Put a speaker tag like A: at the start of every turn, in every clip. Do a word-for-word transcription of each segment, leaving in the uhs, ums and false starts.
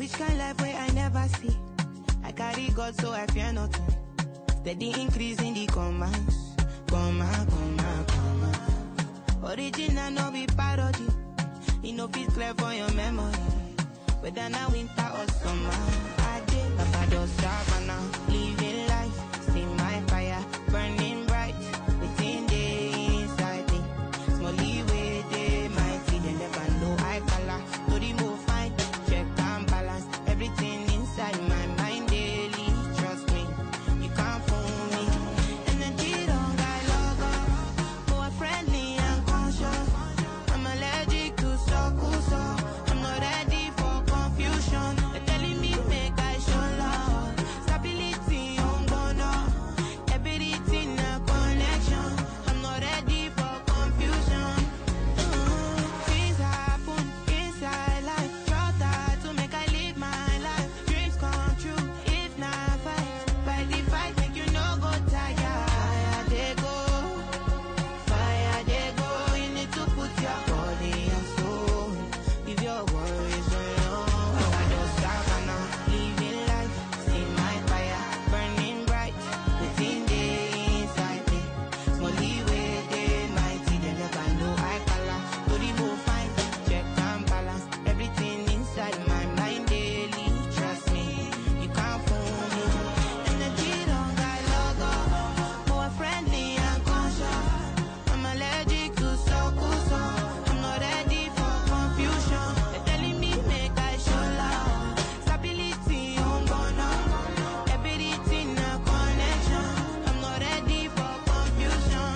A: Which kind life where I never see? I carry God so I fear nothing. Steady increase in the commands. Comma, comma, comma. Original no be parody. It no fit clear for your memory. Whether now winter or summer, I did Papa do savannah, living life, see my fire burning bright within the inside me. Small leeway, they mighty, they never know I color. To remove fine, check and balance everything inside my mind daily. Trust me, you can't fool me. Energy don't got logo, more friendly and conscious. I'm allergic to so-so. I'm not ready for confusion. They're telling me make I show love. Stability on bono. Everything a connection. I'm not ready for confusion. Mm, things happen inside life. Try that to make I live my life. Dreams come true if not fight. By the fight make you no go tired. Fire they go, fire they go. You need to put your body and soul. Leave your worries alone. I just savannah, living life. See my fire burning bright within the inside me. Small leeway, they mighty. They never know I color. To remove fine, check and balance everything inside my mind daily. Trust me, you can't fool me. Energy don't got logo, more friendly and conscious. I'm allergic to so-so. I'm not ready for confusion. They're telling me make I show love. Stability on bono. Everything a connection. I'm not ready for confusion.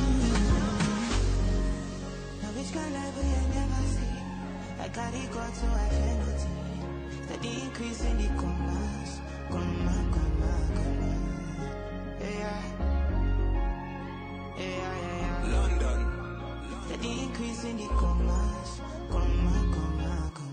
A: Now which kind life will I never see? I carry God so I fear nothing. Steady increase in the commas. Comma, comma, comma. Yeah. Yeah, yeah, yeah.
B: London.
A: Steady increase in the commas. Comma, comma, comma.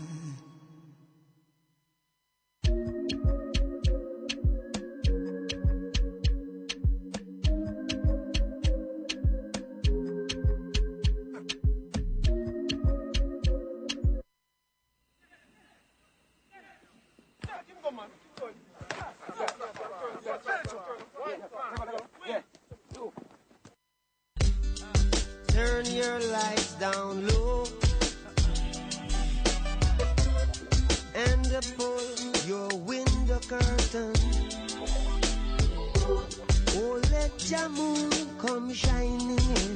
C: Turn your lights down low and pull your window curtain. Oh, let your moon come shining in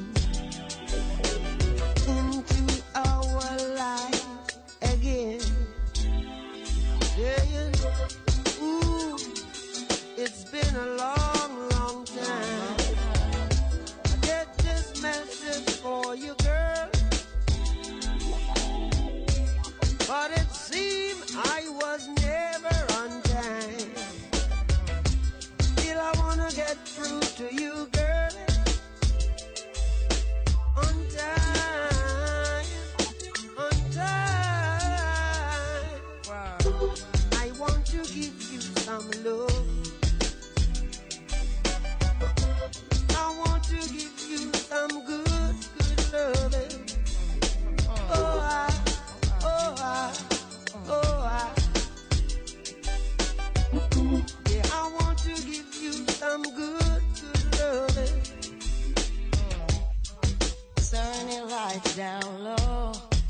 C: into our life again. Saying, ooh, it's been a long, long time. I get this message for you, girl, but it seemed I was never on time. Still I wanna get through to you, girl, on time, on time.
D: Wow.
C: I want to give you some love. I want to give you some good, good loving. Oh, I, oh, I, oh, I. Yeah, I want to give you some good, good loving.
D: Turn your lights down low.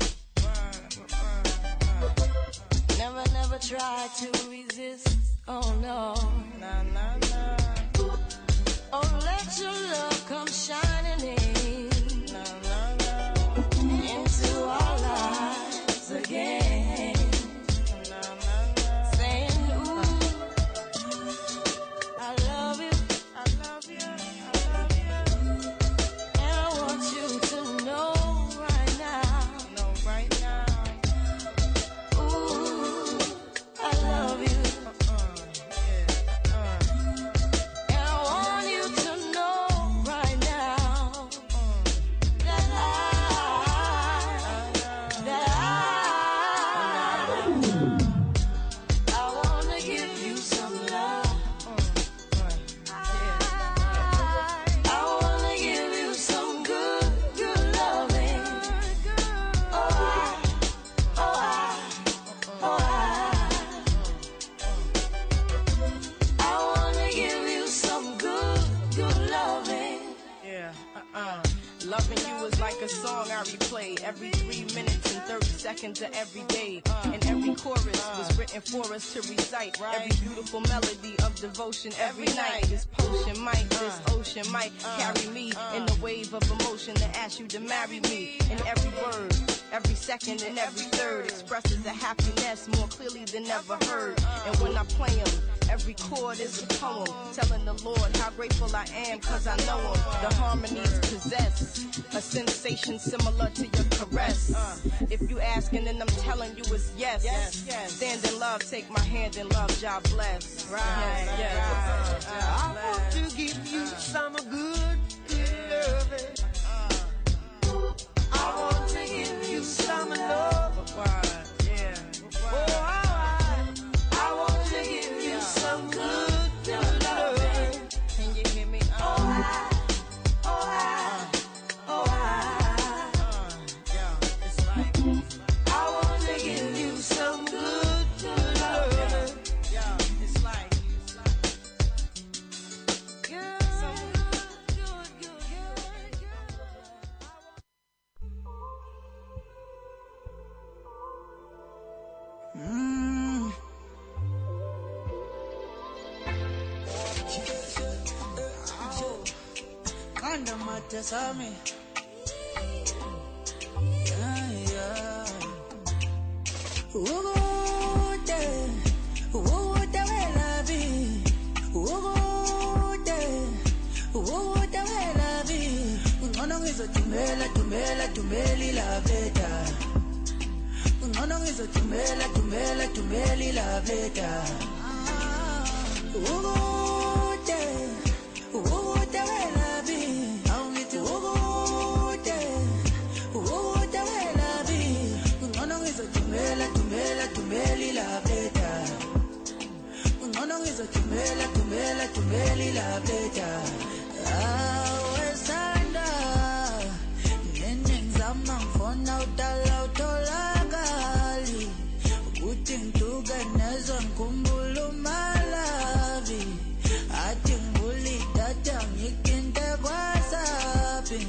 D: Never, never try to resist. Oh no. Nah, nah, nah. Oh, let your love come shining in. Nah, nah, nah. Into our lives again. Nah, nah, nah. Saying, ooh, I love you. I love you. I love you. And I want you to know right now. Know right now. Ooh, I love you. Uh-uh. Yeah. Uh. And I want you to know right now.
B: Loving you is like a song I replay every three minutes and thirty seconds of every day. And every chorus was written for us to recite. Every beautiful melody of devotion every night. This potion might, this ocean might carry me in the wave of emotion to ask you to marry me. And every word, every second and every third expresses a happiness more clearly than ever heard. And when I play them, every chord is a poem, telling the Lord how grateful I am, cause I know him. The harmonies possess a sensation similar to your caress. If you asking, then I'm telling you it's yes. Stand in love, take my hand in love, God bless.
C: Right,
B: yes, yes.
C: right. I want to give you some good, good loving. I want to give you some love.
B: Yeah.
C: Oh, I, I want to give you some good, good loving.
B: Can you hear me? Uh,
C: oh, I, oh, I, oh, I.
B: Uh, yeah, it's like,
C: I want to give you some good, good loving.
B: yeah, it's like, it's like,
C: Good,
B: some
C: good, good, good, good, good.
E: Mm. Kanda matazame. Yeah, yeah. Ugude, ugude welabi. Ugude, ugude welabi. Ngono ngizothumela, thumela, thumeli la beta. Ngono ngizothumela, thumela, thumeli la beta. Ugude, ugude welabi. Awungithi ugude, ugude welabi. Ngono ngizothumela, thumela, thumeli la beta. Ngono ngizothumela, thumela, thumeli la beta. Awesanda, nene ngizama ngifona udala utholakali. Ukuthi ngituka nezwa ngikhumbula umalavi. Athi ngibula idatha ngikinte kwasapi.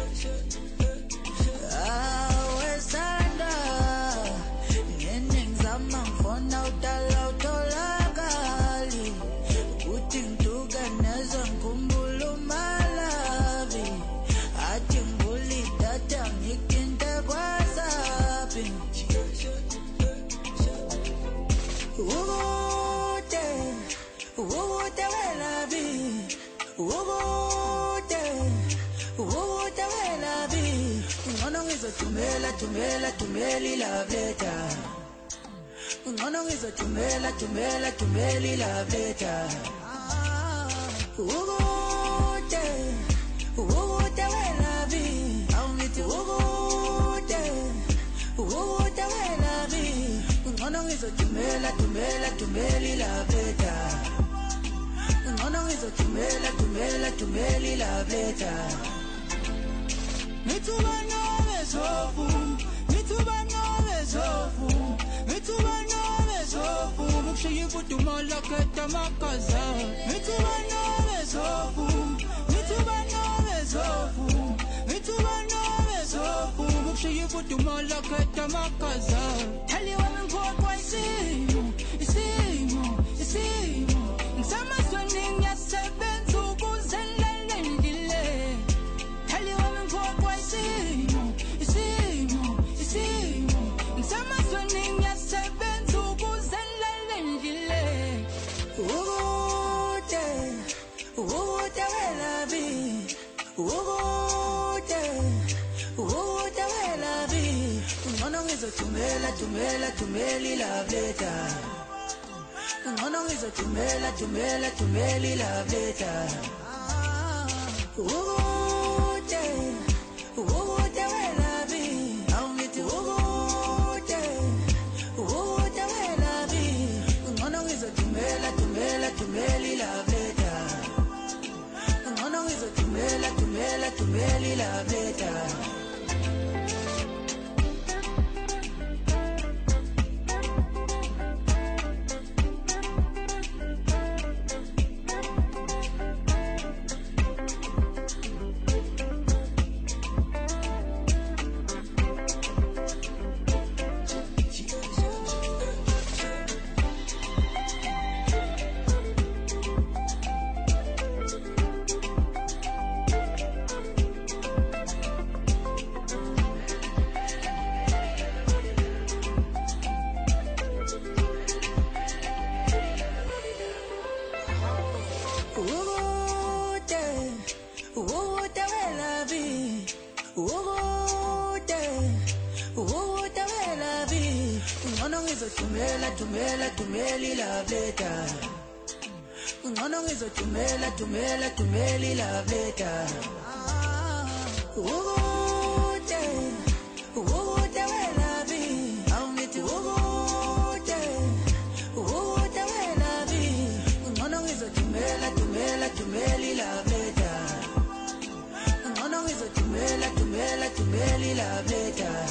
E: Awesanda, nene ngizama ngifona udala utholakali. Ukuthi ngituka nezwa ngikhumbula umalavi. Athi ngibula idatha ngikinte kwasapi. Ugude, ugude welabi. Ugude, ugude welabi. Ngono ngizothumela, thumela, thumeli la beta. Ngono ngizothumela, thumela, thumeli la beta. Ugude, ugude welabi. Awungithi ugude, ugude welabi. Ngono ngizothumela, thumela, thumeli la beta. Ngono ngizothumela, thumela, thumeli la beta.
A: Mithuba nobezovu, mithuba nobezovu, mithuba nobezovu, ukushiya ifudumala khetha makaza. Mithuba nobezovu, mithuba nobezovu, mithuba nobezovu, ukushiya ifudumala khetha makaza. Tell wami ngikhohlwa isimo, isimo, isimo. Ngisamazweni ngiyasebenza ukuze ngilale ngile. Tell wami ngikhohlwa isimo, isimo, isimo. Ngisamazweni ngiyasebenza ukuze ngilale ngile.
E: Ugude, ugude welabi. Ugude, ugude welabi. Ngono ngizothumela, thumela, thumeli la beta. Ngono ngizothumela, thumela, thumeli la beta. Ugude, ugude welabi. Awungithi ugude, ugude welabi. Ngono ngizothumela, thumela, thumeli la beta. Ngono ngizothumela, thumela, thumeli la beta. Ubude welabi Ngono ngizothumela thumela thumeli love letter Ngono ngizothumela thumela thumeli love letter Ubude Ubude welabi Awungithi ubude Ubude welabi Ngono ngizothumela thumela thumeli love letter Ngono ngizothumela thumela thumeli love letter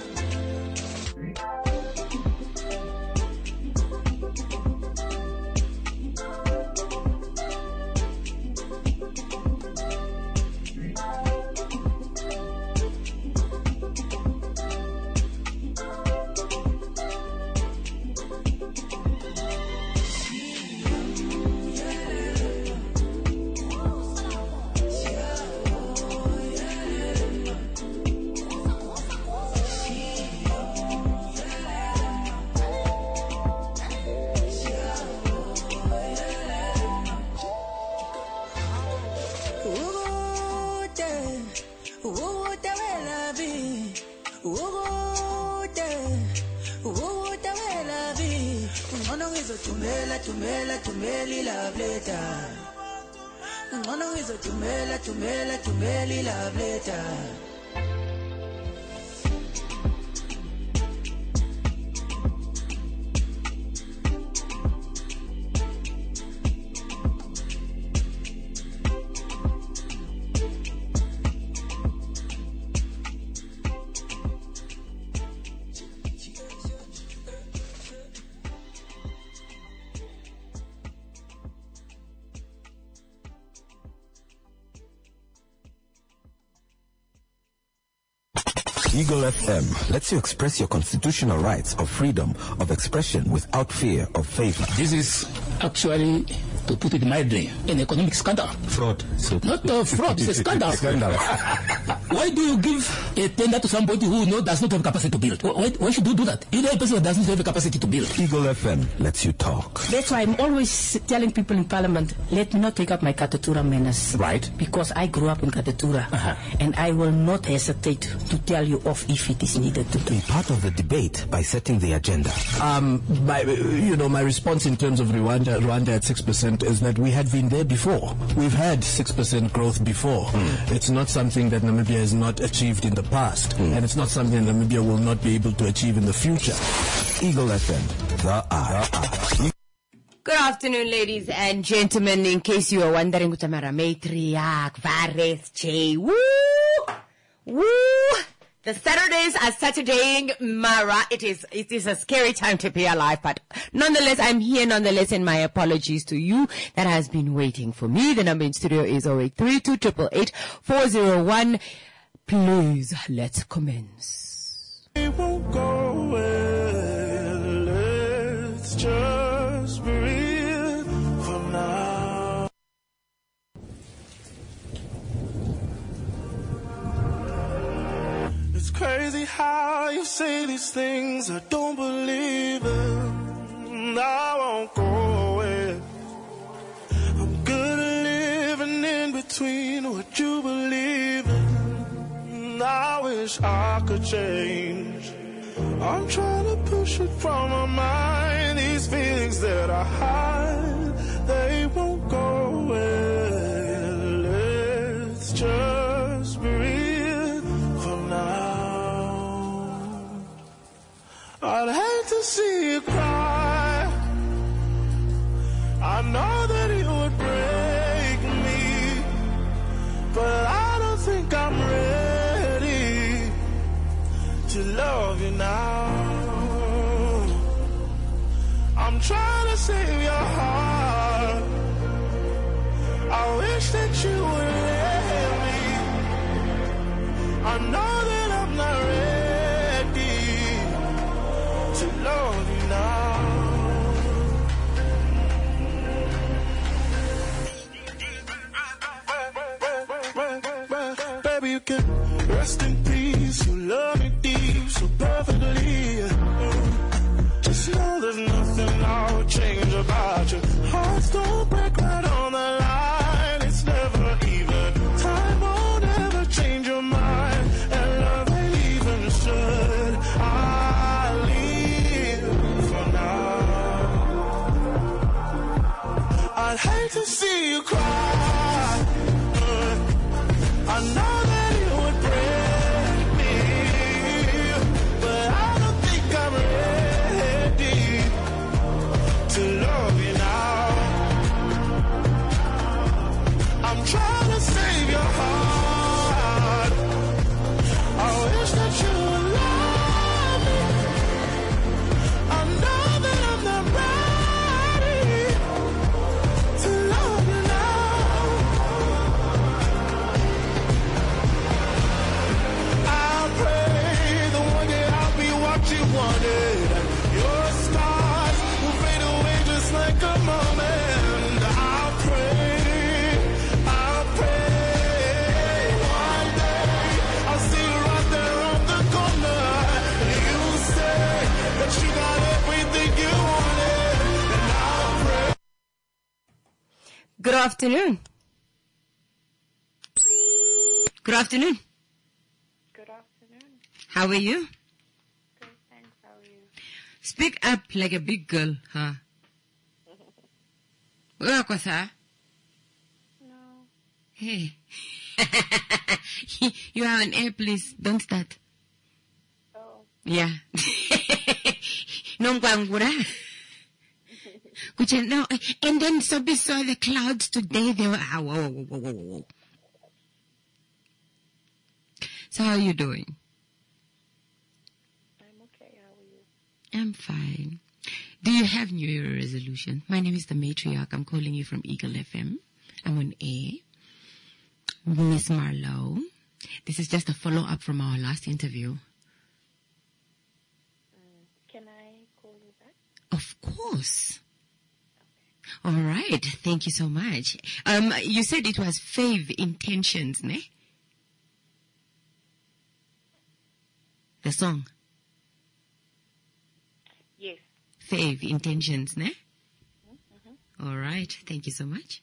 E: Tumela, tumela, tumeli love letter. Ngono ngizothumela, tumela, tumeli love letter.
F: Eagle F M lets you express your constitutional rights of freedom of expression without fear of favor.
G: This is actually, to put it mildly, an economic scandal.
F: Fraud. So
G: Not a fraud, it's a scandal.
F: Scandal.
G: Why do you give a tender to somebody who know, does not have capacity to build? Why, why should you do that? You know a person that doesn't have the capacity to build.
F: Eagle F M lets you talk.
H: That's why I'm always telling people in Parliament, let me not take up my Katatura manners.
F: Right.
H: Because I grew up in Katatura.
F: Uh-huh.
H: And I will not hesitate to tell you off if it is needed to do.
F: Be part of the debate by setting the agenda.
I: Um, my, you know, my response in terms of Rwanda, Rwanda at six percent is that we had been there before. We've had six percent growth before. Mm. It's not something that Namibia has not achieved in the past. Mm. And it's not something that Namibia will not be able to achieve in the future.
F: Eagle F M, the eye.
J: Good afternoon, ladies and gentlemen. In case you are wondering, Utamara Matriarch, Vares, Che, woo! Woo! The Saturdays are Saturdaying Mara. It is, it is a scary time to be alive, but nonetheless, I'm here nonetheless, and my apologies to you that has been waiting for me. The number in studio is zero eight three two eight eight eight four zero one. Please, let's commence.
K: It won't go away. Let's just breathe for now. It's crazy how you say these things. I don't believe it. I won't go away. I'm good at living in between what you believe in. I wish I could change. I'm trying to push it from my mind. These feelings that I hide, they won't go away. Let's just breathe for now. I'd hate to see you cry. I know that it would break me, but I don't think I'm ready to love you now. I'm trying to save your heart. I wish that you would let me. I know that I'm not ready to love you now. Baby, you can rest in peace. You love me deep, so perfectly. Just know there's nothing I would change about you. Hearts don't break right on the line. It's never even. Time won't ever change your mind. And love ain't even
J: afternoon. Good afternoon.
L: Good afternoon.
J: How are you?
L: Good, thanks. How are you?
J: Speak up like a big girl, huh? Where was I?
L: No.
J: Hey. You are on air, please. Don't start.
L: Oh.
J: Yeah. No ngwangura. No, and then Sobi saw the clouds today. They were, ah, whoa, whoa, whoa, whoa, whoa. So how are you doing?
L: I'm okay. How are you?
J: I'm fine. Do you have New Year resolution? My name is the Matriarch. I'm calling you from Eagle F M. I'm on air. Miss Marlowe. This is just a follow-up from our last interview.
L: Um, can I call you back?
J: Of course. All right. Thank you so much. Um, you said it was Fave Intentions, ne? The song.
L: Yes.
J: Fave Intentions, ne?
L: Mm-hmm.
J: All right. Thank you so much.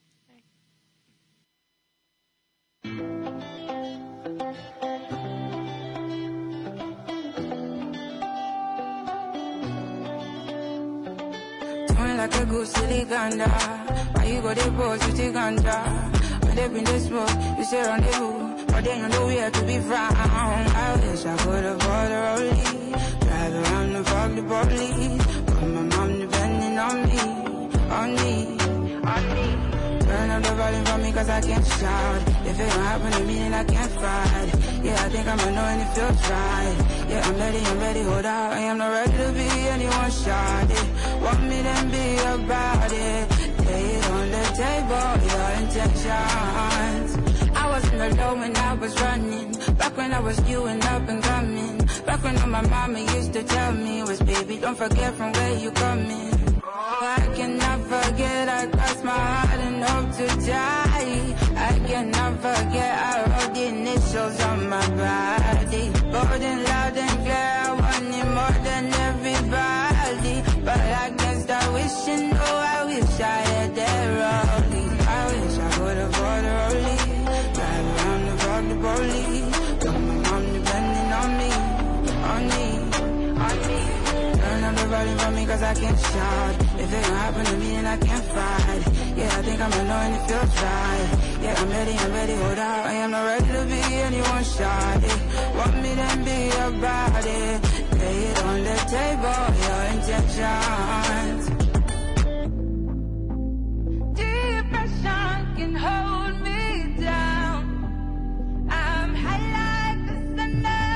M: Like a goose silly ganda. Why you go to pose with the ganda? When they bring the smoke, you say rendezvous, but then you know where to be found. I wish I could afford a rollie, drive around and fuck the police, but my mom depending on me, on me, on me. Turn up the volume for me cause I can't shout. If it don't happen to me then I can't fight. Yeah, I think I'm annoying, it feels right. Yeah, I'm ready, I'm ready, hold out. I am not ready to be anyone shot. Want me then be about it. Lay it on the table, your intentions. I wasn't alone when I was running. Back when I was new and up and coming. Back when all my mama used to tell me was, baby, don't forget from where you coming. Oh, I cannot forget I crossed my heart and hope to die. I cannot forget I wrote the initials on my body. Golden loud and clear, I want it more than everybody. But I can't stop wishing, oh, I wish I had that rollie. I wish I could afford a rollie. Drive around and fuck the police. Got my mom depending on me, on me, on me. Turn up the volume for me cause I can't shout. If it don't happen to me then I can't fight. Yeah, I think I'm annoying, it feels right. Yeah, I'm ready, I'm ready, hold out. I am not ready to be anyone shot. Want me then be about it. Lay it on the table, your intentions. Depression can hold me down. I'm high like the sun.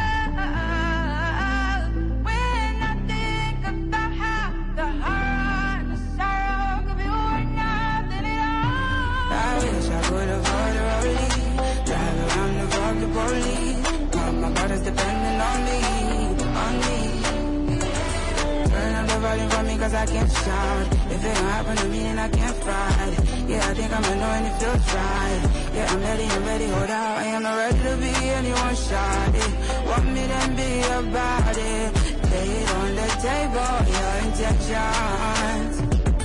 M: When I think about how the horror and the sorrow could be worn out, then it all. I wish I could afford a rollie. Drive around and fuck the police. All my brothers depending on me, on me. Turn up the volume for me cause I can't shout. If it don't happen to me then I can't fight. Yeah, I think I'm annoying, it feels right. Yeah, I'm ready, I'm ready, hold out. I am not ready to be anyone shot. Want me then be about it. Lay it on the table, your intentions.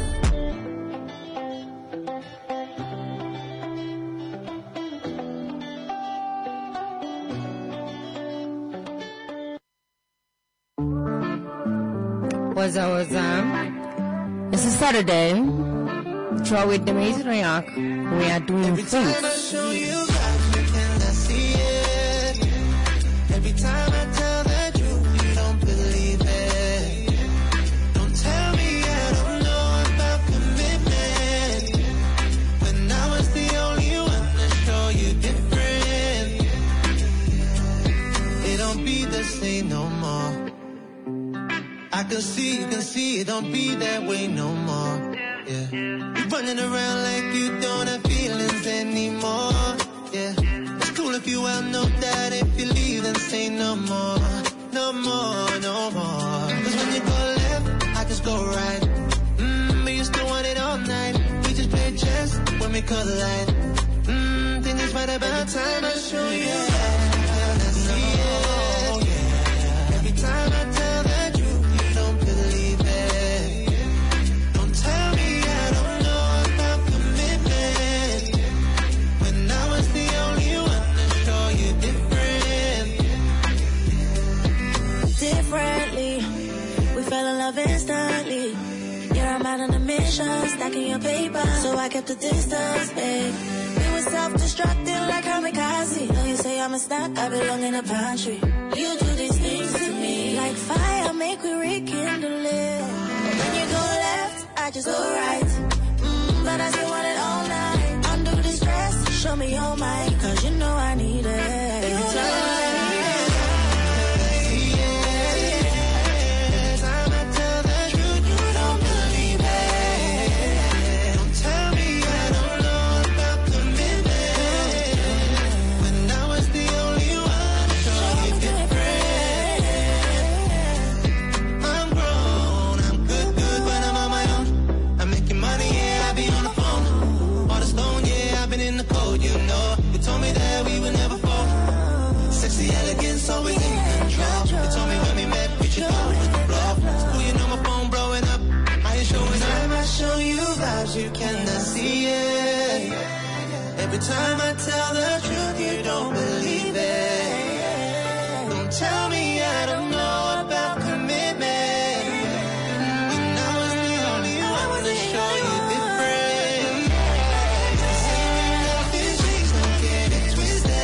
J: What's up, what's up? It's a Saturday. Draw with the Matriarch. We are doing things.
C: Every time I show you love, you cannot see it. Every time I tell the truth, you don't believe it. Don't tell me I don't know about commitment. When I was the only one to show you different. It don't be the same no more. I can see, you can see it don't be that way no more. Yeah, you're running around like you don't have feelings anymore. Yeah, it's cool if you out, no doubt. If you leave, then say no more, no more, no more. Cause when you go left, I just go right. Mmm, but you still want it all night. We just play chess when we collide. Mmm, think it's right about time I show you that. And I see it. Every time I tell the truth, you don't believe it. Don't tell me I don't know about commitment.
N: love instantly. Yeah, I'm out on a mission, stacking your paper, so I kept the distance, babe. We were self-destructing like kamikaze. Know you say I'm a snack, I belong in a pantry. You do these things to me, like fire, make we rekindle it. When you go left, I just go right. Mm, but I still want it all night. Undo the stress, show me your mind, cause you know I need it. Every time I need it.
C: Always in control. You told me when we met, we should go with the flow. School, you know my phone blowing up. I ain't showing up. I show you vibes, you cannot see it. Every time I tell the truth, you don't believe it. Don't tell me I don't know about commitment. When I was the only one to show you different. Saying love is cheese, don't get it twisted.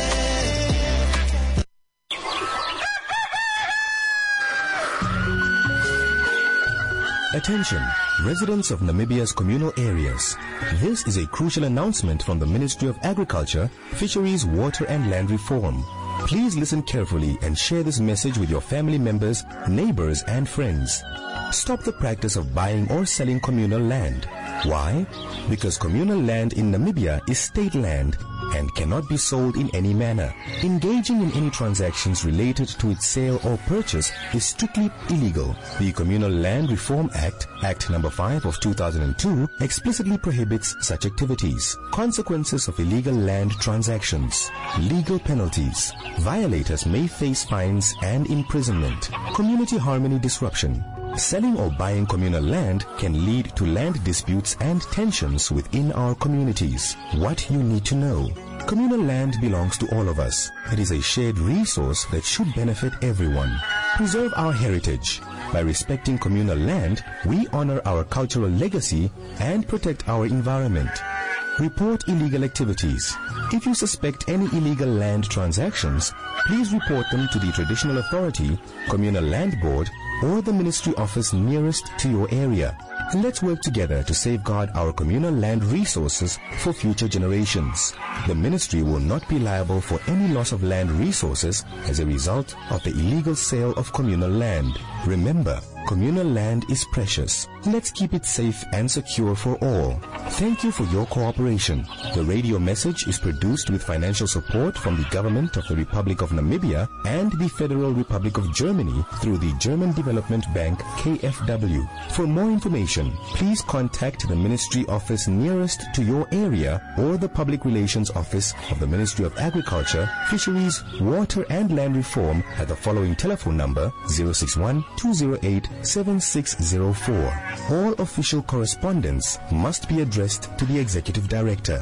F: Attention, residents of Namibia's communal areas. This is a crucial announcement from the Ministry of Agriculture, Fisheries, Water and Land Reform. Please listen carefully and share this message with your family members, neighbors and friends. Stop the practice of buying or selling communal land. Why? Because communal land in Namibia is state land and cannot be sold in any manner. Engaging in any transactions related to its sale or purchase is strictly illegal. The Communal Land Reform Act, Act number five of two thousand two, explicitly prohibits such activities. Consequences of illegal land transactions. Legal penalties. Violators may face fines and imprisonment. Community harmony disruption. Selling or buying communal land can lead to land disputes and tensions within our communities. What you need to know. Communal land belongs to all of us. It is a shared resource that should benefit everyone. Preserve our heritage. By respecting communal land, we honor our cultural legacy and protect our environment. Report illegal activities. If you suspect any illegal land transactions, please report them to the Traditional Authority, Communal Land Board, or the ministry office nearest to your area. Let's work together to safeguard our communal land resources for future generations. The ministry will not be liable for any loss of land resources as a result of the illegal sale of communal land. Remember, communal land is precious. Let's keep it safe and secure for all. Thank you for your cooperation. The radio message is produced with financial support from the Government of the Republic of Namibia and the Federal Republic of Germany through the German Development Bank K F W. For more information, please contact the Ministry Office nearest to your area or the Public Relations Office of the Ministry of Agriculture, Fisheries, Water and Land Reform at the following telephone number zero six one, two zero eight, seven six zero four. All official correspondence must be addressed to the Executive Director.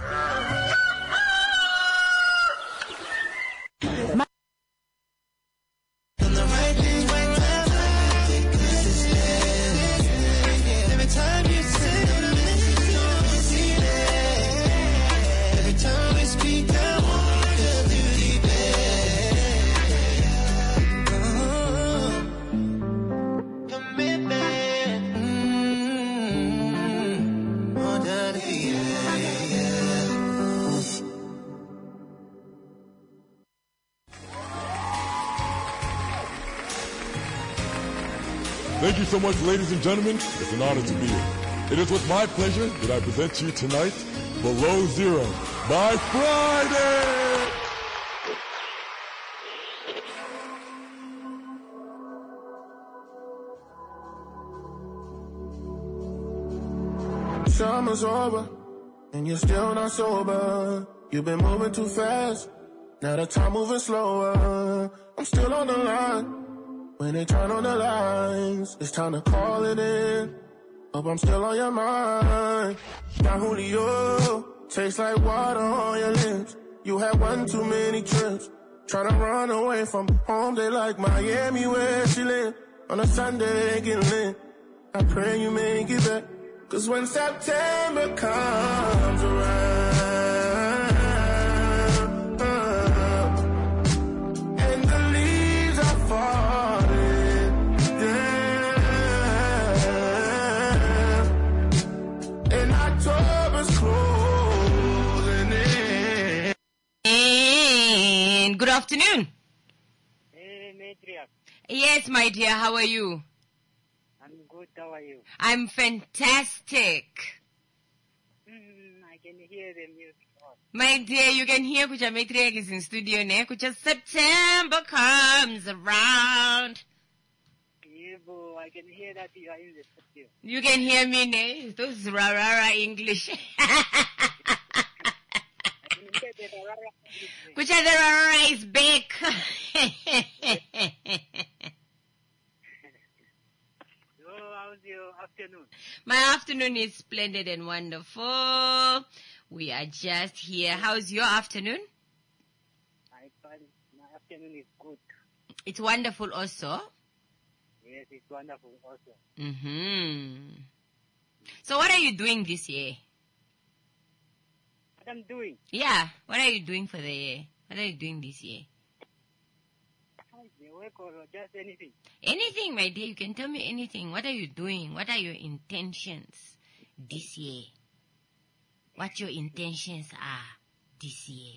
O: Thank you so much, ladies and gentlemen. It's an honor to be here. It is with my pleasure that I present to you tonight Below Zero by Friday.
K: Summer's over, and you're still not sober. You've been moving too fast, now the time moving slower. I'm still on the line. When they turn on the lights, it's time to call it in. Hope I'm still on your mind. Now Julio, tastes like water on your lips. You had one too many trips. Trying to run away from home, they like Miami where she live. On a Sunday they get lit. I pray you make it back. Cause when September comes around, uh, and the leaves are falling down, and October's closing in.
J: And good afternoon.
P: Hey, Matriarch.
J: Yes, my dear, how are you?
P: I'm good, how are you?
J: I'm fantastic.
P: Mm, I can hear the music on.
J: My dear, you can hear Kucha Matriarch is in studio, ne? Kucha September comes around.
P: Yeah, boo, I can hear that you are in the studio.
J: You can hear me, ne? Those rara English. Kucha the rara is back.
P: How's your afternoon?
J: My afternoon is splendid and wonderful. We are just here. How's your afternoon?
P: I find my afternoon is good.
J: It's wonderful also.
P: Yes, it's wonderful also.
J: Mm-hmm. So what are you doing this year?
P: What I'm doing?
J: Yeah, what are you doing for the year? What are you doing this year?
P: The work or just anything?
J: Anything, my dear. You can tell me anything. What are you doing? What are your intentions this year? What your intentions are this year?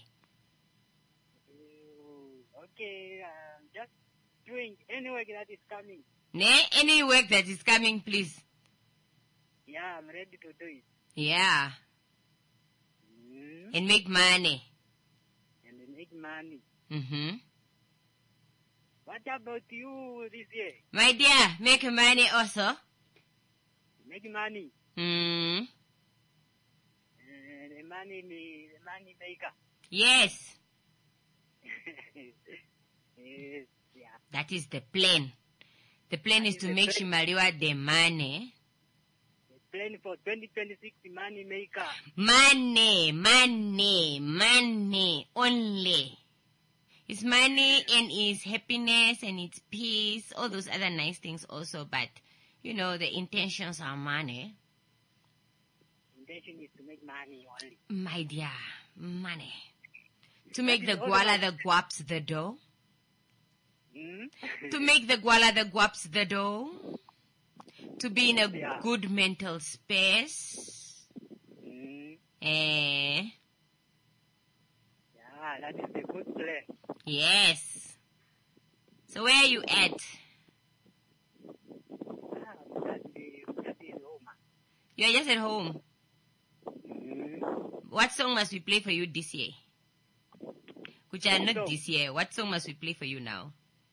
P: Okay, um, just doing any work that is coming.
J: Ne? Any work that is coming, please.
P: Yeah, I'm ready to do it.
J: Yeah.
P: Mm.
J: And make money.
P: And make money.
J: Mm-hmm.
P: What about you this year?
J: My dear, make money also.
P: Make money.
J: Hmm.
P: Uh, the money, me, the money maker.
J: Yes.
P: Yes, yeah.
J: That is the plan. The plan
P: That
J: is
P: is
J: to
P: the
J: make
P: plan.
J: Shimaliwa the money.
P: The plan for twenty twenty-six, the money maker.
J: Money, money, money only. It's money and it's happiness and it's peace, all those other nice things also, but, you know, the intentions are money.
P: Intention is to make money only.
J: My dear, money. To make
P: That
J: the
P: is all
J: guala
P: about-
J: the guaps the dough.
P: Hmm?
J: To make the guala the guaps the dough. To be in a
P: Yeah.
J: good mental space.
P: Hmm?
J: Eh,
P: Yeah, that is the good plan.
J: yes. So where are you at?
P: Ah, that is, that is home.
J: You are just at home.
P: Hmm?
J: What song must we play for you this year? Kucha, not
P: song?
J: this year. What song must we play for you now?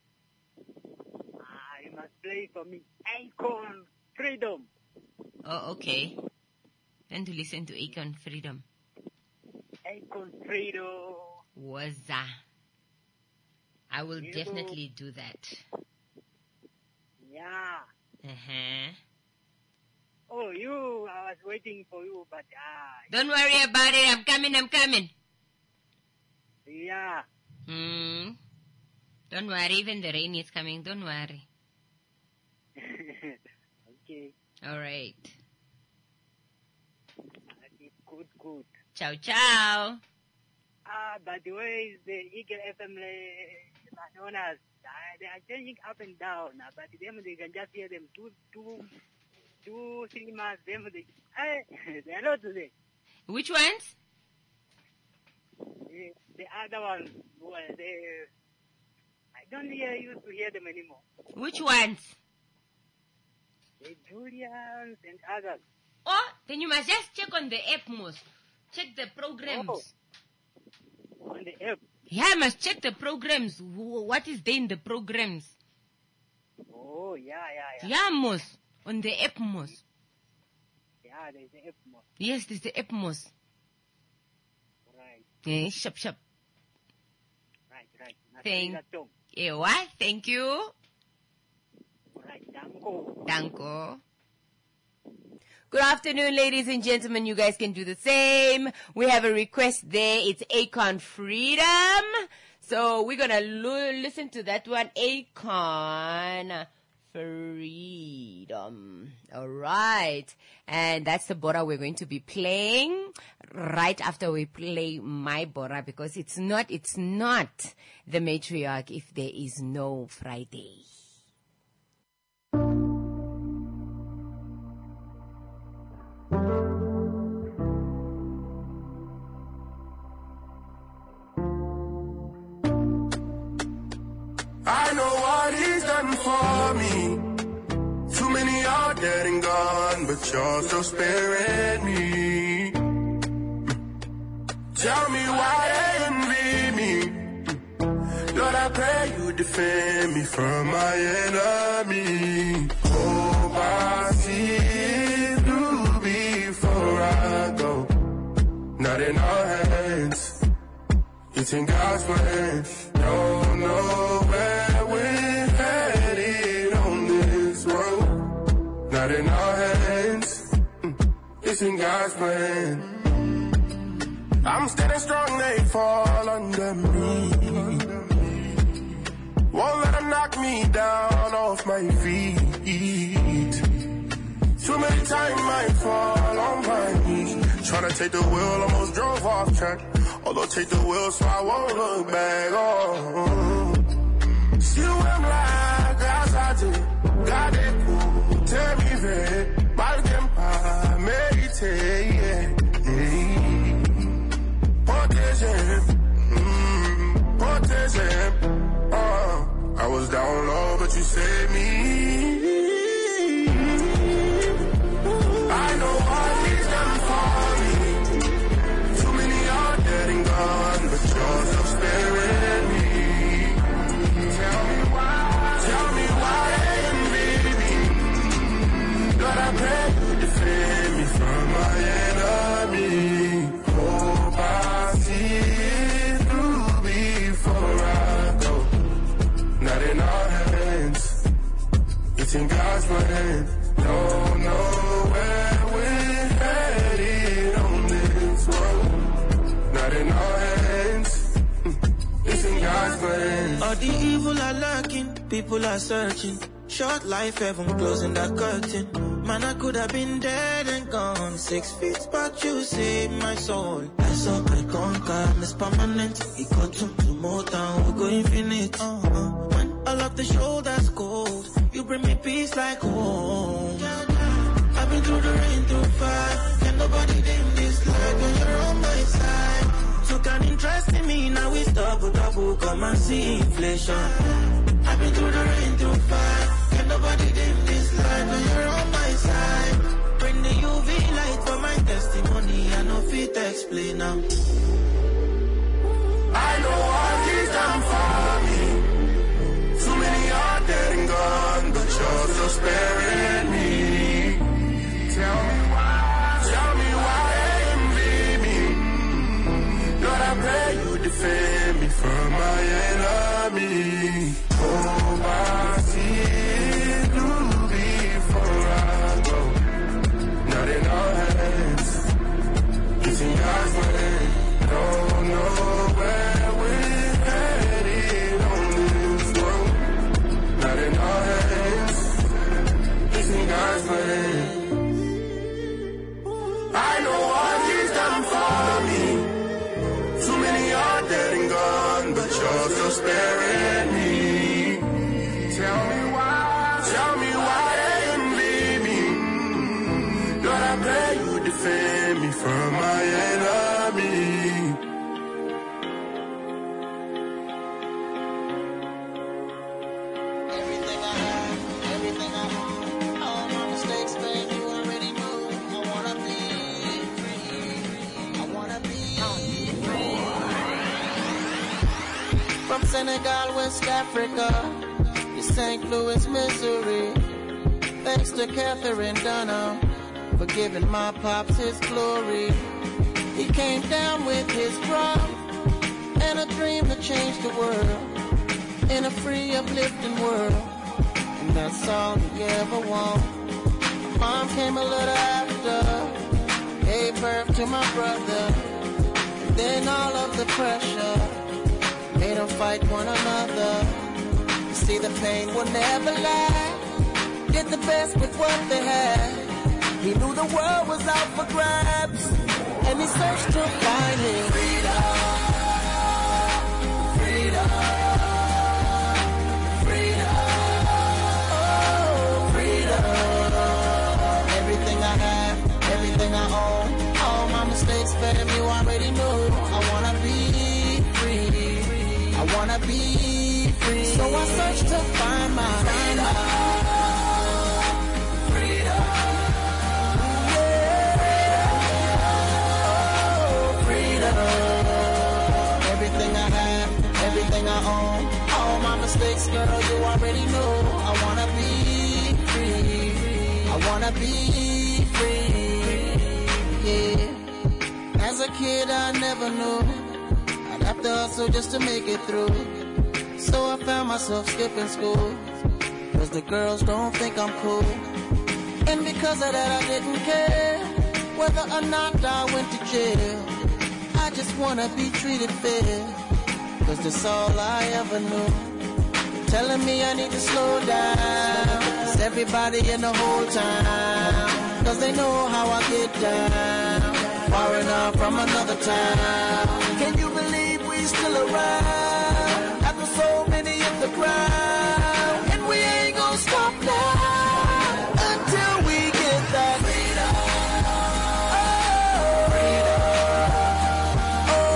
P: Ah, you must play for me. Icon Freedom.
J: Oh, okay. Then to listen to Akon Freedom.
P: Icon Freedom.
J: Waza. I will
P: You-
J: definitely do that.
P: Yeah.
J: Uh-huh.
P: Oh, you, I was waiting for you, but ah,
J: Don't worry about it. I'm coming, I'm coming.
P: yeah.
J: Hmm. Don't worry. Even the rain is coming. Don't worry.
P: Okay.
J: All right.
P: That is good, good.
J: Ciao, ciao.
P: Ah, but the way the Eagle F M uh, owners, uh, they are changing up and down. Uh, but them, they can just hear them two, two, two, three months. Them, they, uh, they are not today.
J: Which ones?
P: The, the other ones, well, they, I don't hear, used to hear them anymore.
J: Which ones?
P: The Julians and others.
J: Oh, then you must just check on the app most. Check the programs.
P: Oh. On the app.
J: Yeah, I must check the programs. Wh- What is there in the programs?
P: Oh, yeah, yeah, yeah.
J: Yeah, most. On the app most.
P: Yeah, there's the app more.
J: Yes, there's the app most.
P: Right,
J: Yeah, shop, shop.
P: right, right. Now
J: Thank-
P: sing that song.
J: Yeah, what? Thank you.
P: Right, danko.
J: Danko. Good afternoon, ladies and gentlemen. You guys can do the same. We have a request there. It's Akon Freedom. So we're going to lo- listen to that one. Akon freedom. All right. And that's the Bora we're going to be playing right after we play my Bora, because it's not, it's not the matriarch if there is no Friday.
K: I know what he's done for me. Too many are dead and gone, but you're still sparing me. Tell me why they envy me. Lord, I pray you defend me from my enemy. Hope I see it through before I go. Not in our hands, it's in God's plan. Don't know where we're headed on this road. Not in our hands, it's in God's plan. I'm standing strong, they fall under me. Won't let them knock me down off my feet. Too many times I fall on my knees. Tryna take the wheel, almost drove off track. Although take the wheel so I won't look back. Oh, see I'm like, as I do. God, it cool. Tell me that. By them, I meditate. Potential. Potential. Uh, I was down low, but you saved me. I know what he's done for me. Too many are dead and gone, but you're still sparing me. Tell me why, tell me why they envy me. Lord, I pray you defend me from my enemy. Hope I see it through before I go. Not in our hands, it's in God's plan. Don't know where we're headed on this road. Not in our hands, it's in God's plan.
E: All the evil are lurking, people are searching. Short life, heaven closing that curtain. Man, I could have been dead and gone. Six feet, but you saved my soul. That's all I conquer, it's permanent. It got to more down, we go infinite. Uh-huh. When all of the shoulders cold, you bring me peace like home. I've been through the rain, through fire. Can nobody dim this light when you're on my side? Took an interest in me, now we double, double, come and see inflation. I've been through the rain, through fire. Can nobody dim this light when you're on my side? Bring the U V light for my testimony, I know fit to explain now.
K: I know what he's done for me. Too many are dead and gone, but you're still sparing me. Tell me why, tell me why they envy me. Lord, I pray you defend me from my enemy. Hope I see it through before I go. Not in our hands, it's in God's plan. Don't know where we're headed on this road. Not in our hands, it's in God's plan. I know what he's done for me. Too many are dead and gone, but you're still sparing me. Tell me why, tell me why they envy me. Lord, I pray you defend me from my enemy.
E: Everything I have, everything I want, all my mistakes, babe, you already know. I wanna be free, I wanna be free. From Senegal, West Africa, to Saint Louis, Missouri. Thanks to Catherine Dunham for giving my pops his glory. He came down with his drum and a dream to change the world in a free, uplifting world. And that's all he ever wanted. Mom came a little after, gave birth to my brother. And then all of the pressure made them fight one another. You see, the pain will never last.
Q: did the best with what they had. He knew the world was out for grabs, and he searched to find his freedom. Freedom. Freedom. Oh, freedom. Everything I have, everything I own, all my mistakes, fam, you already know. I wanna be free. I wanna be free. So I search to find my freedom. Freedom. Yeah. Oh, freedom. Everything I have, everything I own, all my mistakes, girl, you already know. I wanna be free. I wanna be free. Yeah. As a kid, I never knew I'd have to hustle just to make it through. So I found myself skipping school, cause the girls don't think I'm cool. And because of that I didn't care whether or not I went to jail. I just wanna be treated fair, cause that's all I ever knew. Telling me I need to slow down, cause everybody in the whole town, cause they know how I get down, far enough from another town. Can you believe we still around? After so many in the ground, and we ain't gonna stop now until we get that freedom. Oh, freedom. Oh,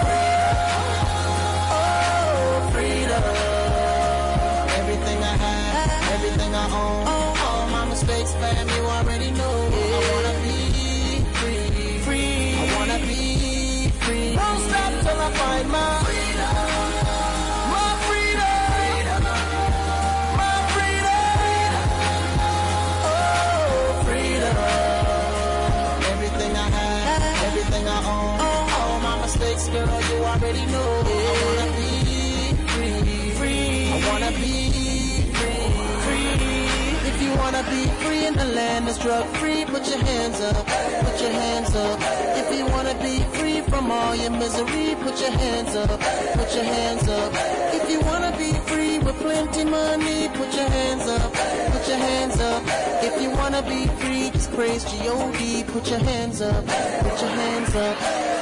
Q: freedom. Everything I have, everything I own, all my mistakes, fam, you already know. I wanna be free, free. I wanna be free. Won't stop till I find my freedom. Girl, you already know. I wanna be free, free. I wanna be free, free. If you wanna be free in the land that's drug free, put your hands up, put your hands up. If you wanna be free from all your misery, put your hands up, put your hands up. If you wanna be free with plenty money, put your hands up, put your hands up. If you wanna be free, just praise G O D, put your hands up, put your hands up.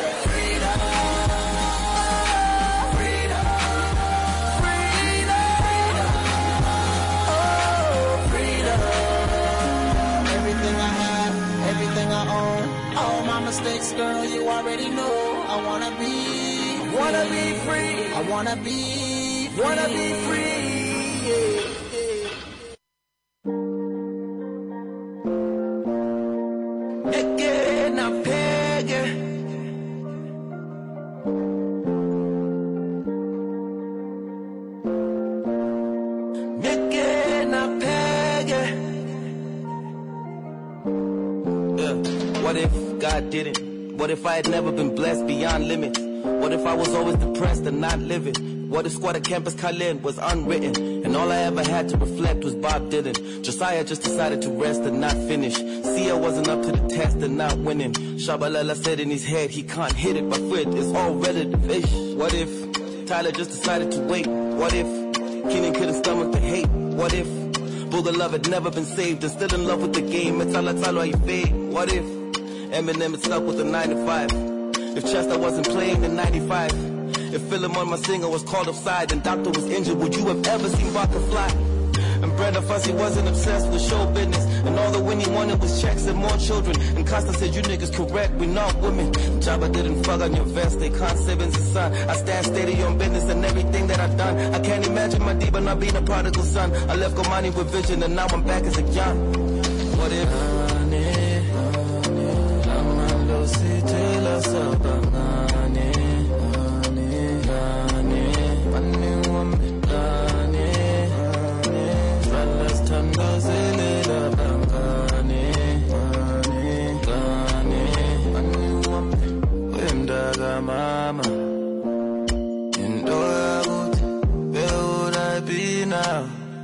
Q: All my mistakes, girl, you already know. I wanna be, I wanna be free. I wanna be, wanna be free. Yeah, yeah. Again, I peg you. Again, I peg you. Yeah. What if God didn't? What if I had never been blessed beyond limit? What if I was always depressed and not living? What if Squatter Campus Khalin was unwritten, and all I ever had to reflect was Bob Dylan? Josiah just decided to rest and not finish. Sia wasn't up to the test and not winning. Shabalala said in his head he can't hit it, but Fred is all relative-ish. What if Tyler just decided to wait? What if Kenan couldn't stomach the hate? What if Booga Love had never been saved and still in love with the game? It's all that's all you fade. What if Eminem is stuck with a nine to five? If Chester wasn't playing in ninety-five? If Philemon, my singer, was called offside and Doctor was injured, would you have ever seen Barker fly? And Brenda Fussy wasn't obsessed with show business, and all the Winnie wanted was checks and more children. And Costa said, you niggas correct, we not women. Jabba didn't fuck on your vest, they can't savings the sun. I stand steady on business and everything that I've done. I can't imagine my diva not being a prodigal son. I left Gomani with vision and now I'm back as a young. What if? Mama, and oh, where would I be now?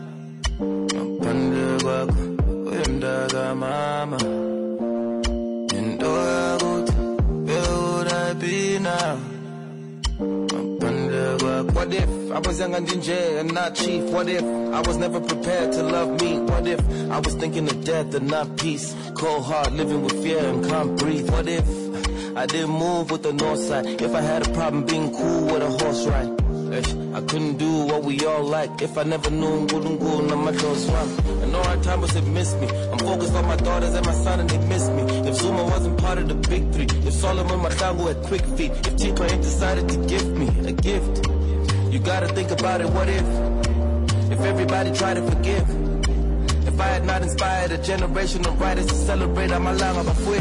Q: Mama, and oh, where would I be now? What What if I was young and ginger and not chief? What if I was never prepared to love me? What if I was thinking of death and not peace? Cold heart, living with fear and can't breathe. What if I didn't move with the north side? If I had a problem being cool with a horse ride? I couldn't do what we all like. If I never knew Ngulungu, now my doors run. And all our time was have missed me. I'm focused on my daughters and my son and they miss me. If Zuma wasn't part of the big three, if Solomon Matango had quick feet, if Chico ain't decided to give me a gift, you gotta think about it. What if? If everybody tried to forgive? If I had not inspired a generation of writers to celebrate Amalanga Bafwe?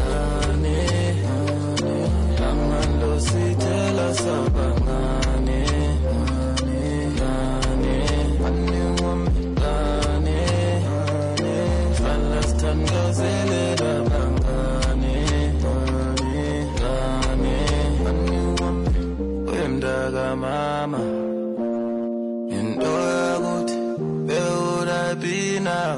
Q: Mama, and oh, where would I be now?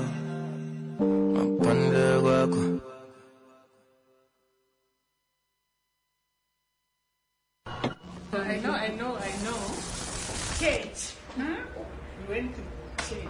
B: I know, I know, I know. Kate, hmm? You went to Kate.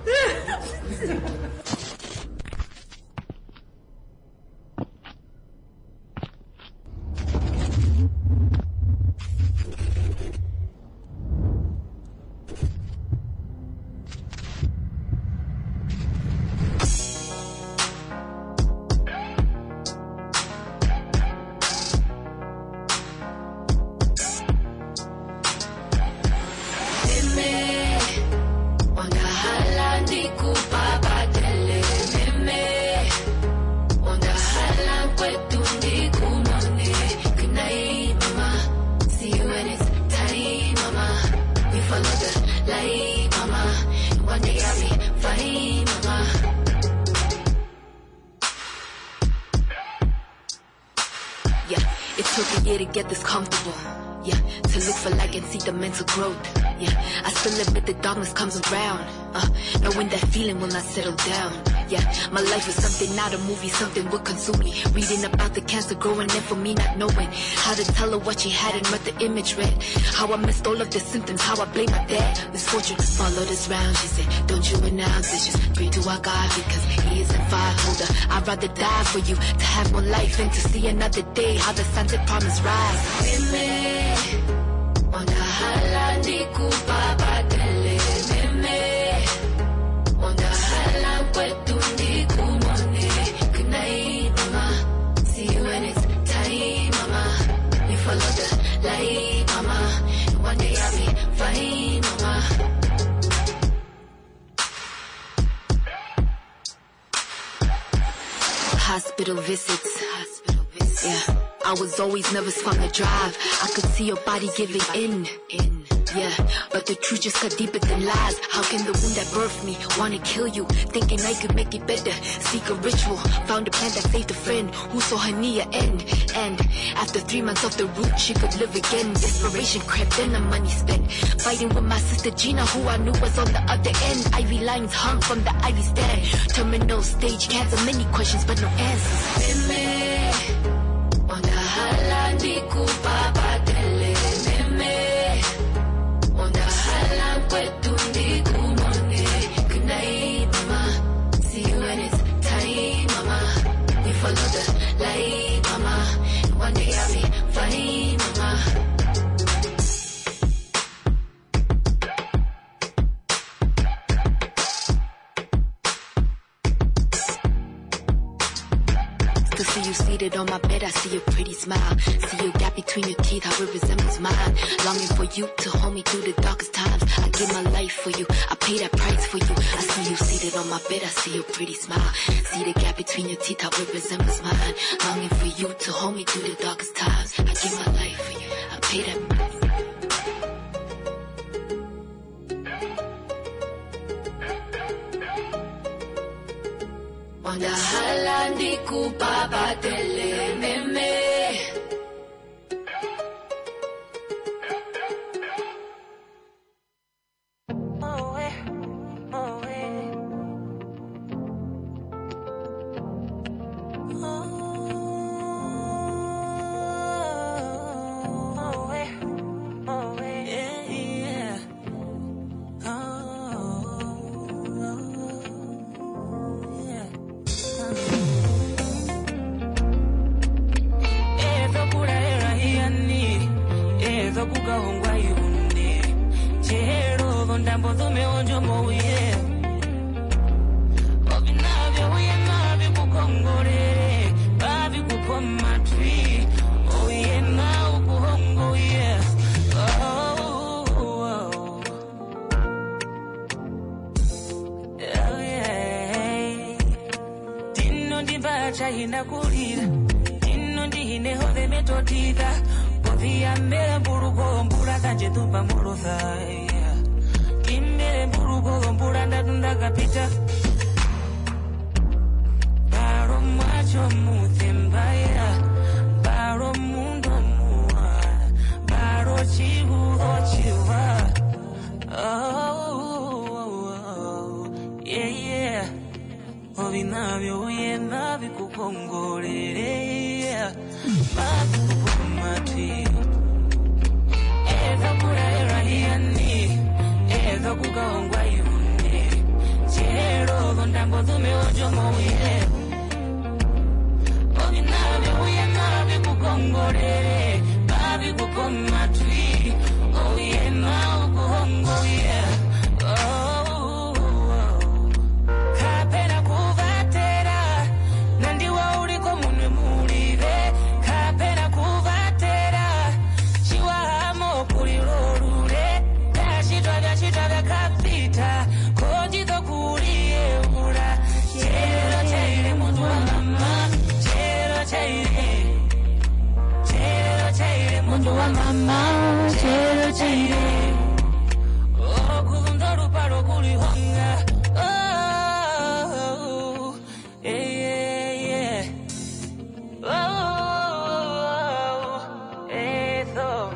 R: To get this comfortable, yeah, to look for light and see the mental growth, yeah, I still admit the darkness comes around, uh, knowing that feeling will not settle down, yeah, my life is something, not a movie, something will consume me, reading about the cancer growing in for me, not knowing how to tell her what she had and what the image read, how I missed all of the symptoms, how I blame my dad, misfortune followed us round, she said, don't you announce it, just pray to our God, because he isn't far older, I'd rather die for you, to have more life and to see another day, how the sunset promise rise. Meme, ona hala ni kupabatele. Meme, ona hala kwetu ni kumone. Kunai mama, see you when it's time, mama. We follow the light, mama. One day I'll be fine, mama. Hospital visits, hospital visits, yeah. I was always nervous from the drive. I could see your body giving in, in, yeah. But the truth just got deeper than lies. How can the wound that birthed me wanna kill you? Thinking I could make it better, seek a ritual. Found a plan that saved a friend who saw her near end. And after three months off the route, she could live again. Desperation crept in, the money spent. Fighting with my sister Gina, who I knew was on the other end. Ivy lines hung from the ivy stand. Terminal stage cancer, many questions but no answers. Ona hala ni kupabatele. Meme, ona hala kwetu ni kumone. Kunai mama, see you when it's time, mama. We follow the light, mama. One day I'll be fine, mama. To see you seated on my bed, I see your pretty smile. See your gap between your teeth, how it resembles mine. Longing for you to hold me through the darkest times. I give my life for you, I pay that price for you. I see you seated on my bed, I see your pretty smile. See the gap between your teeth, how it resembles mine. Longing for you to hold me through the darkest times. I give my life for you, I pay that price. Ona hala ni kupabatele. Meme, oh, eh, oh, eh. Oh, oh, eh, oh, eh. Yeah, yeah.
M: chahinda kulira ino ndihine hode metodida podía me burugo mbura kanje tupa moroza kimere burugo mbura ndadunda kapita baro macho muthembaya baro mundo mua baro chihu ochiwa oh, oh, oh yeah yeah obinavyo uyena vikukongolere makumati ezo kurera hiani ezo kugongwa yuni chero gondambo dume ojo moye obinavyo uyena vikukongolere babi kukomati oyena ukuhongoye oh, oh. Kapena kuvatera nandiwa uliko munwe mulive kapena kuvatera chiwamo kulirorure dashitwa dashitwa dakapita kojito kuliye ura chero chaire muntu wa mama chero chaire chero chaire muntu wa mama chero chaire oh kuzundoro paro kulihonga oh yeah yeah oh eso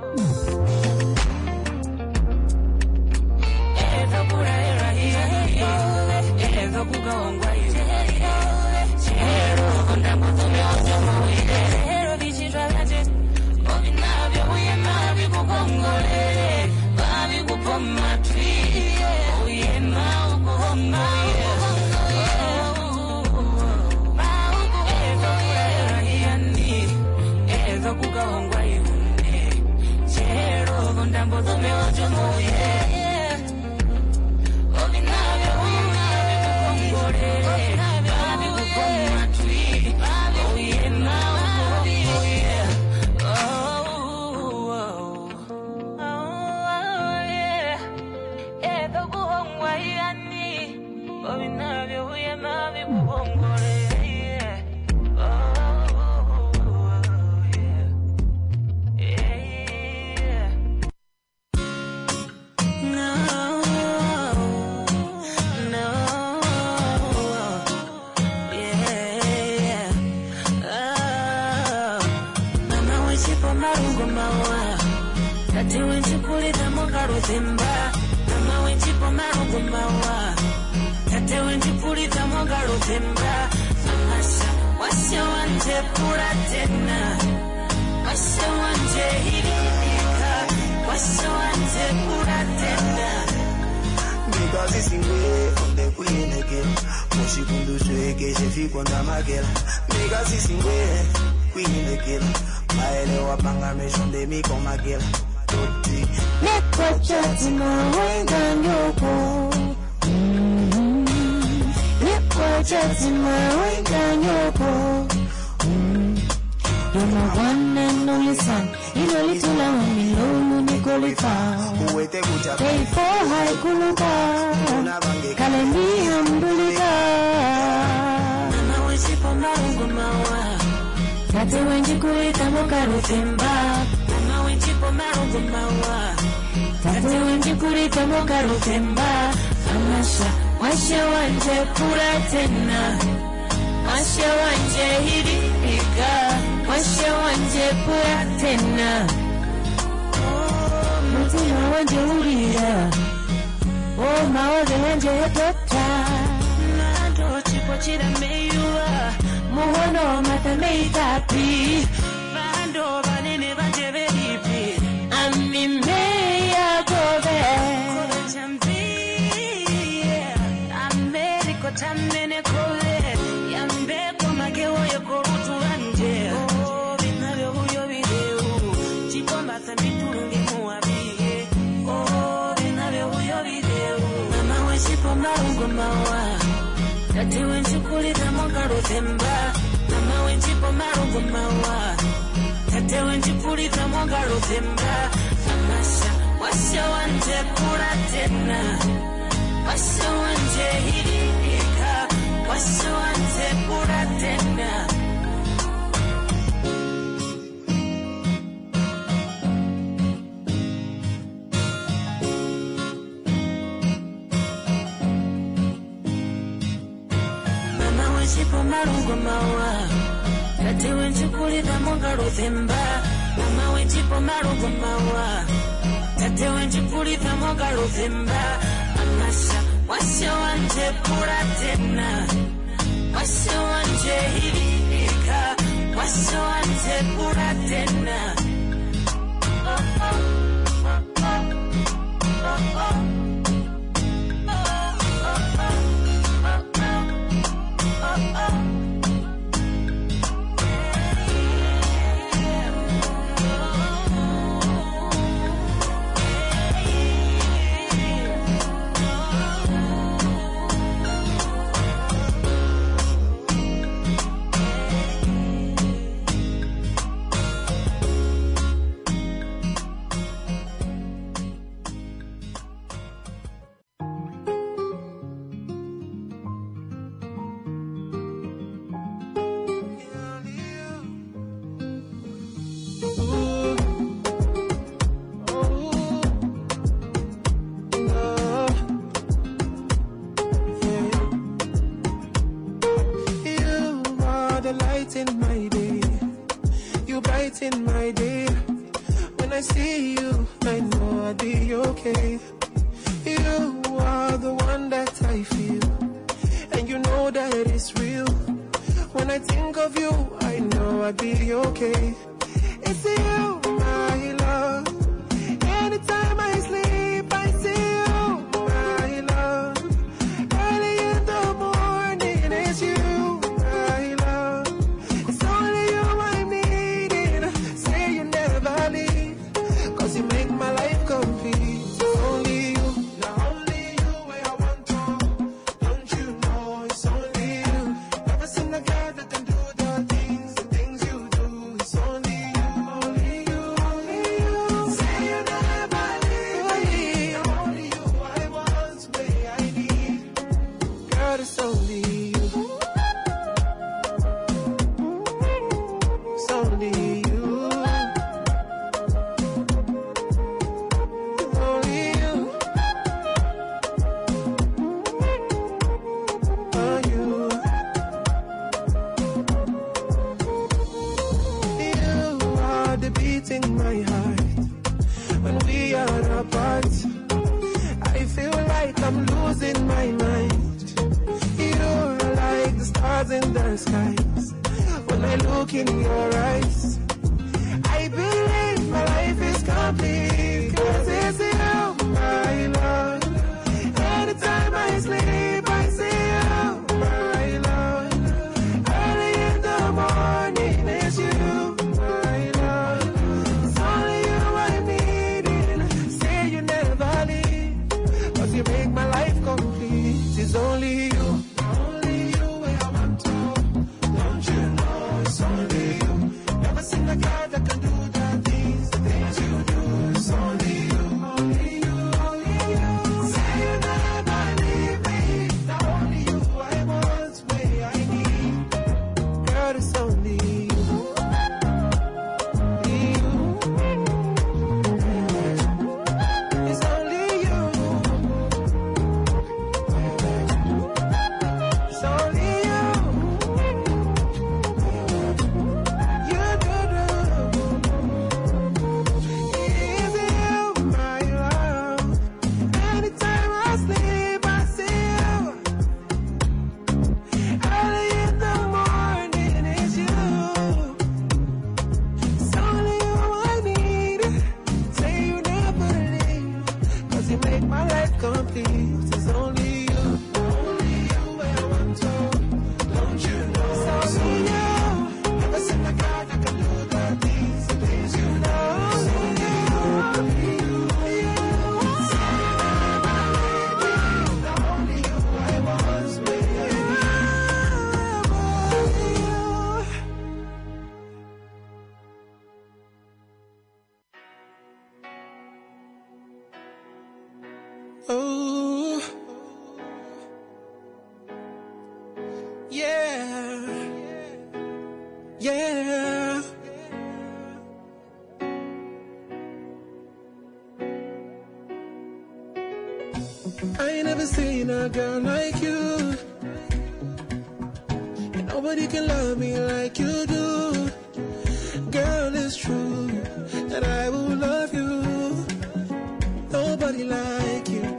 M: eso pura era hiya eso kugongwa chero kondamo tume ojo moire chero bichitwa laje obinavyo uyema vikukongolere babi kupoma twi uyema ukuhoma ezo kugongwa yune chero gondambo tume ojo moye obinavyo uyema vikukongolere babi kupoma twi uyema ukuhoma Ati wenchi kulita mokaro temba Mama wenchi pomaro kumawa Ati wenchi kulita mokaro temba Amasha washa wanje pura tena Washa wanje hirika Washa wanje pura tena
C: Because it's in way on the queen again Moshi kundu sweke shefi konda magela Because it's in way queen again Maele wapanga meshonde miko magela
N: Neko chati mawenga nyoko Neko chati mawenga nyoko You're my one and only son Ilo litula umilolu nikolifa Pay for high kuluka Kalemi hamdulika
M: Mama wenchi pomarungu mawa
N: Kati wenchi kulita mokaro temba
M: Mama wenchi pomarungu mawa
N: Kati wenchi kulita mokaro temba Amasha washa wanje pura tena Washa wanje hirika Washa wanje pura tena Mutima wanje urira Oh mawaze wanje etota
M: Nando chipo chira meyua
N: Muhono mata meitapi
M: Bando banene banje veripi
N: Ami meya gobe
M: Kobe chambi Ameriko tamene kole Yambe koma gewo yoko utu anje Oh binavyo huyo video Chipo mata miturungi muwabige Oh binavyo huyo video Mama wenchipo marungu mawa Kati wenchikulita mokaro temba Mama wenchipo marungu mawa Kati wenchikulita mokaro temba Amasha washa wanje pura tena Washa wanje hirika Washa wanje pura tena
N: chipo marungo mawa. Tati wenchukuli da monga rozemba. Mama wenchipo marungo mawa. Tati wenchukuli da monga rozemba. Amasha, washa wanje pura tena. Washa wanje hirika. Washa wanje pura tena. Oh oh, oh oh, oh oh.
E: In my day, when I see you, I know I'll be okay. You are the one that I feel, and you know that it's real. When I think of you, I know I'll be okay. It's you, my love. Anytime I sleep, I see you, my love. Early in the morning, it's you. You make my life complete. It's only you, not only you where I want to. Don't you know it's only you? Never seen a girl that can do the things, the things you do. It's only you, only you, only you. Say you never leave me. Only you I want, way I need. Girl, it's only you. It's only you. In my heart, when we are apart, I feel like I'm losing my mind. You're like the stars in the skies. When I look in your eyes, I believe my life is complete. 'Cause it's you, my love. Anytime I sleep, I see you, my love. Early in the morning, it's you. You make my life complete. It's only you, only you where I want to. Don't you know it's only you? Never seen a guy that can do the things, the things you do. It's only you, only you, only you. Say you never leave me. Not only you I want, way I need. Girl, it's only you. Oh, yeah, yeah. I ain't never seen a girl like you. Nobody can love me like you do. Girl, it's true that I will love you. Nobody like you.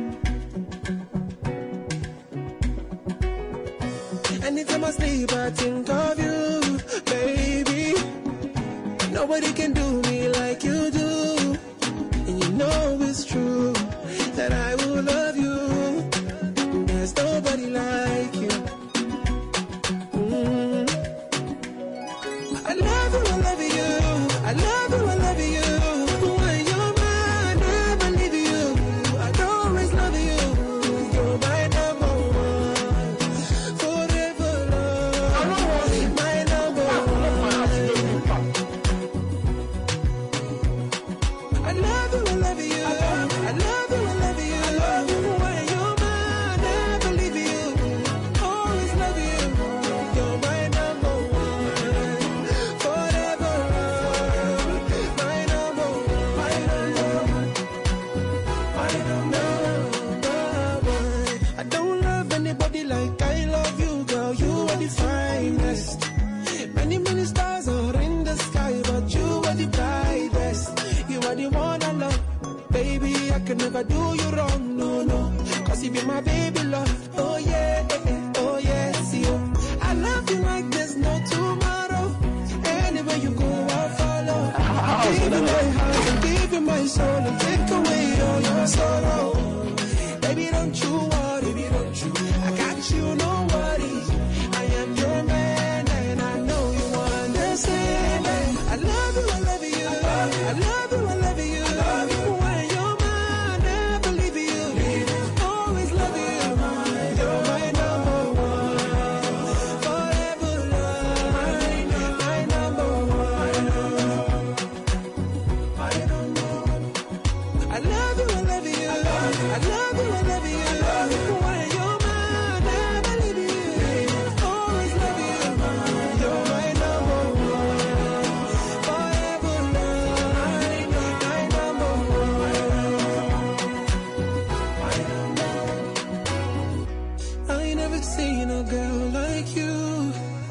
E: Anytime I sleep, I think of you, baby. Nobody can do me like you do. And you know it's true that I will love you. There's nobody like you. Mm. I love you, I love you. I love you, I love you. When you're mine, I never leave you. I'd always love you. You're my number one. Forever love. My number one. I love you, I love you. I love you, I love you. I love you. When you're mine, I never leave you. Always love you. You're my number one. Forever love. My number one. My number one. My number one. I don't love anybody like I love you, girl. You are the finest. Many, many stars are in the sky, but you are the brightest. You are the one I love. Baby, I can never do you wrong, no, no. Cause you be my baby love. Oh yeah, eh, eh, oh yes, you. I love you like there's no tomorrow. Anywhere you go, I'll follow. Give you my heart and give you my soul and take away all your sorrow. Baby, don't you worry, baby, don't you. I got you, no worries. I am your man and I know you understand. I love you, I love you. I love you, I love you. I love you. When you're mine, never leave you. Always love you. You're my number one. Forever love. My number one. My number one. I love you, I love you. I love you, I love you. I love you. When you're mine, never leave you. Always love you. You're my number one. Forever love. My number one. I ain't never seen a girl like you.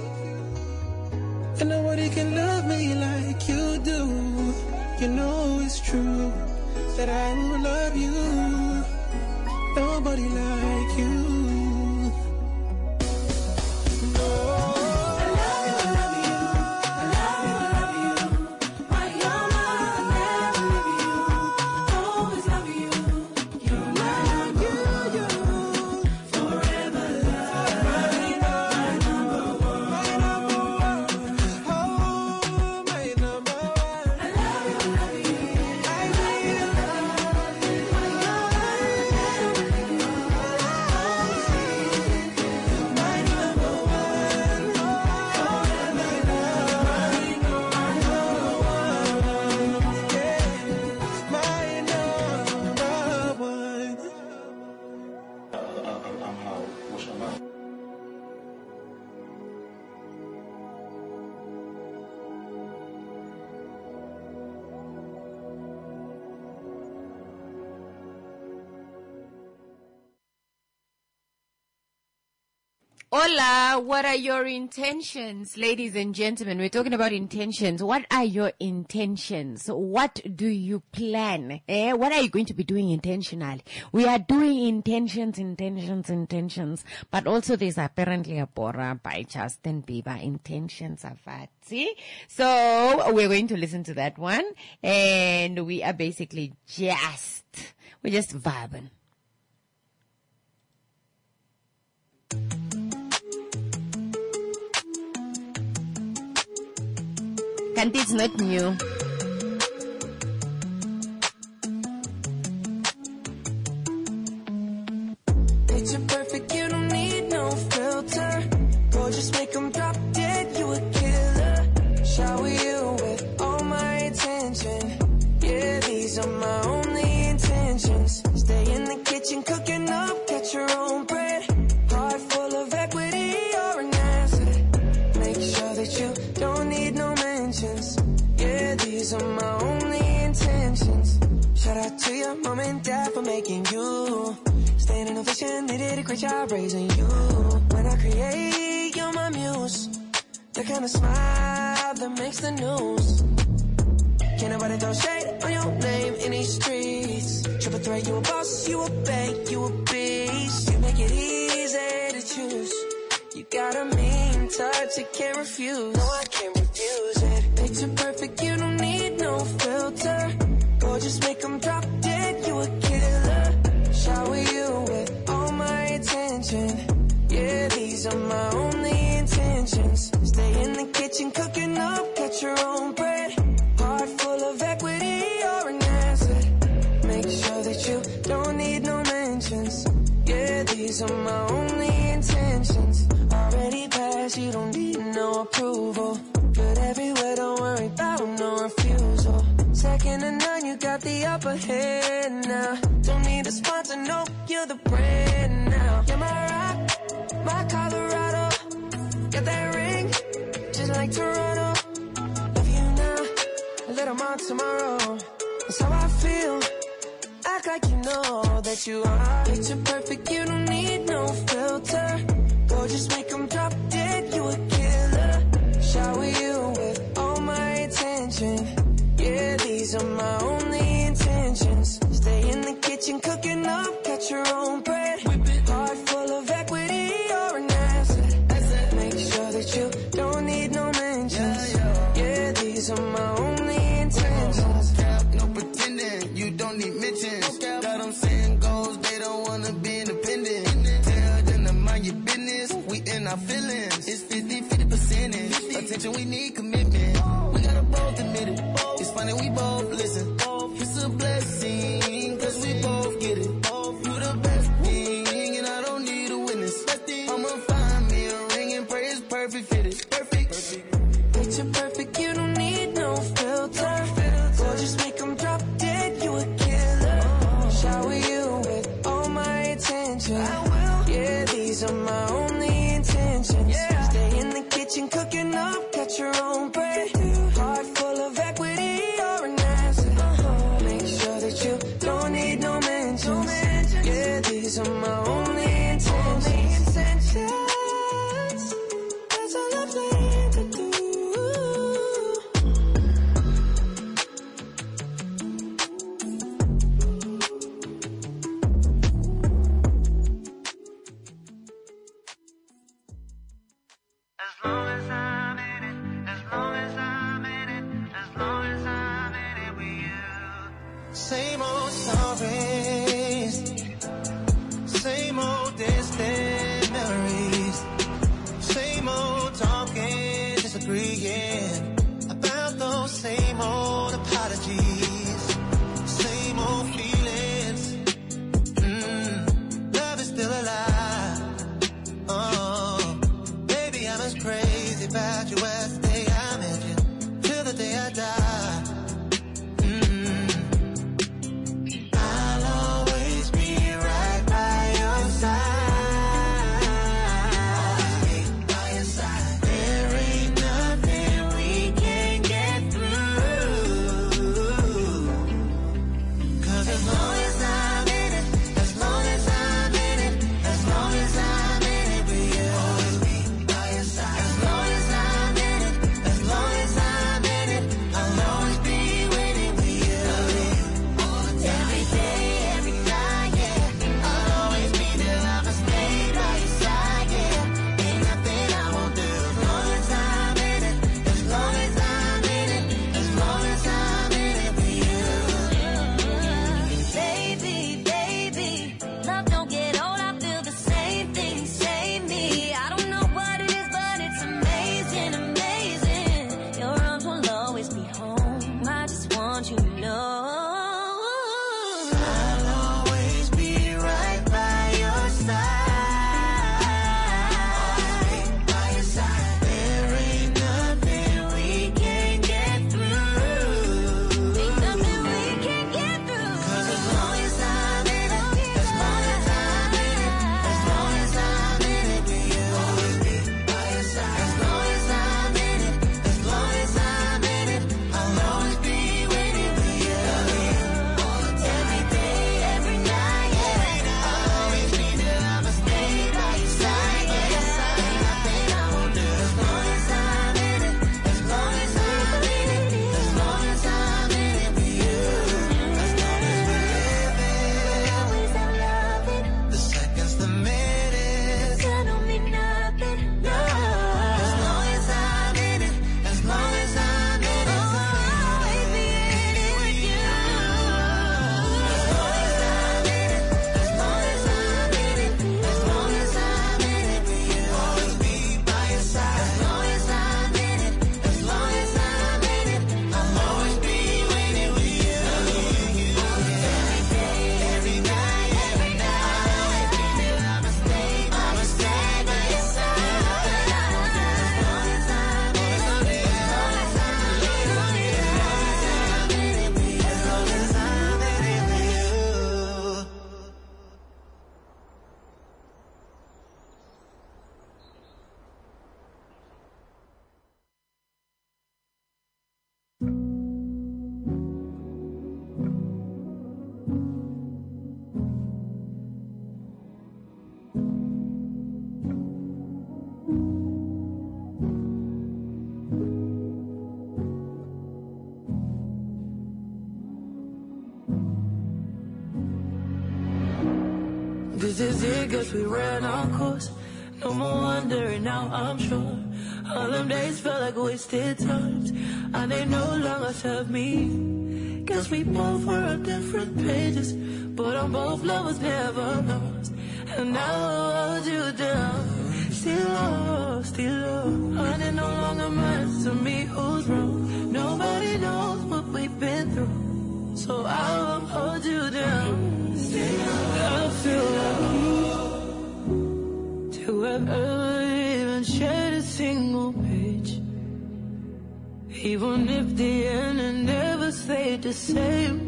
E: And nobody can love me like you do. You know it's true that I will love you. Nobody like you.
J: Hola, what are your intentions? Ladies and gentlemen, we're talking about intentions. What are your intentions? What do you plan? Eh? What are you going to be doing intentionally? We are doing intentions, intentions, intentions. But also there's apparently a Bora by Justin Bieber. Intentions are fatty. So we're going to listen to that one. And we are basically just, we're just vibing. And it's not new.
S: Picture perfect, you don't need no filter. Gorgeous, make them drop dead, you a killer. Shower you with all my attention. Yeah, these are my only intentions. Stay in the kitchen, cooking up, get your own bread. Heart full of equity, you're an asset. Make sure that you don't need no mentions. Yeah, these are my only intentions. Shout out to your mom and dad for making you. Staying in a vision, they did a great job raising you. When I create, you're my muse. the kind of smile that makes the news. Can't nobody throw shade on your name in these streets. Triple threat, you a boss, you a bank, you a beast. You make it easy to choose. You got a mean touch, you can't refuse. No, I can't refuse it. Picture perfect, you don't need no filter. Gorgeous, make them drop dead, you a killer. Shower you with all my attention. Yeah, these are my only intentions. Stay in the kitchen, cooking up, cut your own bread. Heart full of equity, you're an asset. Make sure that you don't need no mentions. Yeah, these are my only intentions. Already passed, you don't need no approval. Good everywhere, don't worry about no refusal. Second to none, you got the upper hand now. Don't need a sponsor, no, you're the brand now. You're my rock, my Colorado. Got that ring, just like Toronto. Love you now, a little more tomorrow. That's how I feel. Act like you know that you are. Picture perfect, you don't need no filter. Gorgeous, make them drop dead, you a killer. Shower you with all my attention. Yeah, these are my only intentions. Stay in the kitchen, cooking up, cut your own bread. Heart full of equity, you're an asset. Make sure that you don't need no mentions. Yeah, these are my only intentions.
C: No pretending, you don't need mentions. Got them saying goals, they don't wanna be independent. Tell them to mind your business, we in our feelings. It's fifty, fifty percentage. Attention, we need commitment. We gotta both admit it. It's funny, we both listen. It's a blessing, cause we both get it. You the best thing, and I don't need a witness. I'ma find me a ring and pray it's perfect fit. It's perfect.
S: Picture perfect, you don't need no filter. Gorgeous, make them drop dead, you a killer. Shower you with all my attention. Yeah, these are my only intentions. Stay in the kitchen, cooking up, cut your own bread. Heart full of equity, you're an asset. Make sure that you don't need no mentions. Yeah, these are my only intentions. That's all I plan to do.
C: Same old stories, same old distant memories, same old talking, disagreeing about those same old apologies, same old feelings. Mm, love is still alive. Oh, baby, I'm as crazy about you as the day I met you, till the day I die. I'll
S: is it, guess we ran our course. No more wondering, now I'm sure. All them days felt like wasted times, and they no longer serve me. Guess we both were on different pages, but on both lovers never lost. And now I'll hold you down. Still lost, still lost. And it no longer matters to me who's wrong. Nobody knows what we've been through, so I'll hold you down. Still I feel lucky to have ever even shared a single page, even if the end never stayed the same.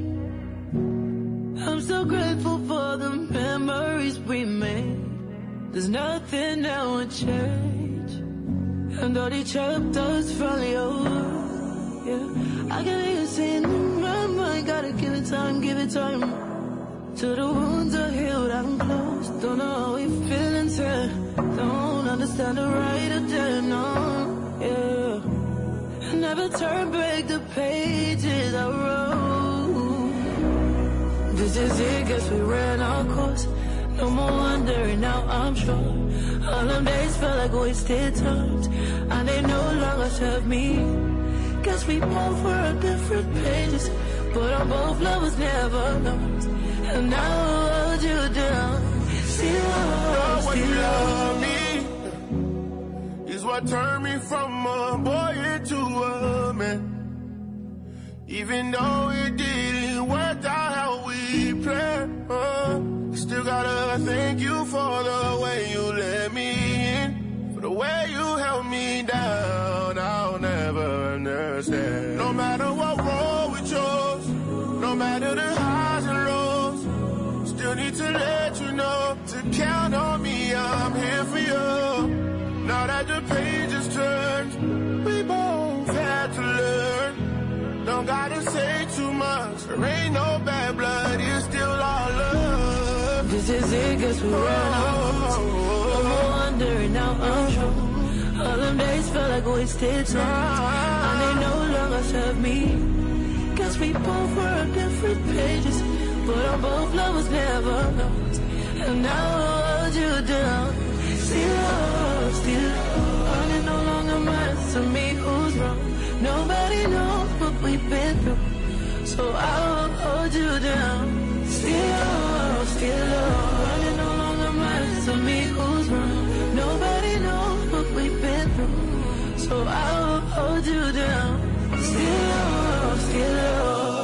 S: I'm so grateful for the memories we made. There's nothing that would change, and all the chapters finally over. Yeah, I can hear you saying, my mind, gotta give it time, give it time. Till the wounds are healed, I'm close. Don't know how we feel until don't understand the right or the no. Yeah, I never turn back the pages I wrote. This is it, guess we ran our course. No more wondering, now I'm sure. All them days felt like wasted times, and they no longer serve me. Guess we both were on different pages, but on both lovers never lost. And now I'll hold you down. Still love, still love
K: me is what turned me from a boy into a man. Even though it didn't work out how we planned, uh, still gotta thank you for the way you let me in, for the way you held me down. I'll never understand. No matter what road we chose, no matter the highs and lows, still need to let you know to count on me. I'm here for you. Now that the page is turned, we both had to learn. Don't gotta say too much, there ain't no bad blood, it's still all love.
S: This is it, guess we ran out. No more wondering, now I'm sure. All them days felt like wasted time, and they no longer serve me. Guess we both were on different pages, but on both lovers never lost. And now I'll hold you down. Still lost, still lost. And it no longer matters to me who's wrong. Nobody knows what we've been through, so I'll hold you down. Still love, still love. And it no longer matters to me who's wrong. Nobody knows what we've been through, so I'll hold you down. Still love, still love.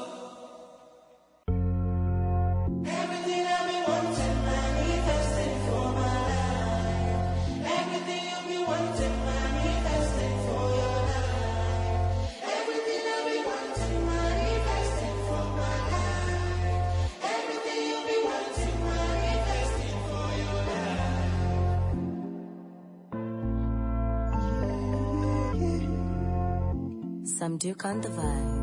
A: Everything I've been wanting, manifesting for my life. Everything you've been wanting, manifesting for your life. Everything I've been wanting, manifesting for my life. Everything you've been wanting, manifesting for your life.
N: Some Duke on the vibe.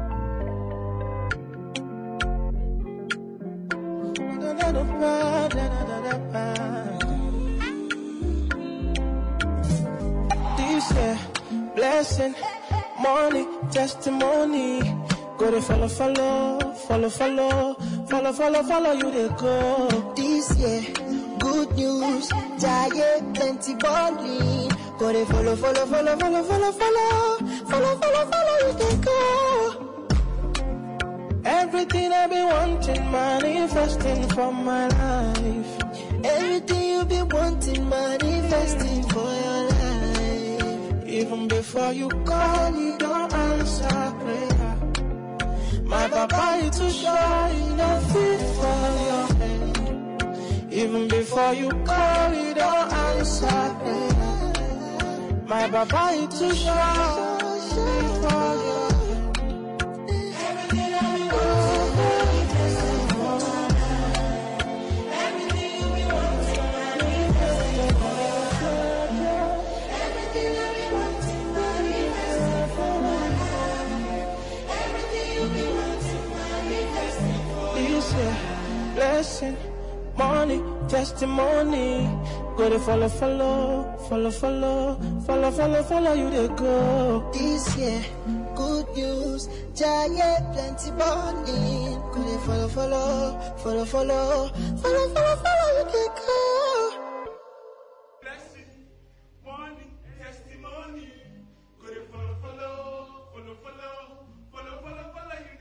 E: This year, blessing, money, testimony. Go to follow, follow, follow, follow, follow, follow, follow you they go.
T: This year, good news, giant, plenty balling. Go to follow, follow, follow, follow, follow, follow, follow, follow, follow you they go.
E: Everything I've been wanting, manifesting for my life.
T: Everything you've been wanting, manifesting for your life.
E: Even before you call, you don't answer prayer. My papa is too shy, no fit for your head. Even before you call, you don't answer prayer. My papa is too shy, for your head. Blessing, money, testimony.
K: Go to follow, follow, follow, follow, follow, follow, follow you they go.
T: This year, good news, giant plenty bonding. Go to follow, follow, follow, follow, follow, follow, follow you they go.
K: Blessing, morning, testimony. Go to follow, follow, follow, follow, follow, follow, follow you.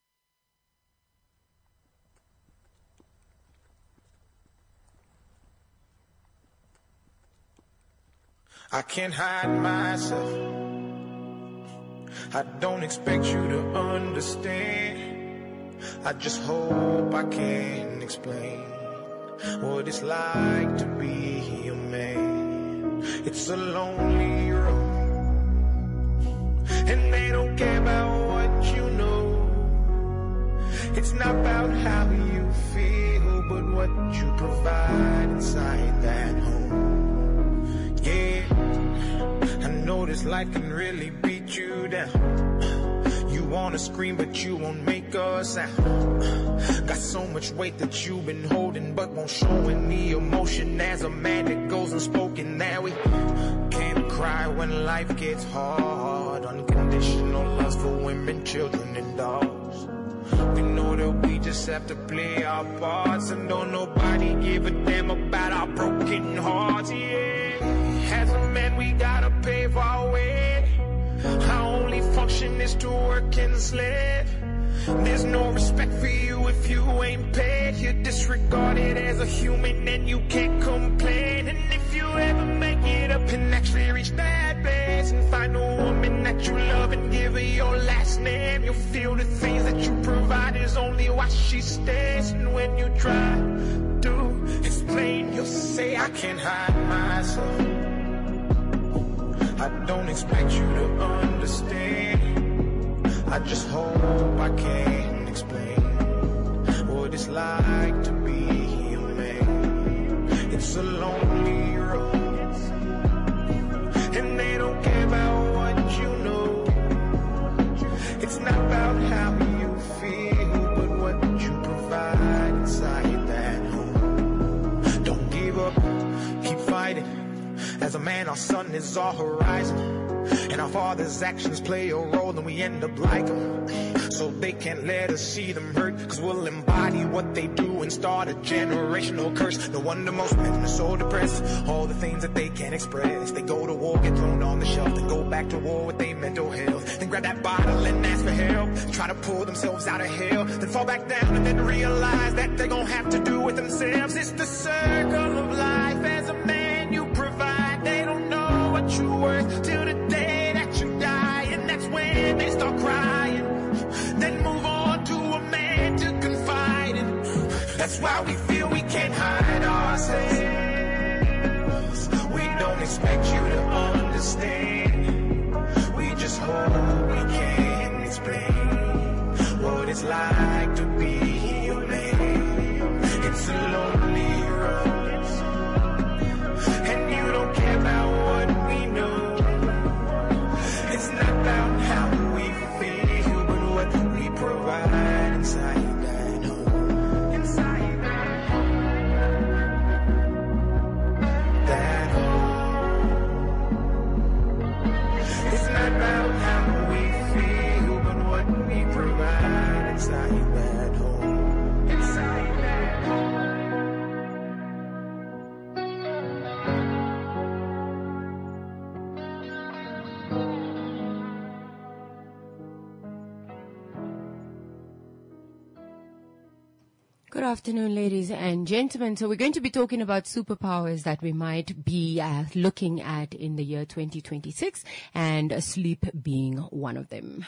K: I can't hide myself. I don't expect you to understand. I just hope I can explain what it's like to be a man. It's a lonely road, and they don't care about what you know. It's not about how you feel, but what you provide inside that home. Yeah, I know this life can really beat you down. You wanna scream but you won't make a sound. Got so much weight that you've been holding but won't show any emotion. As a man that goes unspoken, that we can't cry when life gets hard. Unconditional love for women, children and dogs. We know that we just have to play our parts, and don't nobody give a damn about our broken hearts. Yeah, as a man we gotta pave our way. Our only function is to work and slave. There's no respect for you if you ain't paid. You're disregarded as a human and you can't complain. And if you ever make it up and actually reach that base and find a woman that you love and give her your last name, you'll feel the things that you provide is only why she stays. And when you try to explain, you'll say I can't hide myself. I don't expect you to understand. I just hope I can explain what it's like to be a man. It's a lonely road, and they don't care about what you know. It's not about how you feel, but what you provide inside that home. Don't give up, keep fighting. As a man, our sun is our horizon, and our father's actions play a role, and we end up like them. So they can't let us see them hurt, cause we'll embody what they do and start a generational curse. No wonder most men are so depressed, all the things that they can't express. They go to war, get thrown on the shelf, then go back to war with their mental health. Then grab that bottle and ask for help, try to pull themselves out of hell, then fall back down and then realize that they're gonna have to do it themselves. It's the circle of life. As a man you provide, they don't know what you're worth till the day that you die, and that's when they start crying. Then move on to a man to confide in. That's why we feel we can't hide ourselves. We don't expect you to understand. We just hope we can explain what it's like to be a man. It's a lonely road, and you don't care about what we know. It's not about how we feel, but what we provide inside that home. Inside that home. That home. It's not about how we feel, but what we provide inside that home. Inside that home.
J: Good afternoon, ladies and gentlemen. So we're going to be talking about superpowers that we might be uh, looking at in the year twenty twenty-six, and uh, sleep being one of them.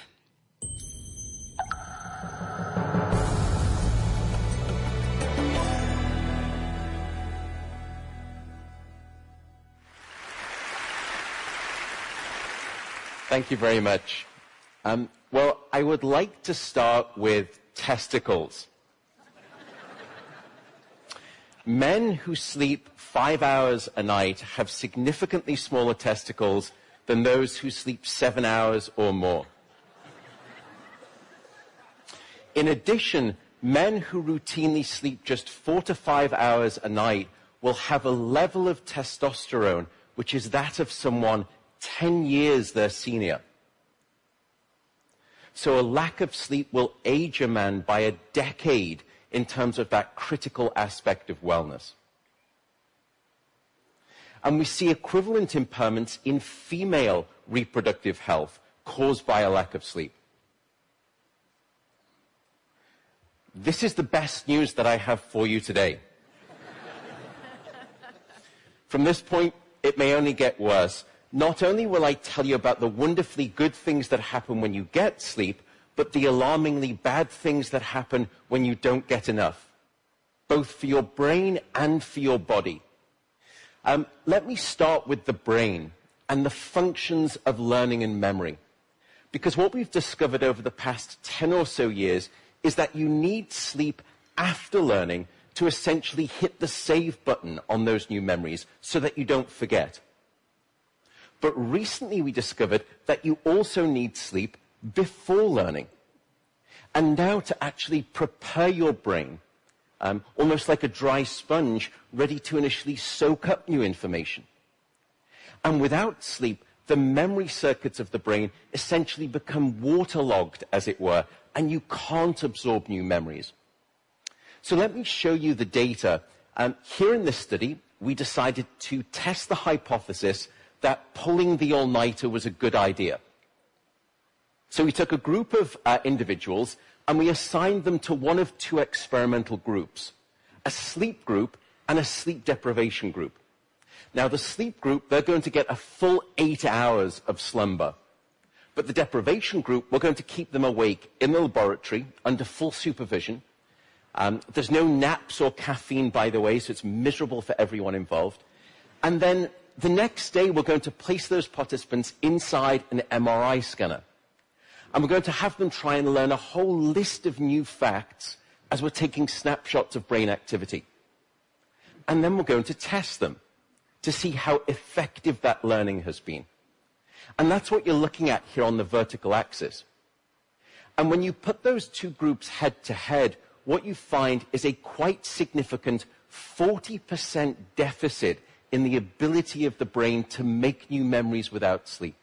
U: Thank you very much. Um, well, I would like to start with testicles. Men who sleep five hours a night have significantly smaller testicles than those who sleep seven hours or more. In addition, men who routinely sleep just four to five hours a night will have a level of testosterone which is that of someone ten years their senior. So a lack of sleep will age a man by a decade in terms of that critical aspect of wellness. And we see equivalent impairments in female reproductive health caused by a lack of sleep. This is the best news that I have for you today. From this point, it may only get worse. Not only will I tell you about the wonderfully good things that happen when you get sleep, but the alarmingly bad things that happen when you don't get enough, both for your brain and for your body. Um, let me start with the brain and the functions of learning and memory. Because what we've discovered over the past ten or so years is that you need sleep after learning to essentially hit the save button on those new memories so that you don't forget. But recently we discovered that you also need sleep before learning. And now to actually prepare your brain, um, almost like a dry sponge, ready to initially soak up new information. And without sleep, the memory circuits of the brain essentially become waterlogged, as it were, and you can't absorb new memories. So let me show you the data. Um, here in this study, we decided to test the hypothesis that pulling the all-nighter was a good idea. So we took a group of uh, individuals and we assigned them to one of two experimental groups, a sleep group and a sleep deprivation group. Now, the sleep group, they're going to get a full eight hours of slumber. But the deprivation group, we're going to keep them awake in the laboratory under full supervision. Um, there's no naps or caffeine, by the way, so it's miserable for everyone involved. And then the next day, we're going to place those participants inside an M R I scanner. And we're going to have them try and learn a whole list of new facts as we're taking snapshots of brain activity. And then we're going to test them to see how effective that learning has been. And that's what you're looking at here on the vertical axis. And when you put those two groups head to head, what you find is a quite significant forty percent deficit in the ability of the brain to make new memories without sleep.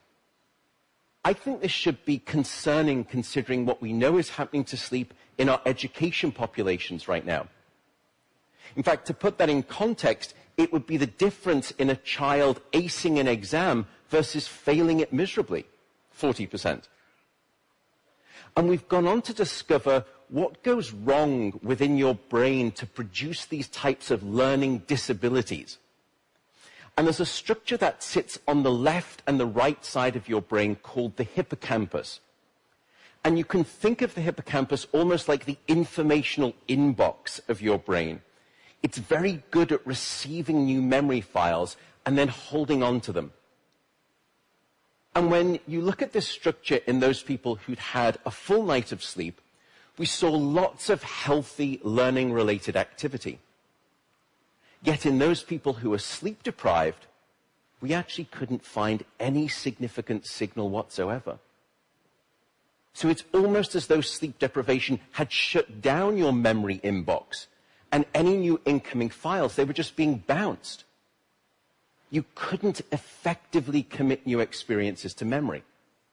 U: I think this should be concerning considering what we know is happening to sleep in our education populations right now. In fact, to put that in context, it would be the difference in a child acing an exam versus failing it miserably, forty percent. And we've gone on to discover what goes wrong within your brain to produce these types of learning disabilities. And there's a structure that sits on the left and the right side of your brain called the hippocampus. And you can think of the hippocampus almost like the informational inbox of your brain. It's very good at receiving new memory files and then holding on to them. And when you look at this structure in those people who'd had a full night of sleep, we saw lots of healthy learning-related activity. Yet in those people who were sleep deprived, we actually couldn't find any significant signal whatsoever. So it's almost as though sleep deprivation had shut down your memory inbox, and any new incoming files, they were just being bounced. You couldn't effectively commit new experiences to memory.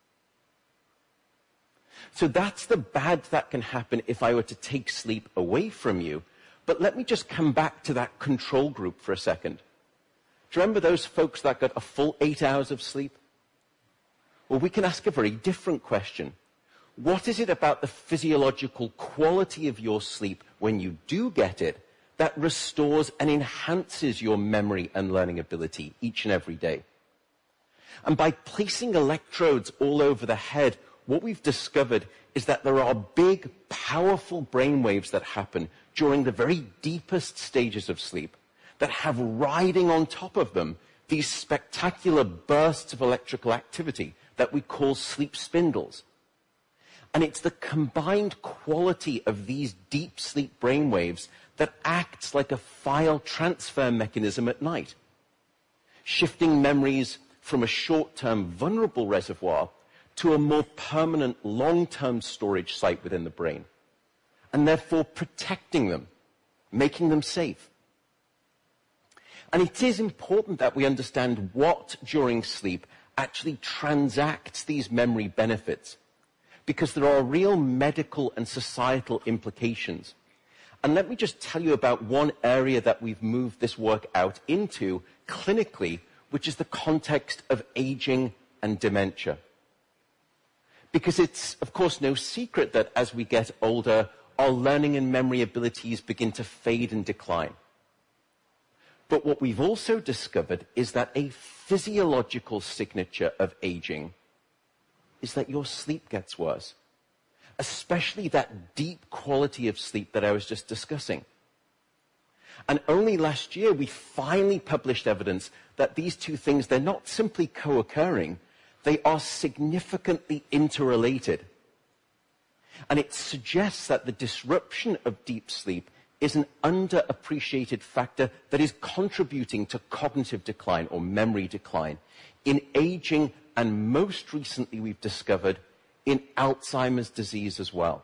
U: So that's the bad that can happen if I were to take sleep away from you. But let me just come back to that control group for a second. Do you remember those folks that got a full eight hours of sleep? Well, we can ask a very different question. What is it about the physiological quality of your sleep when you do get it that restores and enhances your memory and learning ability each and every day? And by placing electrodes all over the head, what we've discovered is that there are big, powerful brainwaves that happen during the very deepest stages of sleep that have riding on top of them these spectacular bursts of electrical activity that we call sleep spindles. And it's the combined quality of these deep sleep brainwaves that acts like a file transfer mechanism at night, shifting memories from a short-term vulnerable reservoir to a more permanent long-term storage site within the brain, and therefore protecting them, making them safe. And it is important that we understand what, during sleep, actually transacts these memory benefits, because there are real medical and societal implications. And let me just tell you about one area that we've moved this work out into clinically, which is the context of aging and dementia. Because it's, of course, no secret that as we get older, our learning and memory abilities begin to fade and decline. But what we've also discovered is that a physiological signature of aging is that your sleep gets worse, especially that deep quality of sleep that I was just discussing. And only last year we finally published evidence that these two things, they're not simply co-occurring, they are significantly interrelated. And it suggests that the disruption of deep sleep is an underappreciated factor that is contributing to cognitive decline or memory decline in aging, and most recently we've discovered in Alzheimer's disease as well.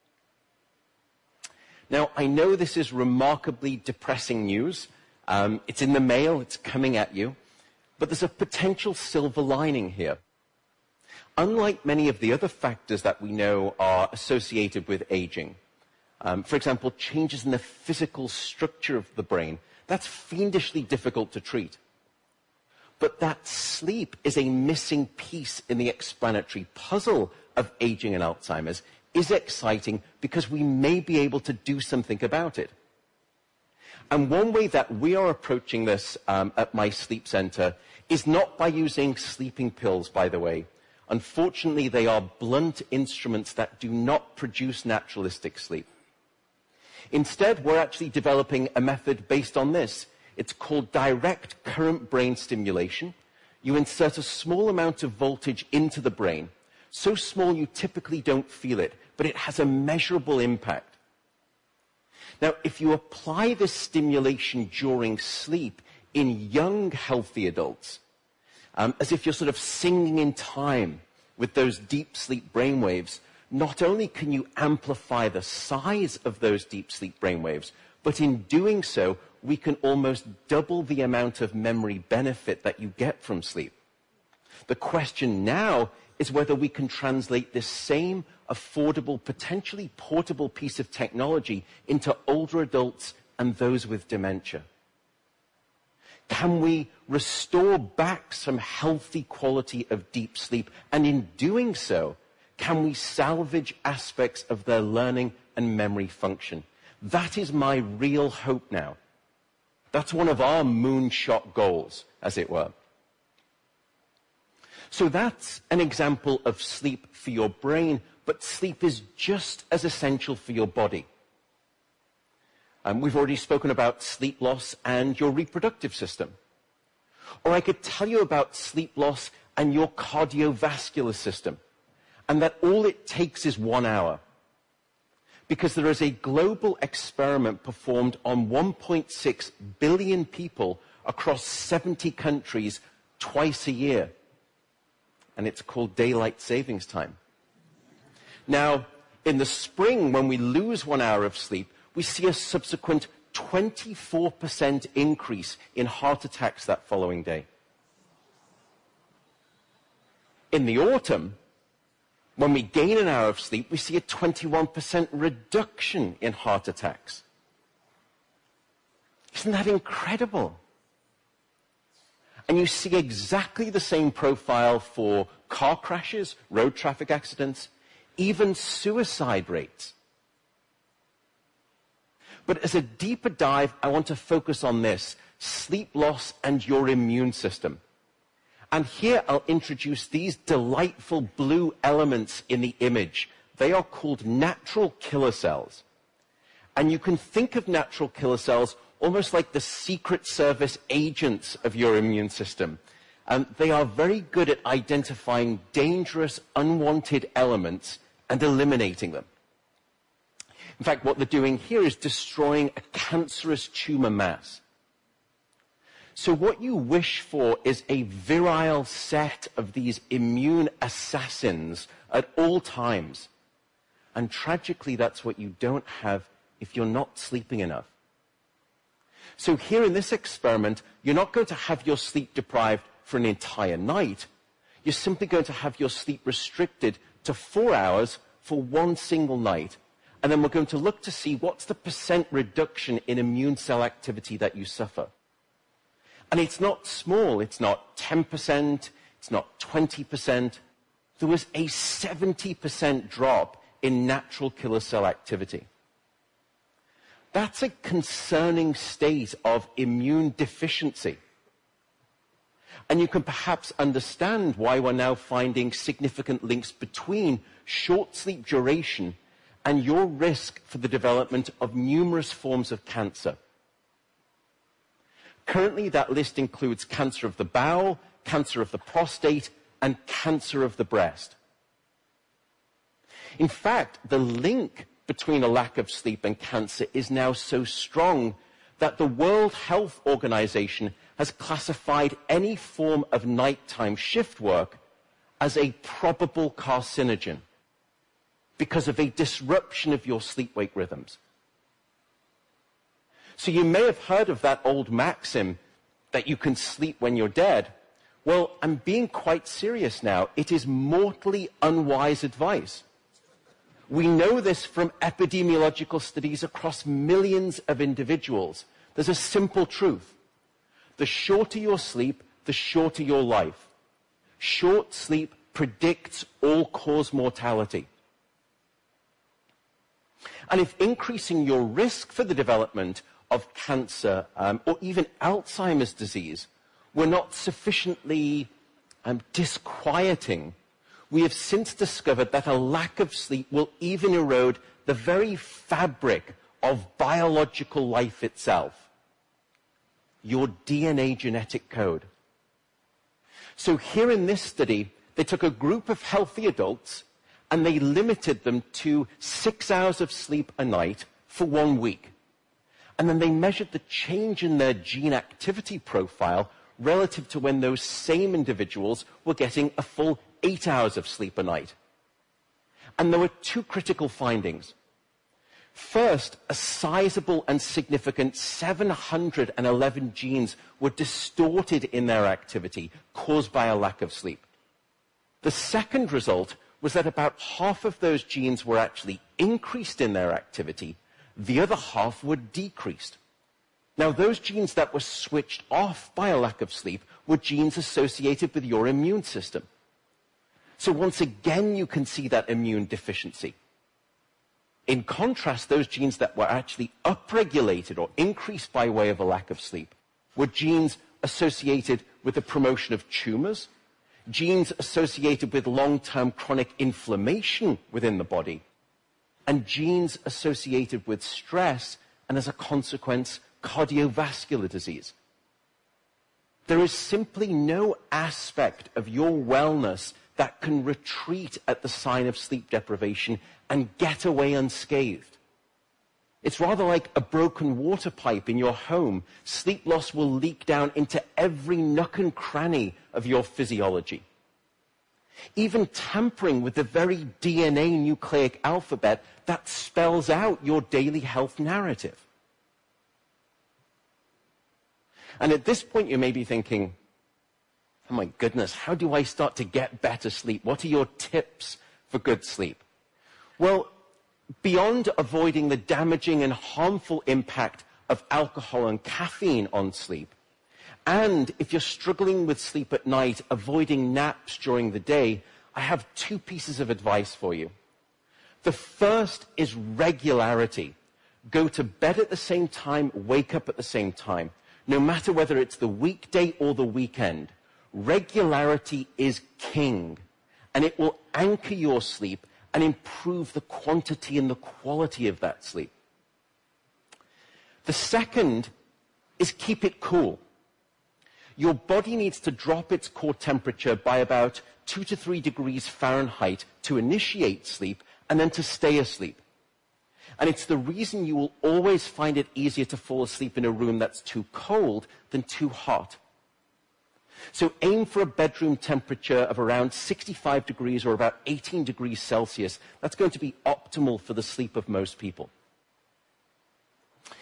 U: Now, I know this is remarkably depressing news. Um, it's in the mail, it's coming at you, but there's a potential silver lining here. Unlike many of the other factors that we know are associated with aging, Um, for example, changes in the physical structure of the brain, that's fiendishly difficult to treat. But that sleep is a missing piece in the explanatory puzzle of aging and Alzheimer's is exciting because we may be able to do something about it. And one way that we are approaching this um, at my sleep center is not by using sleeping pills, by the way. Unfortunately, they are blunt instruments that do not produce naturalistic sleep. Instead, we're actually developing a method based on this. It's called direct current brain stimulation. You insert a small amount of voltage into the brain, so small you typically don't feel it, but it has a measurable impact. Now, if you apply this stimulation during sleep in young, healthy adults, um, as if you're sort of singing in time with those deep sleep brainwaves, not only can you amplify the size of those deep sleep brainwaves, but in doing so, we can almost double the amount of memory benefit that you get from sleep. The question now is whether we can translate this same affordable, potentially portable piece of technology into older adults and those with dementia. Can we restore back some healthy quality of deep sleep? And in doing so, can we salvage aspects of their learning and memory function? That is my real hope now. That's one of our moonshot goals, as it were. So that's an example of sleep for your brain, but sleep is just as essential for your body. Um, we've already spoken about sleep loss and your reproductive system. Or I could tell you about sleep loss and your cardiovascular system, and that all it takes is one hour. Because there is a global experiment performed on one point six billion people across seventy countries twice a year. And it's called daylight savings time. Now, in the spring, when we lose one hour of sleep, we see a subsequent twenty-four percent increase in heart attacks that following day. In the autumn, when we gain an hour of sleep, we see a twenty-one percent reduction in heart attacks. Isn't that incredible? And you see exactly the same profile for car crashes, road traffic accidents, even suicide rates. But as a deeper dive, I want to focus on this: sleep loss and your immune system. And here I'll introduce these delightful blue elements in the image. They are called natural killer cells. And you can think of natural killer cells almost like the Secret Service agents of your immune system. And they are very good at identifying dangerous, unwanted elements and eliminating them. In fact, what they're doing here is destroying a cancerous tumor mass. So what you wish for is a virile set of these immune assassins at all times. And tragically, that's what you don't have if you're not sleeping enough. So here in this experiment, you're not going to have your sleep deprived for an entire night. You're simply going to have your sleep restricted to four hours for one single night. And then we're going to look to see what's the percent reduction in immune cell activity that you suffer. And it's not small. It's not ten percent. It's not twenty percent. There was a seventy percent drop in natural killer cell activity. That's a concerning state of immune deficiency. And you can perhaps understand why we're now finding significant links between short sleep duration and your risk for the development of numerous forms of cancer. Currently, that list includes cancer of the bowel, cancer of the prostate, and cancer of the breast. In fact, the link between a lack of sleep and cancer is now so strong that the World Health Organization has classified any form of nighttime shift work as a probable carcinogen because of a disruption of your sleep-wake rhythms. So you may have heard of that old maxim that you can sleep when you're dead. Well, I'm being quite serious now. It is mortally unwise advice. We know this from epidemiological studies across millions of individuals. There's a simple truth. The shorter your sleep, the shorter your life. Short sleep predicts all-cause mortality. And if increasing your risk for the development of cancer um, or even Alzheimer's disease were not sufficiently um, disquieting, we have since discovered that a lack of sleep will even erode the very fabric of biological life itself, your D N A genetic code. So here in this study, they took a group of healthy adults and they limited them to six hours of sleep a night for one week. And then they measured the change in their gene activity profile relative to when those same individuals were getting a full eight hours of sleep a night. And there were two critical findings. First, a sizable and significant seven hundred eleven genes were distorted in their activity, caused by a lack of sleep. The second result was that about half of those genes were actually increased in their activity, the other half were decreased. Now, those genes that were switched off by a lack of sleep were genes associated with your immune system. So once again, you can see that immune deficiency. In contrast, those genes that were actually upregulated or increased by way of a lack of sleep were genes associated with the promotion of tumors, genes associated with long-term chronic inflammation within the body, and genes associated with stress and, as a consequence, cardiovascular disease. There is simply no aspect of your wellness that can retreat at the sign of sleep deprivation and get away unscathed. It's rather like a broken water pipe in your home. Sleep loss will leak down into every nook and cranny of your physiology. Even tampering with the very D N A nucleic alphabet that spells out your daily health narrative. And at this point, you may be thinking, oh my goodness, how do I start to get better sleep? What are your tips for good sleep? Well, beyond avoiding the damaging and harmful impact of alcohol and caffeine on sleep, and if you're struggling with sleep at night, avoiding naps during the day, I have two pieces of advice for you. The first is regularity. Go to bed at the same time, wake up at the same time. No matter whether it's the weekday or the weekend, regularity is king, and it will anchor your sleep and improve the quantity and the quality of that sleep. The second is keep it cool. Your body needs to drop its core temperature by about two to three degrees Fahrenheit to initiate sleep and then to stay asleep. And it's the reason you will always find it easier to fall asleep in a room that's too cold than too hot. So aim for a bedroom temperature of around sixty-five degrees or about eighteen degrees Celsius. That's going to be optimal for the sleep of most people.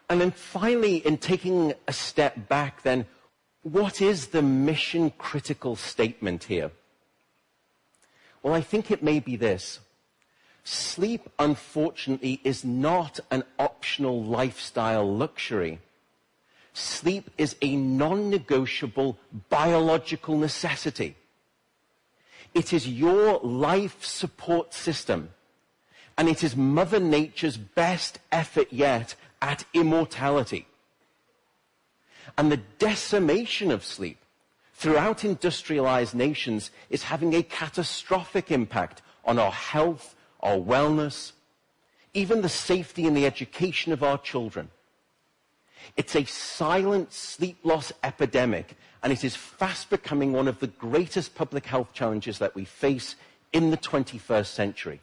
U: And then finally, in taking a step back, then, what is the mission-critical statement here? Well, I think it may be this. Sleep, unfortunately, is not an optional lifestyle luxury. Sleep is a non-negotiable biological necessity. It is your life support system, and it is Mother Nature's best effort yet at immortality. And the decimation of sleep throughout industrialized nations is having a catastrophic impact on our health, our wellness, even the safety and the education of our children. It's a silent sleep loss epidemic, and it is fast becoming one of the greatest public health challenges that we face in the twenty-first century.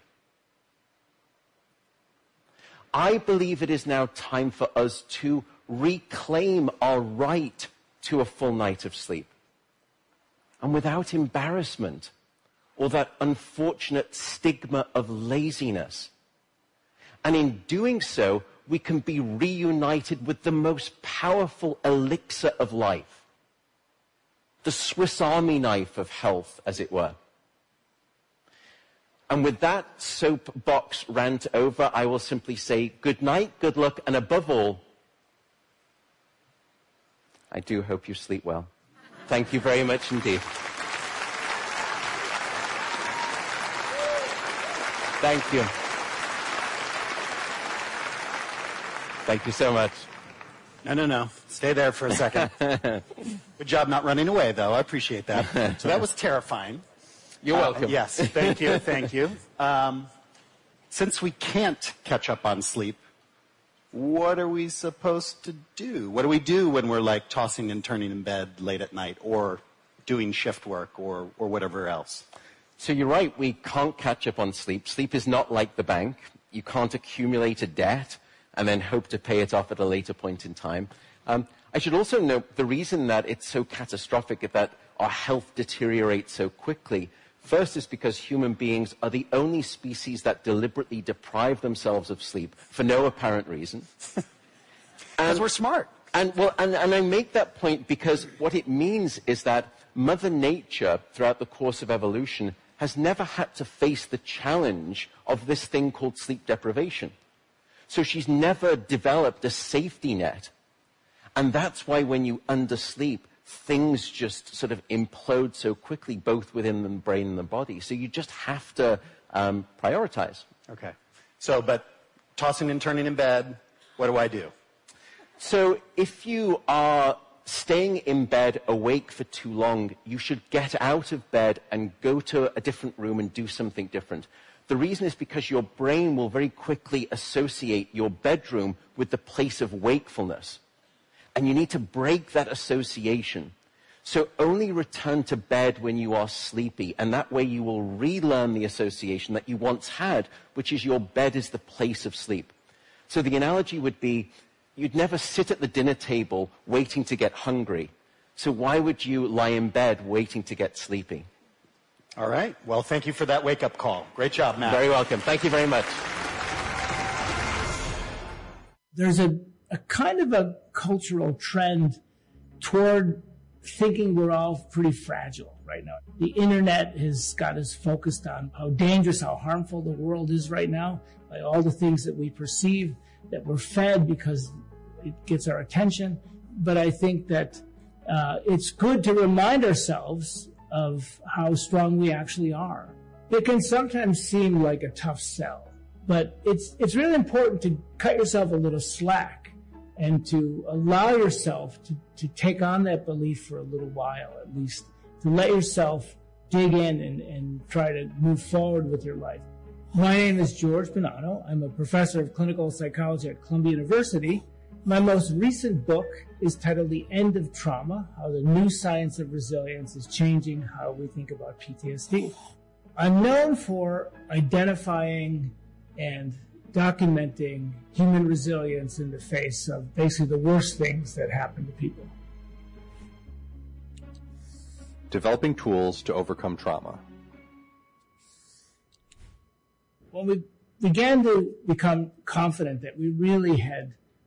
U: I believe it is now time for us to reclaim our right to a full night of sleep, and without embarrassment or that unfortunate stigma of laziness. And in doing so, we can be reunited with the most powerful elixir of life, the Swiss Army knife of health, as it were. And with that soapbox rant over, I will simply say good night, good luck, and above all, I do hope you sleep well. Thank you very much indeed. Thank you. Thank you so much.
D: No, no, no. Stay there for a second. Good job not running away, though. I appreciate that. So that was terrifying.
U: You're
D: Uh,
U: welcome.
D: yes, thank you, thank you. Um, since we can't catch up on sleep, what are we supposed to do? What do we do when we're like tossing and turning in bed late at night or doing shift work or, or whatever else?
U: So you're right, we can't catch up on sleep. Sleep is not like the bank. You can't accumulate a debt and then hope to pay it off at a later point in time. Um, I should also note the reason that it's so catastrophic, that our health deteriorates so quickly. First is because human beings are the only species that deliberately deprive themselves of sleep for no apparent reason.
D: Because we're smart.
U: And, well, and, and I make that point because what it means is that Mother Nature, throughout the course of evolution, has never had to face the challenge of this thing called sleep deprivation. So she's never developed a safety net. And that's why when you undersleep, things just sort of implode so quickly, both within the brain and the body. So you just have to um, prioritize.
D: Okay. So, but tossing and turning in bed, what do I do?
U: So if you are staying in bed awake for too long, you should get out of bed and go to a different room and do something different. The reason is because your brain will very quickly associate your bedroom with the place of wakefulness. And you need to break that association. So only return to bed when you are sleepy, and that way you will relearn the association that you once had, which is your bed is the place of sleep. So the analogy would be, you'd never sit at the dinner table waiting to get hungry. So why would you lie in bed waiting to get sleepy?
D: All right. Well, thank you for that wake-up call. Great job, Matt.
U: Very welcome. Thank you very much.
V: There's a, a kind of a cultural trend toward thinking we're all pretty fragile right now. The internet has got us focused on how dangerous, how harmful the world is right now by all the things that we perceive, that we're fed because it gets our attention. But I think that uh, it's good to remind ourselves of how strong we actually are. It can sometimes seem like a tough sell, but it's it's really important to cut yourself a little slack and to allow yourself to, to take on that belief for a little while, at least, to let yourself dig in and, and try to move forward with your life. My name is George Bonanno. I'm a professor of clinical psychology at Columbia University. My most recent book is titled The End of Trauma, How the New Science of Resilience is Changing How We Think About P T S D. I'm known for identifying and documenting human resilience in the face of basically the worst things that happen to people.
W: Developing tools to overcome trauma.
V: When we began to become confident that we really had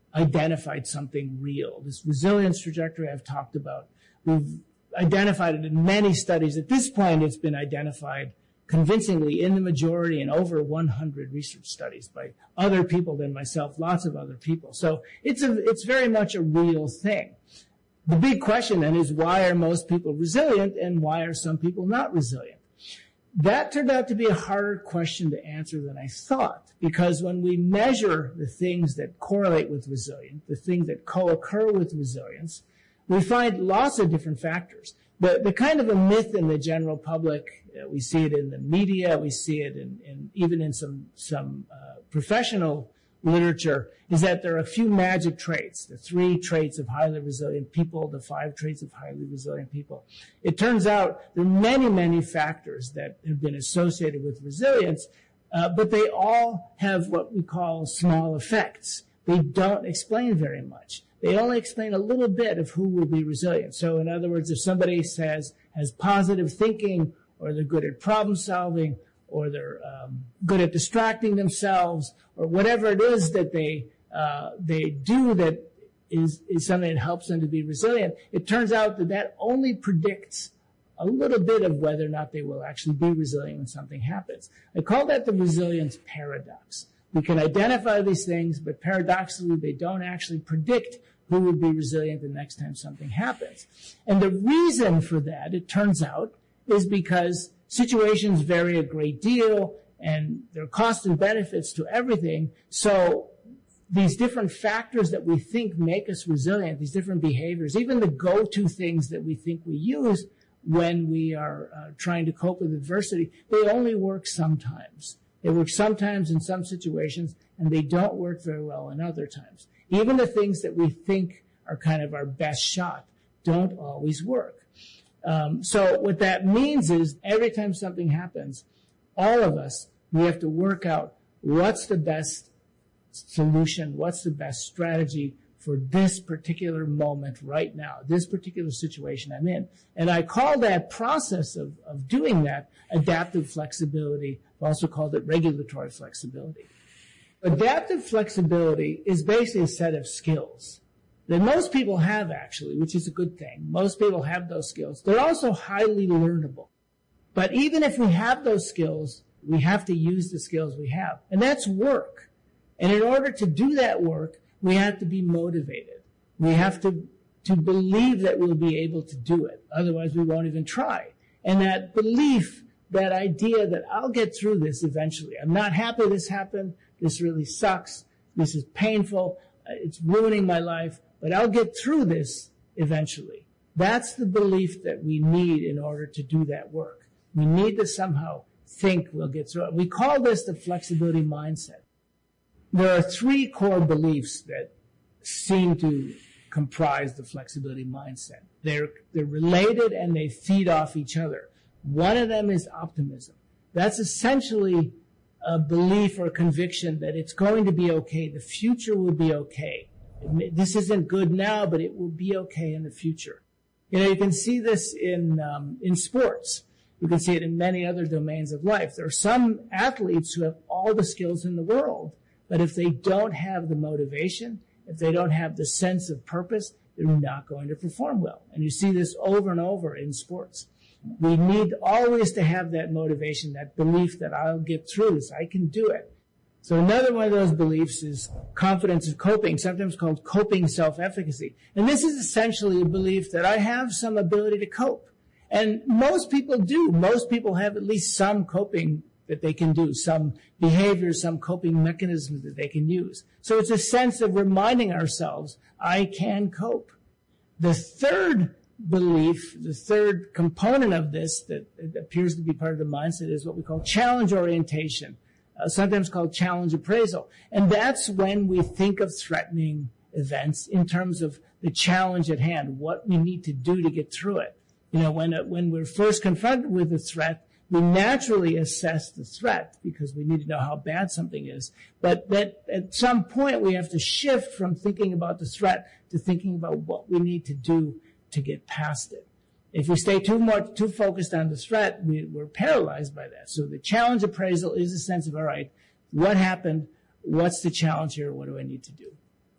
V: identified something real. This resilience trajectory I've talked about, we've identified it in many studies. At this point, it's been identified convincingly in the majority in over one hundred research studies by other people than myself, lots of other people. So it's a, it's very much a real thing. The big question then is, why are most people resilient and why are some people not resilient? That turned out to be a harder question to answer than I thought, because when we measure the things that correlate with resilience, the things that co-occur with resilience, we find lots of different factors. The, the kind of a myth in the general public, uh, we see it in the media, we see it in, in even in some, some uh, professional literature, is that there are a few magic traits, the three traits of highly resilient people, the five traits of highly resilient people. It turns out there are many, many factors that have been associated with resilience, uh, but they all have what we call small effects. They don't explain very much. They only explain a little bit of who will be resilient. So in other words, if somebody says, has positive thinking, or they're good at problem solving, or they're um, good at distracting themselves, or whatever it is that they uh, they do that is, is something that helps them to be resilient, it turns out that that only predicts a little bit of whether or not they will actually be resilient when something happens. I call that the resilience paradox. We can identify these things, but paradoxically, they don't actually predict who will be resilient the next time something happens. And the reason for that, it turns out, is because situations vary a great deal, and there are costs and benefits to everything. So these different factors that we think make us resilient, these different behaviors, even the go-to things that we think we use when we are uh, trying to cope with adversity, they only work sometimes. They work sometimes in some situations, and they don't work very well in other times. Even the things that we think are kind of our best shot don't always work. Um, so what that means is every time something happens, all of us, we have to work out what's the best solution, what's the best strategy for this particular moment right now, this particular situation I'm in. And I call that process of, of doing that adaptive flexibility. I've also called it regulatory flexibility. Adaptive flexibility is basically a set of skills that most people have, actually, which is a good thing. Most people have those skills. They're also highly learnable. But even if we have those skills, we have to use the skills we have. And that's work. And in order to do that work, we have to be motivated. We have to, to believe that we'll be able to do it. Otherwise, we won't even try. And that belief, that idea that I'll get through this eventually. I'm not happy this happened. This really sucks. This is painful. It's ruining my life. But I'll get through this eventually. That's the belief that we need in order to do that work. We need to somehow think we'll get through it. We call this the flexibility mindset. There are three core beliefs that seem to comprise the flexibility mindset. They're, they're related and they feed off each other. One of them is optimism. That's essentially a belief or conviction that it's going to be okay. The future will be okay. This isn't good now, but it will be okay in the future. You know, you can see this in um, in sports. You can see it in many other domains of life. There are some athletes who have all the skills in the world, but if they don't have the motivation, if they don't have the sense of purpose, they're not going to perform well. And you see this over and over in sports. We need always to have that motivation, that belief that I'll get through this, I can do it. So another one of those beliefs is confidence of coping, sometimes called coping self-efficacy. And this is essentially a belief that I have some ability to cope. And most people do. Most people have at least some coping that they can do, some behaviors, some coping mechanisms that they can use. So it's a sense of reminding ourselves, I can cope. The third belief, the third component of this that appears to be part of the mindset is what we call challenge orientation. Uh, sometimes called challenge appraisal. And that's when we think of threatening events in terms of the challenge at hand, what we need to do to get through it. You know, when, uh, when we're first confronted with a threat, we naturally assess the threat because we need to know how bad something is. But that at some point we have to shift from thinking about the threat to thinking about what we need to do to get past it. If we stay too much, too focused on the threat, we, we're paralyzed by that. So the challenge appraisal is a sense of, all right, what happened? What's the challenge here? What do I need to do?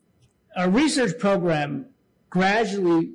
V: Our research program gradually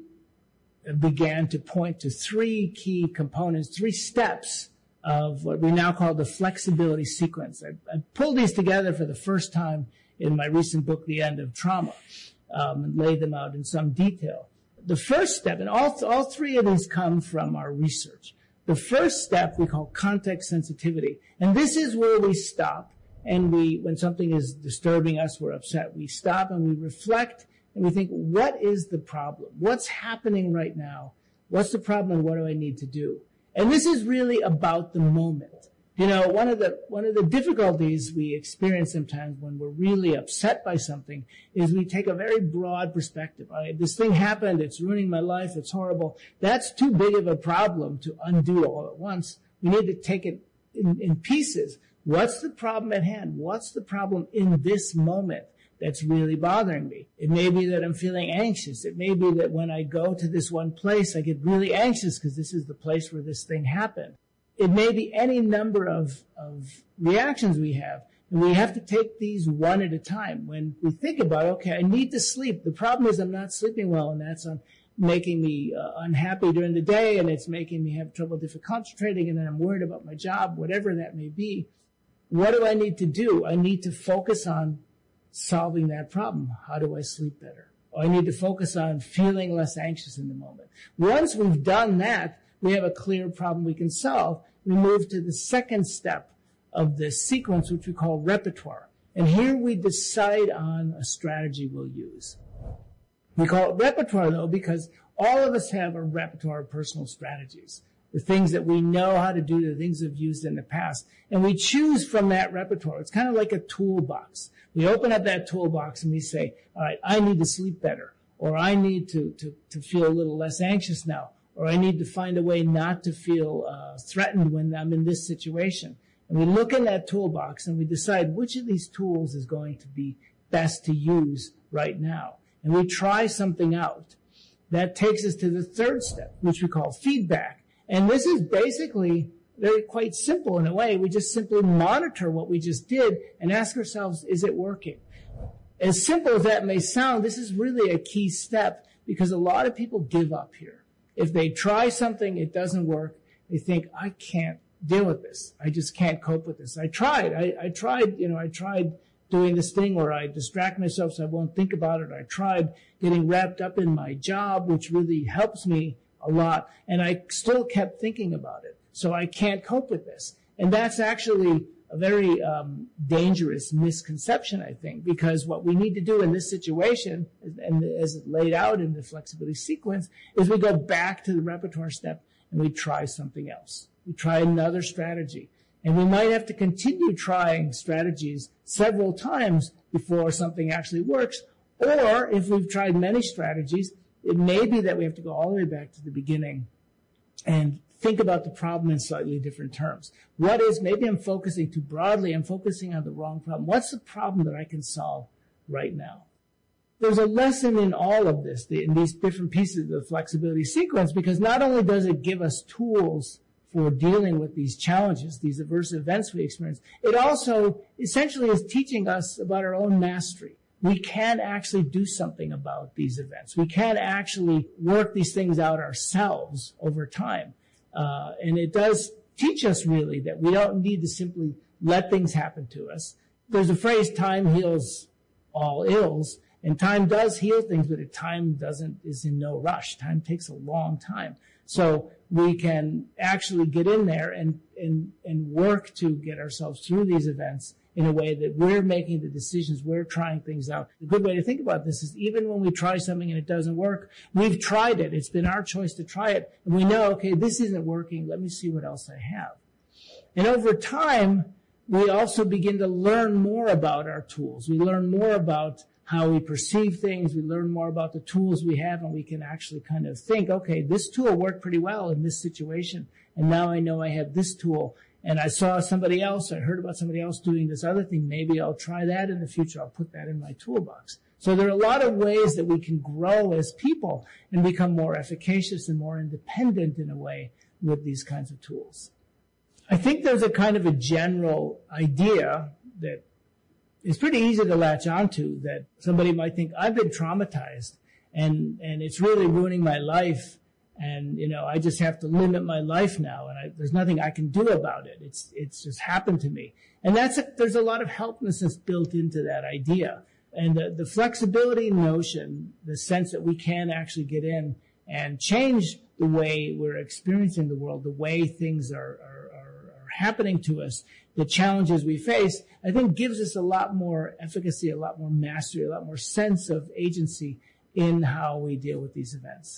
V: began to point to three key components, three steps of what we now call the flexibility sequence. I, I pulled these together for the first time in my recent book, The End of Trauma, um, and laid them out in some detail. The first step, and all, all three of these come from our research. The first step we call context sensitivity. And this is where we stop and we, when something is disturbing us, we're upset, we stop and we reflect and we think, what is the problem? What's happening right now? What's the problem and what do I need to do? And this is really about the moment. You know, one of the, one of the difficulties we experience sometimes when we're really upset by something is we take a very broad perspective. All right, this thing happened, it's ruining my life, it's horrible. That's too big of a problem to undo all at once. We need to take it in, in pieces. What's the problem at hand? What's the problem in this moment that's really bothering me? It may be that I'm feeling anxious. It may be that when I go to this one place, I get really anxious because this is the place where this thing happened. It may be any number of, of reactions we have, and we have to take these one at a time. When we think about, okay, I need to sleep. The problem is I'm not sleeping well, and that's um, making me uh, unhappy during the day, and it's making me have trouble different concentrating, and then I'm worried about my job, whatever that may be. What do I need to do? I need to focus on solving that problem. How do I sleep better? Or I need to focus on feeling less anxious in the moment. Once we've done that, we have a clear problem we can solve. We move to the second step of this sequence, which we call repertoire. And here we decide on a strategy we'll use. We call it repertoire, though, because all of us have a repertoire of personal strategies. The things that we know how to do, the things we've used in the past. And we choose from that repertoire. It's kind of like a toolbox. We open up that toolbox and we say, all right, I need to sleep better, or I need to, to, to feel a little less anxious now, or I need to find a way not to feel uh, threatened when I'm in this situation. And we look in that toolbox and we decide which of these tools is going to be best to use right now. And we try something out. That takes us to the third step, which we call feedback. And this is basically very quite simple in a way. We just simply monitor what we just did and ask ourselves, is it working? As simple as that may sound, this is really a key step because a lot of people give up here. If they try something, it doesn't work, they think, I can't deal with this. I just can't cope with this. I tried. I, I tried, you know, I tried doing this thing where I distract myself so I won't think about it. I tried getting wrapped up in my job, which really helps me a lot, and I still kept thinking about it. So I can't cope with this. And that's actually a very um, dangerous misconception, I think, because what we need to do in this situation, and as laid out in the flexibility sequence, is we go back to the repertoire step and we try something else. We try another strategy. And we might have to continue trying strategies several times before something actually works. Or if we've tried many strategies, it may be that we have to go all the way back to the beginning and think about the problem in slightly different terms. What is, maybe I'm focusing too broadly, I'm focusing on the wrong problem. What's the problem that I can solve right now? There's a lesson in all of this, in these different pieces of the flexibility sequence, because not only does it give us tools for dealing with these challenges, these adverse events we experience, it also essentially is teaching us about our own mastery. We can actually do something about these events. We can actually work these things out ourselves over time. Uh, and it does teach us really that we don't need to simply let things happen to us. There's a phrase, time heals all ills, and time does heal things, but time doesn't, is in no rush. Time takes a long time. So we can actually get in there and, and, and work to get ourselves through these events in a way that we're making the decisions, we're trying things out. A good way to think about this is even when we try something and it doesn't work, we've tried it. It's been our choice to try it. And we know, okay, this isn't working. Let me see what else I have. And over time, we also begin to learn more about our tools. We learn more about how we perceive things. We learn more about the tools we have, and we can actually kind of think, okay, this tool worked pretty well in this situation, and now I know I have this tool. And I saw somebody else, I heard about somebody else doing this other thing. Maybe I'll try that in the future. I'll put that in my toolbox. So there are a lot of ways that we can grow as people and become more efficacious and more independent in a way with these kinds of tools. I think there's a kind of a general idea that it's pretty easy to latch onto that somebody might think, I've been traumatized and, and it's really ruining my life. And, you know, I just have to limit my life now and I, there's nothing I can do about it. It's, it's just happened to me. And that's, a, there's a lot of helplessness built into that idea. And the, the flexibility notion, the sense that we can actually get in and change the way we're experiencing the world, the way things are, are, are, are happening to us, the challenges we face, I think gives us a lot more efficacy, a lot more mastery, a lot more sense of agency in how we deal with these events.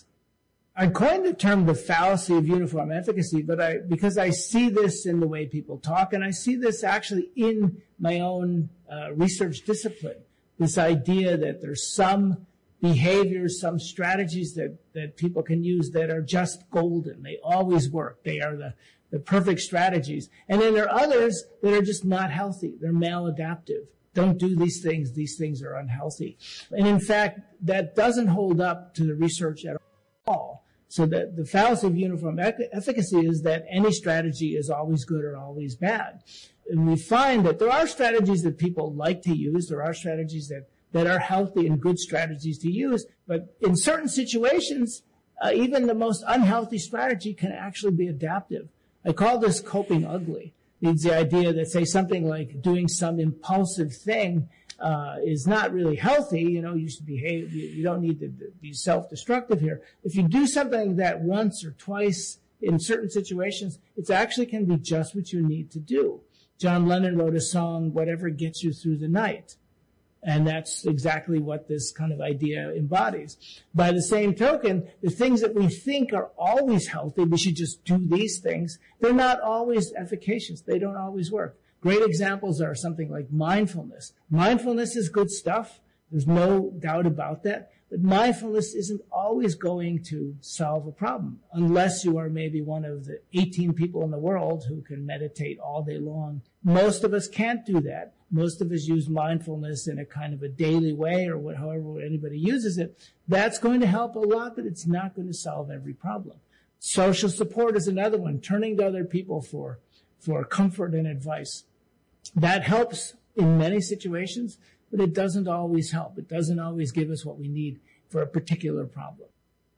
V: I coined the term the fallacy of uniform efficacy, but I, because I see this in the way people talk, and I see this actually in my own uh, research discipline, this idea that there's some behaviors, some strategies that, that people can use that are just golden. They always work. They are the, the perfect strategies. And then there are others that are just not healthy. They're maladaptive. Don't do these things. These things are unhealthy. And in fact, that doesn't hold up to the research at all. So the, the fallacy of uniform efficacy is that any strategy is always good or always bad. And we find that there are strategies that people like to use. There are strategies that, that are healthy and good strategies to use. But in certain situations, uh, even the most unhealthy strategy can actually be adaptive. I call this coping ugly. It's the idea that, say, something like doing some impulsive thing uh, is not really healthy. You know, you should behave. You, you don't need to be self-destructive here. If you do something like that once or twice in certain situations, it actually can be just what you need to do. John Lennon wrote a song, Whatever Gets You Through the Night. And that's exactly what this kind of idea embodies. By the same token, the things that we think are always healthy, we should just do these things, they're not always efficacious. They don't always work. Great examples are something like mindfulness. Mindfulness is good stuff. There's no doubt about that. But mindfulness isn't always going to solve a problem, unless you are maybe one of the eighteen people in the world who can meditate all day long. Most of us can't do that. Most of us use mindfulness in a kind of a daily way or what, however anybody uses it. That's going to help a lot, but it's not going to solve every problem. Social support is another one, turning to other people for, for comfort and advice. That helps in many situations, but it doesn't always help. It doesn't always give us what we need for a particular problem.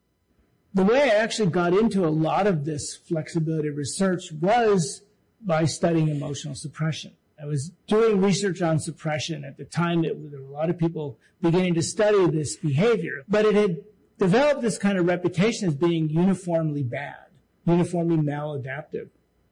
V: The way I actually got into a lot of this flexibility research was by studying emotional suppression. I was doing research on suppression at the time that there were a lot of people beginning to study this behavior, but it had developed this kind of reputation as being uniformly bad, uniformly maladaptive.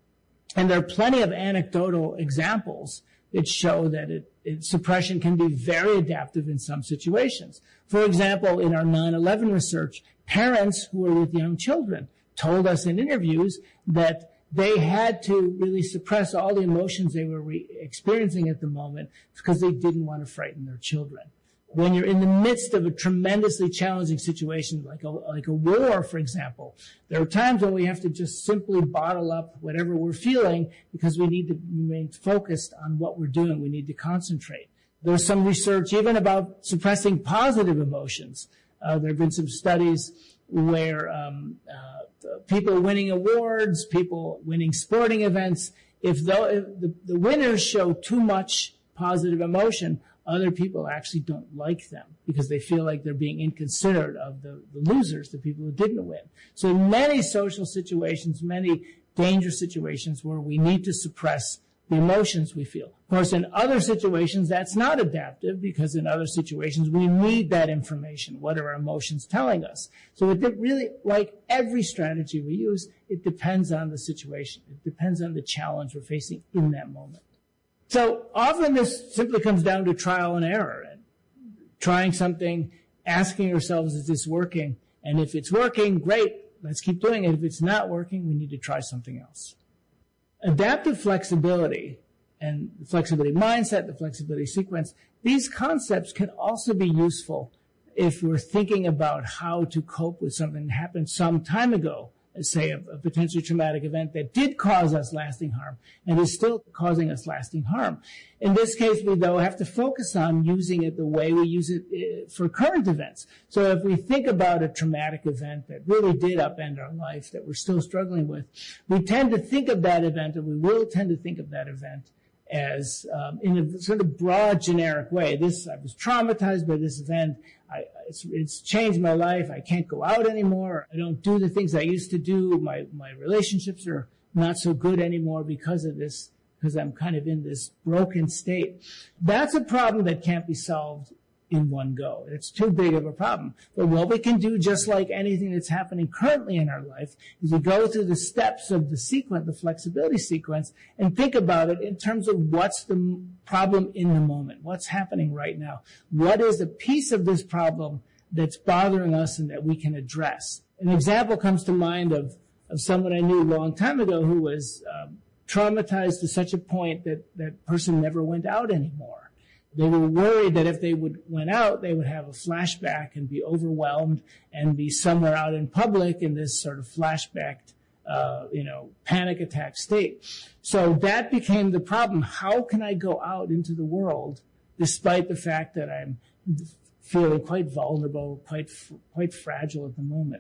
V: And there are plenty of anecdotal examples that show that it, it, suppression can be very adaptive in some situations. For example, in our nine eleven research, parents who were with young children told us in interviews that they had to really suppress all the emotions they were re- experiencing at the moment because they didn't want to frighten their children. When you're in the midst of a tremendously challenging situation, like a, like a war, for example, there are times when we have to just simply bottle up whatever we're feeling because we need to remain focused on what we're doing. We need to concentrate. There's some research even about suppressing positive emotions. Uh, there have been some studies where um, uh, people winning awards, people winning sporting events, if, though, if the, the winners show too much positive emotion, other people actually don't like them because they feel like they're being inconsiderate of the, the losers, the people who didn't win. So in many social situations, many dangerous situations where we need to suppress the emotions we feel. Of course, in other situations, that's not adaptive because in other situations, we need that information. What are our emotions telling us? So it really, like every strategy we use, it depends on the situation. It depends on the challenge we're facing in that moment. So often this simply comes down to trial and error, and trying something, asking ourselves, is this working? And if it's working, great, let's keep doing it. If it's not working, we need to try something else. Adaptive flexibility and the flexibility mindset, the flexibility sequence, these concepts can also be useful if we're thinking about how to cope with something that happened some time ago, say a, a potentially traumatic event that did cause us lasting harm and is still causing us lasting harm. In this case, we, though, have to focus on using it the way we use it uh, for current events. So if we think about a traumatic event that really did upend our life, that we're still struggling with, we tend to think of that event, or we will tend to think of that event as um, in a sort of broad, generic way. This, I was traumatized by this event. I, it's, it's changed my life. I can't go out anymore. I don't do the things I used to do. My, my relationships are not so good anymore because of this, because I'm kind of in this broken state. That's a problem that can't be solved in one go. It's too big of a problem. But what we can do, just like anything that's happening currently in our life, is we go through the steps of the sequence, the flexibility sequence, and think about it in terms of what's the problem in the moment, what's happening right now. What is a piece of this problem that's bothering us and that we can address? An example comes to mind of, of someone I knew a long time ago who was um, traumatized to such a point that that person never went out anymore. They were worried that if they would went out, they would have a flashback and be overwhelmed and be somewhere out in public in this sort of flashback, uh, you know, panic attack state. So that became the problem. How can I go out into the world despite the fact that I'm feeling quite vulnerable, quite quite fragile at the moment?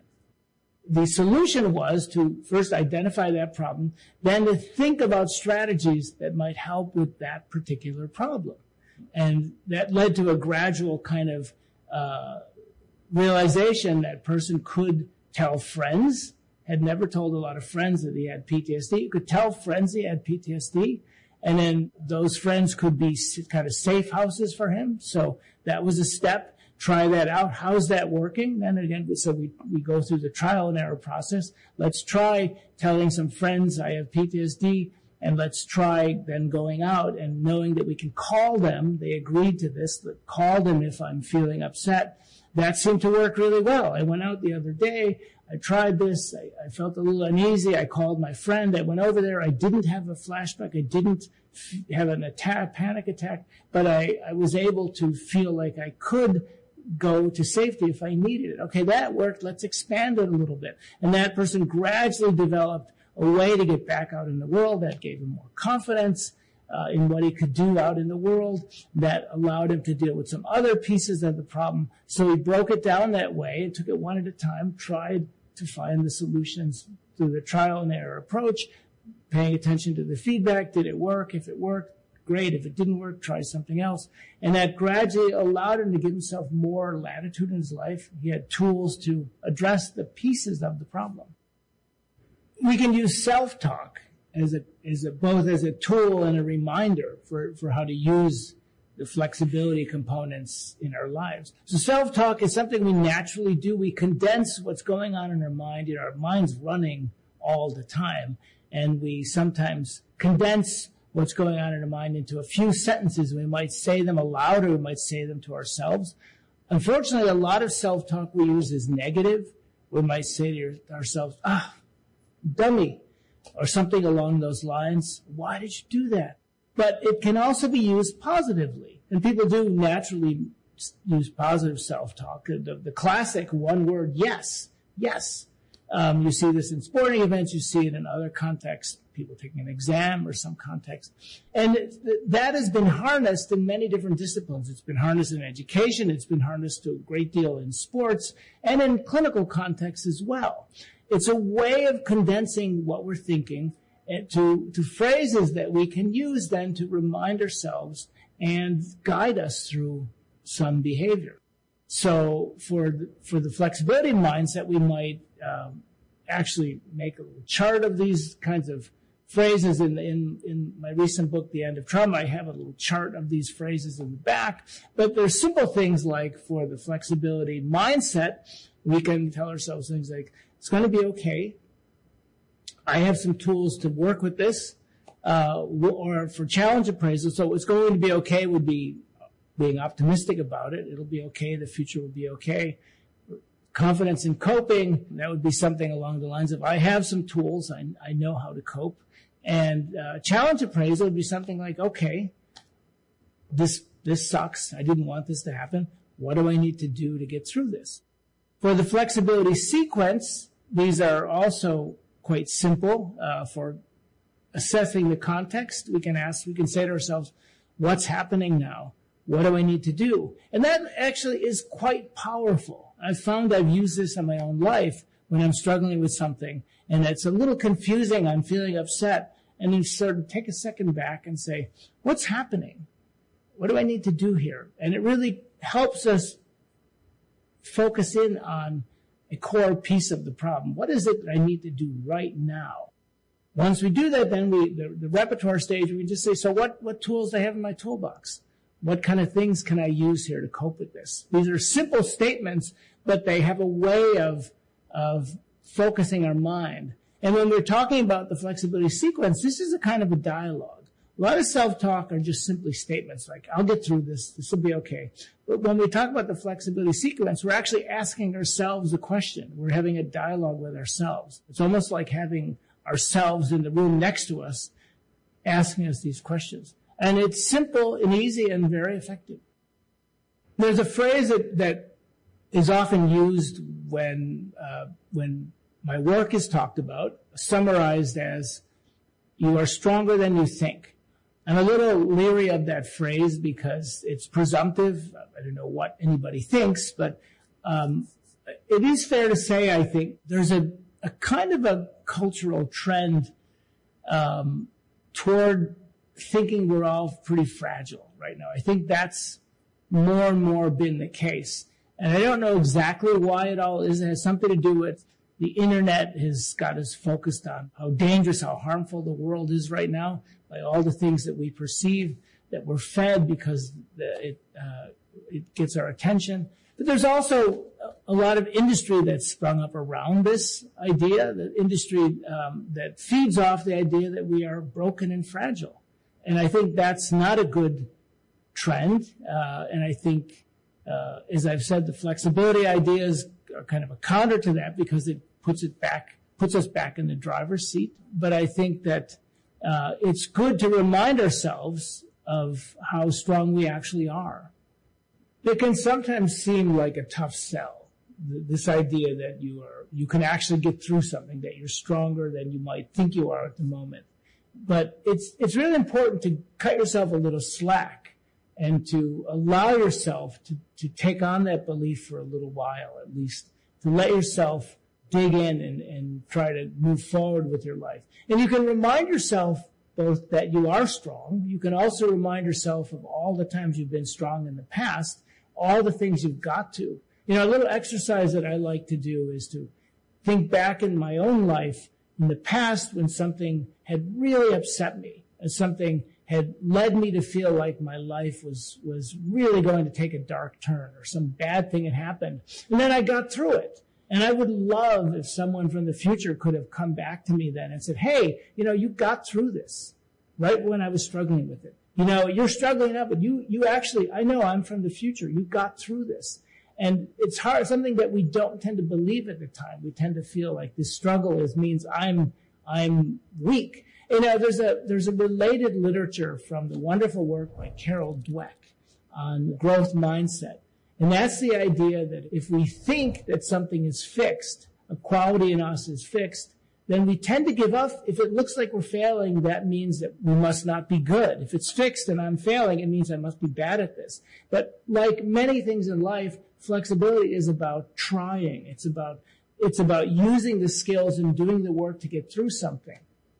V: The solution was to first identify that problem, then to think about strategies that might help with that particular problem. And that led to a gradual kind of uh, realization that person could tell friends, had never told a lot of friends that he had P T S D. He could tell friends he had P T S D, and then those friends could be kind of safe houses for him. So that was a step. Try that out. How's that working? Then again, so we, we go through the trial and error process. Let's try telling some friends I have P T S D. And let's try then going out and knowing that we can call them. They agreed to this, that call them if I'm feeling upset. That seemed to work really well. I went out the other day. I tried this. I, I felt a little uneasy. I called my friend. I went over there. I didn't have a flashback. I didn't f- have an attack, panic attack, but I, I was able to feel like I could go to safety if I needed it. Okay, that worked. Let's expand it a little bit. And that person gradually developed a way to get back out in the world that gave him more confidence uh, in what he could do out in the world, that allowed him to deal with some other pieces of the problem. So he broke it down that way and took it one at a time, tried to find the solutions through the trial and error approach, paying attention to the feedback. Did it work? If it worked, great. If it didn't work, try something else. And that gradually allowed him to give himself more latitude in his life. He had tools to address the pieces of the problem. We can use self-talk as a, as a, both as a tool and a reminder for, for how to use the flexibility components in our lives. So self-talk is something we naturally do. We condense what's going on in our mind. You know, our mind's running all the time, and we sometimes condense what's going on in our mind into a few sentences. We might say them aloud, or we might say them to ourselves. Unfortunately, a lot of self-talk we use is negative. We might say to ourselves, ah, dummy, or something along those lines. Why did you do that? But it can also be used positively. And people do naturally use positive self-talk. The, the classic one word, yes, yes. Um, you see this in sporting events. You see it in other contexts, people taking an exam or some context. And it, that has been harnessed in many different disciplines. It's been harnessed in education. It's been harnessed to a great deal in sports and in clinical contexts as well. It's a way of condensing what we're thinking to, to phrases that we can use then to remind ourselves and guide us through some behavior. So for the, for the flexibility mindset, we might um, actually make a little chart of these kinds of phrases. In, in, in my recent book, The End of Trauma, I have a little chart of these phrases in the back. But there's simple things like for the flexibility mindset, we can tell ourselves things like, it's going to be okay. I have some tools to work with this. Uh, or for challenge appraisal, so it's going to be okay would be being optimistic about it. It'll be okay. The future will be okay. Confidence in coping, that would be something along the lines of, I have some tools. I, I know how to cope. And uh, challenge appraisal would be something like, okay, this this sucks. I didn't want this to happen. What do I need to do to get through this? For the flexibility sequence, these are also quite simple. Uh, for assessing the context, we can ask, we can say to ourselves, what's happening now? What do I need to do? And that actually is quite powerful. I've found I've used this in my own life when I'm struggling with something, and it's a little confusing. I'm feeling upset, and then sort of take a second back and say, what's happening? What do I need to do here? And it really helps us focus in on a core piece of the problem. What is it that I need to do right now? Once we do that, then we, the, the repertoire stage, we just say, so what, what tools do I have in my toolbox? What kind of things can I use here to cope with this? These are simple statements, but they have a way of, of focusing our mind. And when we're talking about the flexibility sequence, this is a kind of a dialogue. A lot of self-talk are just simply statements like, I'll get through this, this will be okay. But when we talk about the flexibility sequence, we're actually asking ourselves a question. We're having a dialogue with ourselves. It's almost like having ourselves in the room next to us asking us these questions. And it's simple and easy and very effective. There's a phrase that, that is often used when, uh, when my work is talked about, summarized as, you are stronger than you think. I'm a little leery of that phrase because it's presumptive. I don't know what anybody thinks, but um, it is fair to say, I think, there's a, a kind of a cultural trend um, toward thinking we're all pretty fragile right now. I think that's more and more been the case. And I don't know exactly why it all is. It has something to do with the internet has got us focused on how dangerous, how harmful the world is right now by all the things that we perceive, that we're fed because it, uh, it gets our attention. But there's also a lot of industry that's sprung up around this idea, the industry um, that feeds off the idea that we are broken and fragile. And I think that's not a good trend. Uh, and I think, uh, as I've said, the flexibility ideas are kind of a counter to that because it puts it back, puts us back in the driver's seat. But I think that uh, it's good to remind ourselves of how strong we actually are. It can sometimes seem like a tough sell, this idea that you are, you can actually get through something, that you're stronger than you might think you are at the moment. But it's, it's really important to cut yourself a little slack and to allow yourself to, to take on that belief for a little while, at least, to let yourself dig in and, and try to move forward with your life. And you can remind yourself both that you are strong. You can also remind yourself of all the times you've been strong in the past, all the things you've got to. You know, a little exercise that I like to do is to think back in my own life in the past when something had really upset me, and something had led me to feel like my life was, was really going to take a dark turn, or some bad thing had happened. And then I got through it. And I would love if someone from the future could have come back to me then and said, hey, you know, you got through this right when I was struggling with it. You know, you're struggling now, but you, you actually, I know I'm from the future. You got through this. And it's hard, something that we don't tend to believe at the time. We tend to feel like this struggle is, means I'm, I'm weak. You know, there's a, there's a related literature from the wonderful work by Carol Dweck on growth mindset. And that's the idea that if we think that something is fixed, a quality in us is fixed, then we tend to give up. If it looks like we're failing, that means that we must not be good. If it's fixed and I'm failing, it means I must be bad at this. But like many things in life, flexibility is about trying. It's about, it's about using the skills and doing the work to get through something.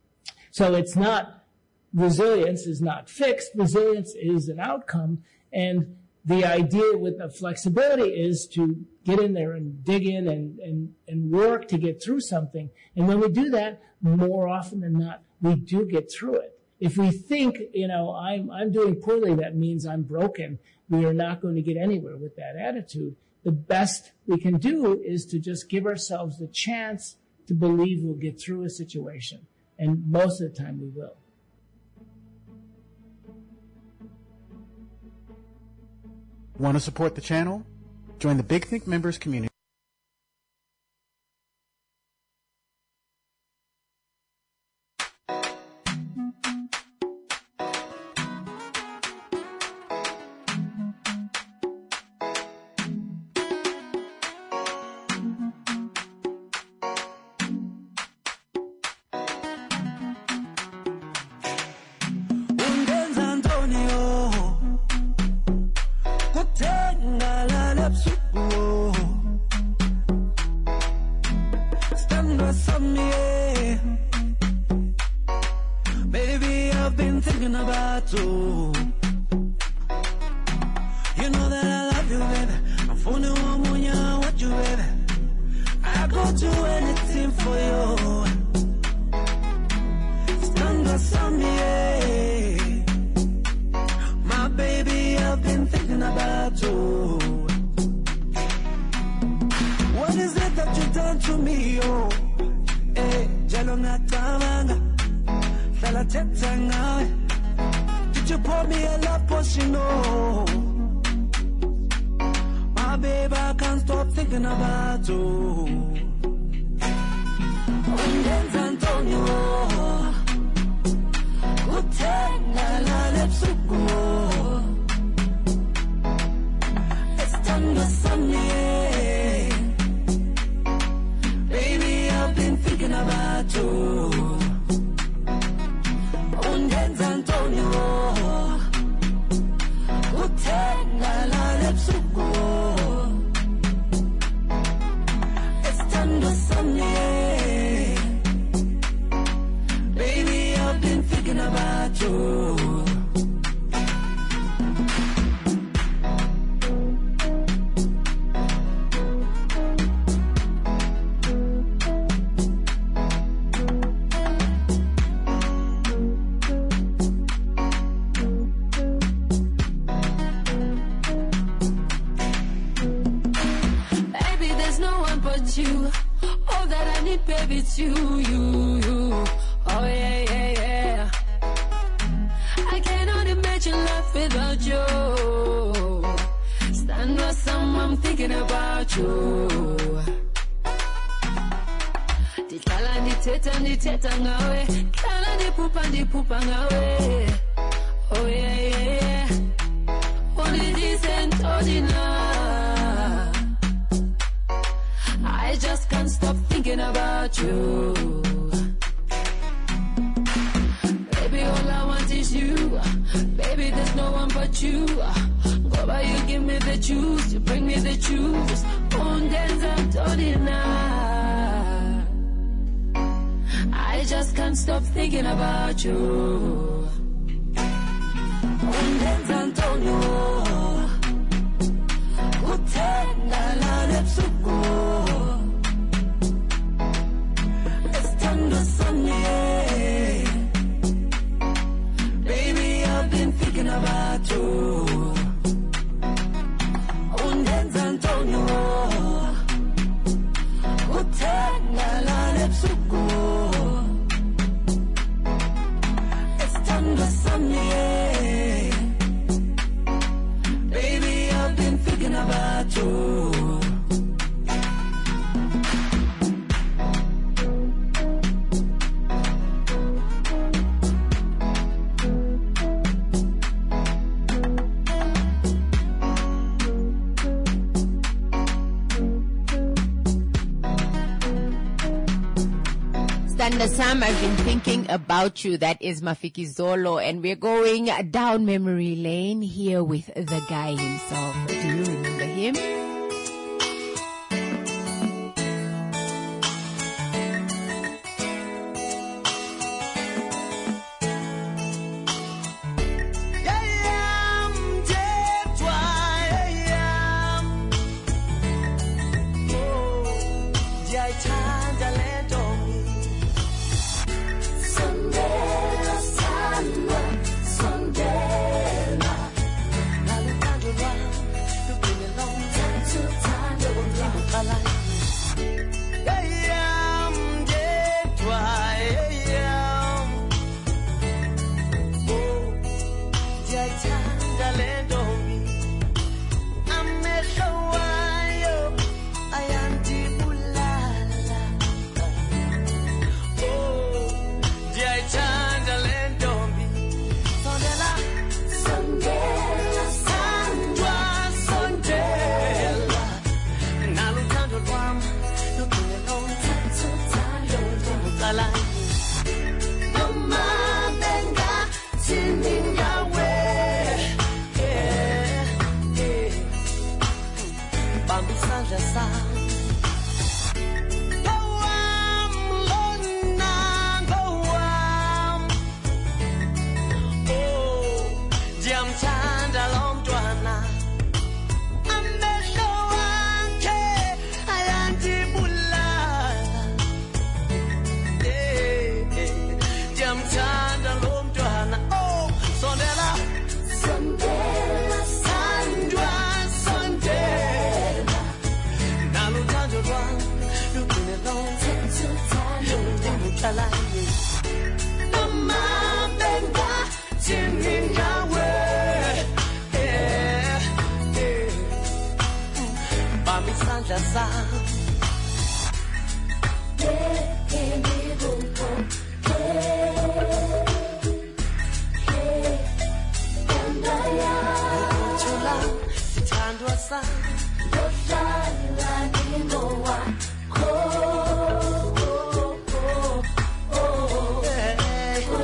V: So it's not, resilience is not fixed. Resilience is an outcome. And the idea with the flexibility is to get in there and dig in and, and, and work to get through something. And when we do that, more often than not, we do get through it. If we think, you know, I'm, I'm doing poorly, that means I'm broken, we are not going to get anywhere with that attitude. The best we can do is to just give ourselves the chance to believe we'll get through a situation. And most of the time we will.
G: Want to support the channel? Join the Big Think members community.
E: been thinking about you. You know that I love you, baby. I'm phoning one more, yeah, what you, baby. I go do anything for you. Stand up, some, yeah. My baby, I've been thinking about you. What is it that you done to me, oh? Eh, jalonga tamanga, sala tetanga. Did you pour me a love potion, oh? My baby, I can't stop thinking about you. Undenza Antonio, uthenga la lepsuku. Estando somewhere, baby, I've been thinking about you. Undenza Antonio, uthenga la lepsuku. Estando somewhere, baby, I've been thinking about you. You, all that I need, baby, it's you, you, you. Oh yeah, yeah, yeah. I cannot imagine life without you. Stand with someone thinking about you. Di kala di teta di teta ngawe, kala di pupa di pupa ngawe. Oh yeah, yeah, yeah. Only decent ordinary. I just can't stop thinking about you. Baby, all I want is you. Baby, there's no one but you. Go by, you give me the juice. You bring me the juice. I just can't stop thinking about you. Undenza Antonio, uthenga la lepsuku. Estando somewhere, baby, I've been thinking about you. Undenza Antonio, uthenga la lepsuku. Estando somewhere, baby, I've been thinking about you.
J: Standa Sam, I've been thinking about you. That is Mafiki Zolo, and we're going down memory lane here with the guy himself. Do you remember him?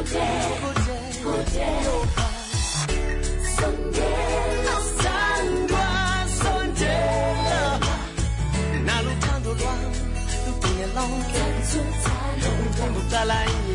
S: Sondela, Sandra, Sondela. Naluthando lwam, lugcine lonke. Luthembutalayi.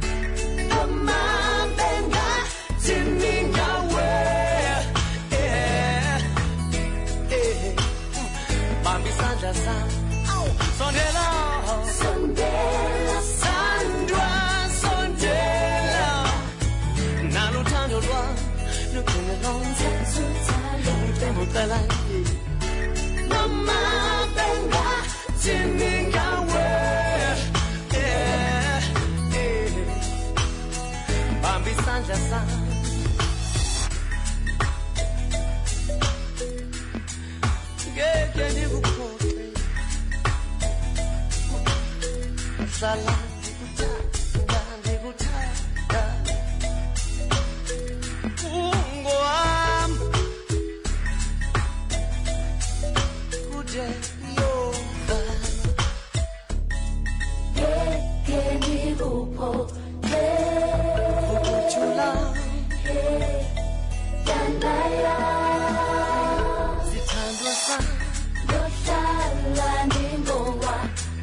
S: Amabenga, timingawe. Yeah, yeah. Bambi Sandra, Sandra. Sondela, Sondela, Sandra, Sondela. Naluthando lwam, lugcine lonke. Luthembutalayi. Amabenga, timingawe. Yeah, yeah. Bambi Sandra, Sandra. Yeah, yeah, you go. Sala, diguta, diguta, Mungu am, kuje yoga. Yeah, yeah, you go. Yeah, kukuchula. Yeah, yandaya. Zithandwa sana. Yohlala ningowa.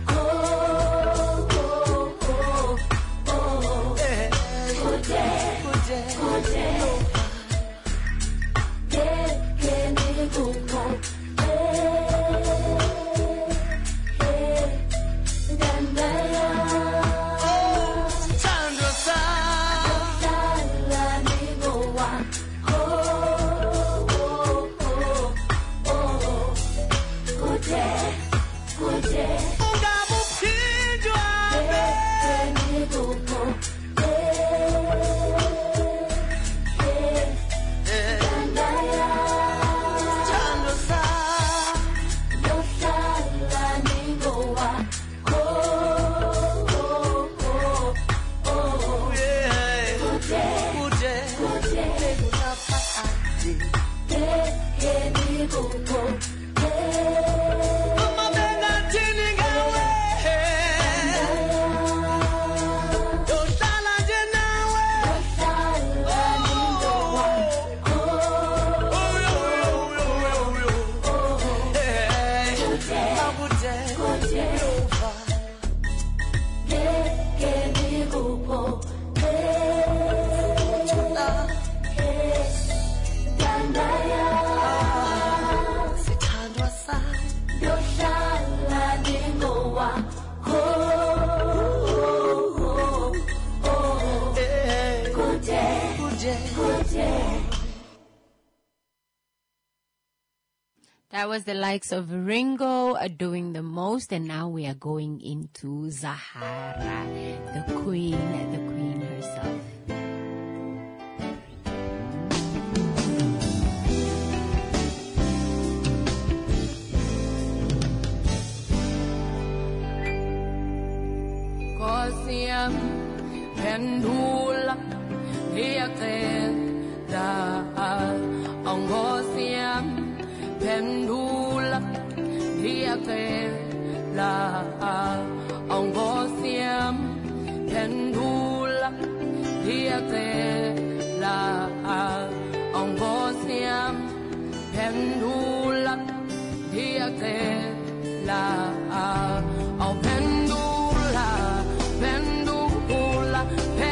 J: That was the likes of Ringo uh, doing the most, and now we are going into Zahara, the queen, the queen herself.
H: Kosiam pendula diakeda angosiam pendula diakeda angosiam pendula diakeda angosiam pendula diakeda au pendula pendula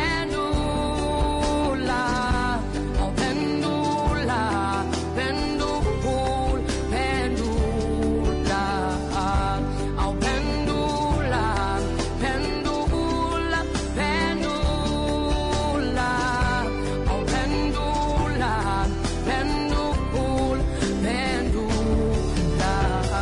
H: pendula au pendula pendula pendula au pendula pendula pendula au pendula pendula pendula.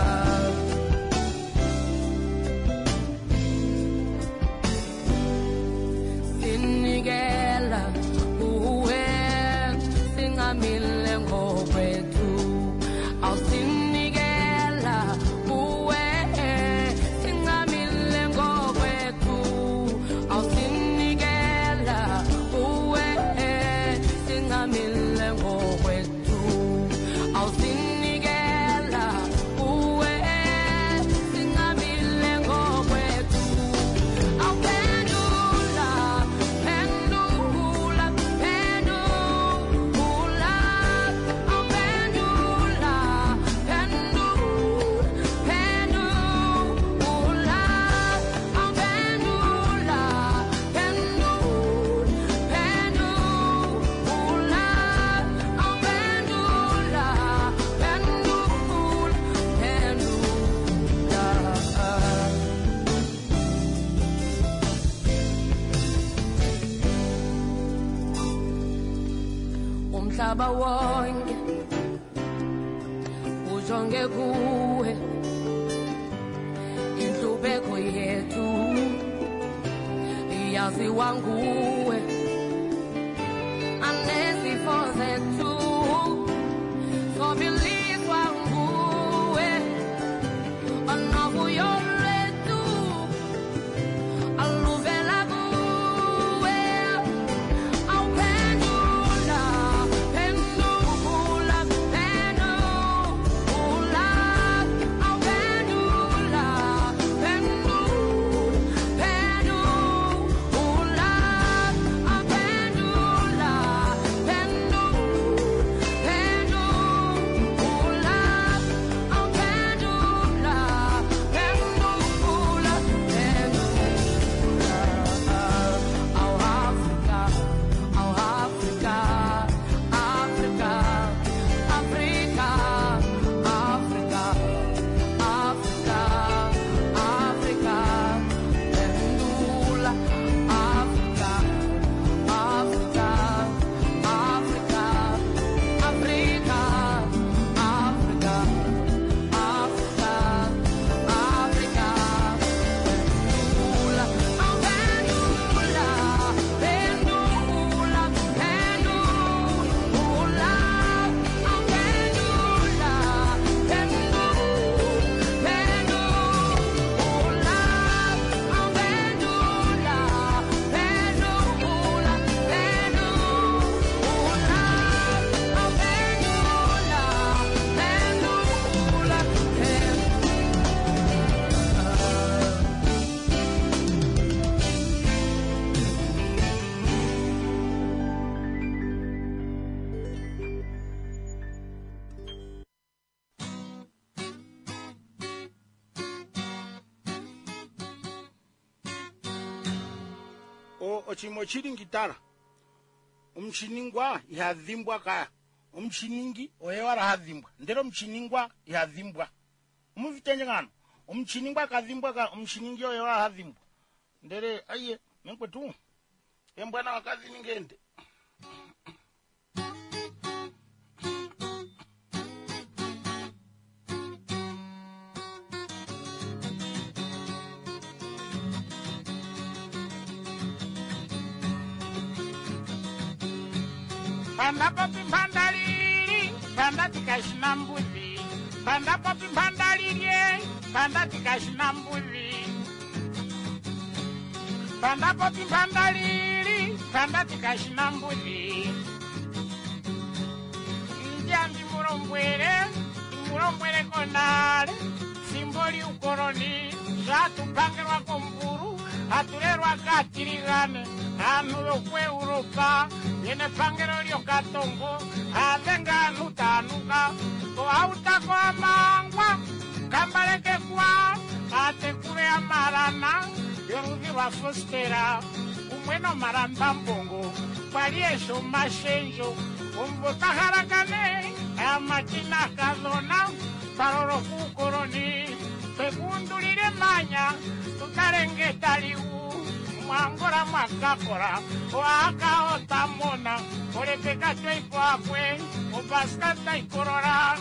H: Sinigela uwe singamile ngokwetu au sinigela uwe singamile ngokwetu au sinigela uwe singamile ngokwetu au sinigela uwe singamile ngokwetu au pendula pendula umhlaba wonke ujonge kuwe inhlupeko yethu iyaziwa nguwe anezifo zethu sobilizwa nguwe onobuyo lwethu aluvela kuwe awuphendula phendula phendula awuphendula phendula phendula awuphendula
F: ochimo chiri ngitara umchiningwa ihadhimbwa kaya umchiningi oyewara hadhimbwa ndero mchiningwa ihadhimbwa umuvitenje ngano umchiningwa kadhimbwa ka umchiningi oyewara hadhimbwa ndere aye menkwetu embwana wakazi ningende Panda popi pandaliri, panda tikashina mbuzi. Panda popi pandaliri, panda tikashina mbuzi. Panda popi pandaliri, panda tikashina mbuzi. Ndiandi murombwere, murombwere konale. Simboli ukoroni, jatu pangerwa komburu, aturerwa katirigane. Anu yokwe Europa, yene pangero lyo katongo, avenga nutanuka, to auta kwa mangwa, kambaleke kwa, ate kure amarana, yorugi wa fostera, umweno maranda mbongo, pariesho mashenjo, umbota harakane, amatina kazona, paroro kukoroni, pekundulire manya, tutarenge taliu, mwangora mwakakora waka otamona olepeka twaiko apwe obaskata ikorora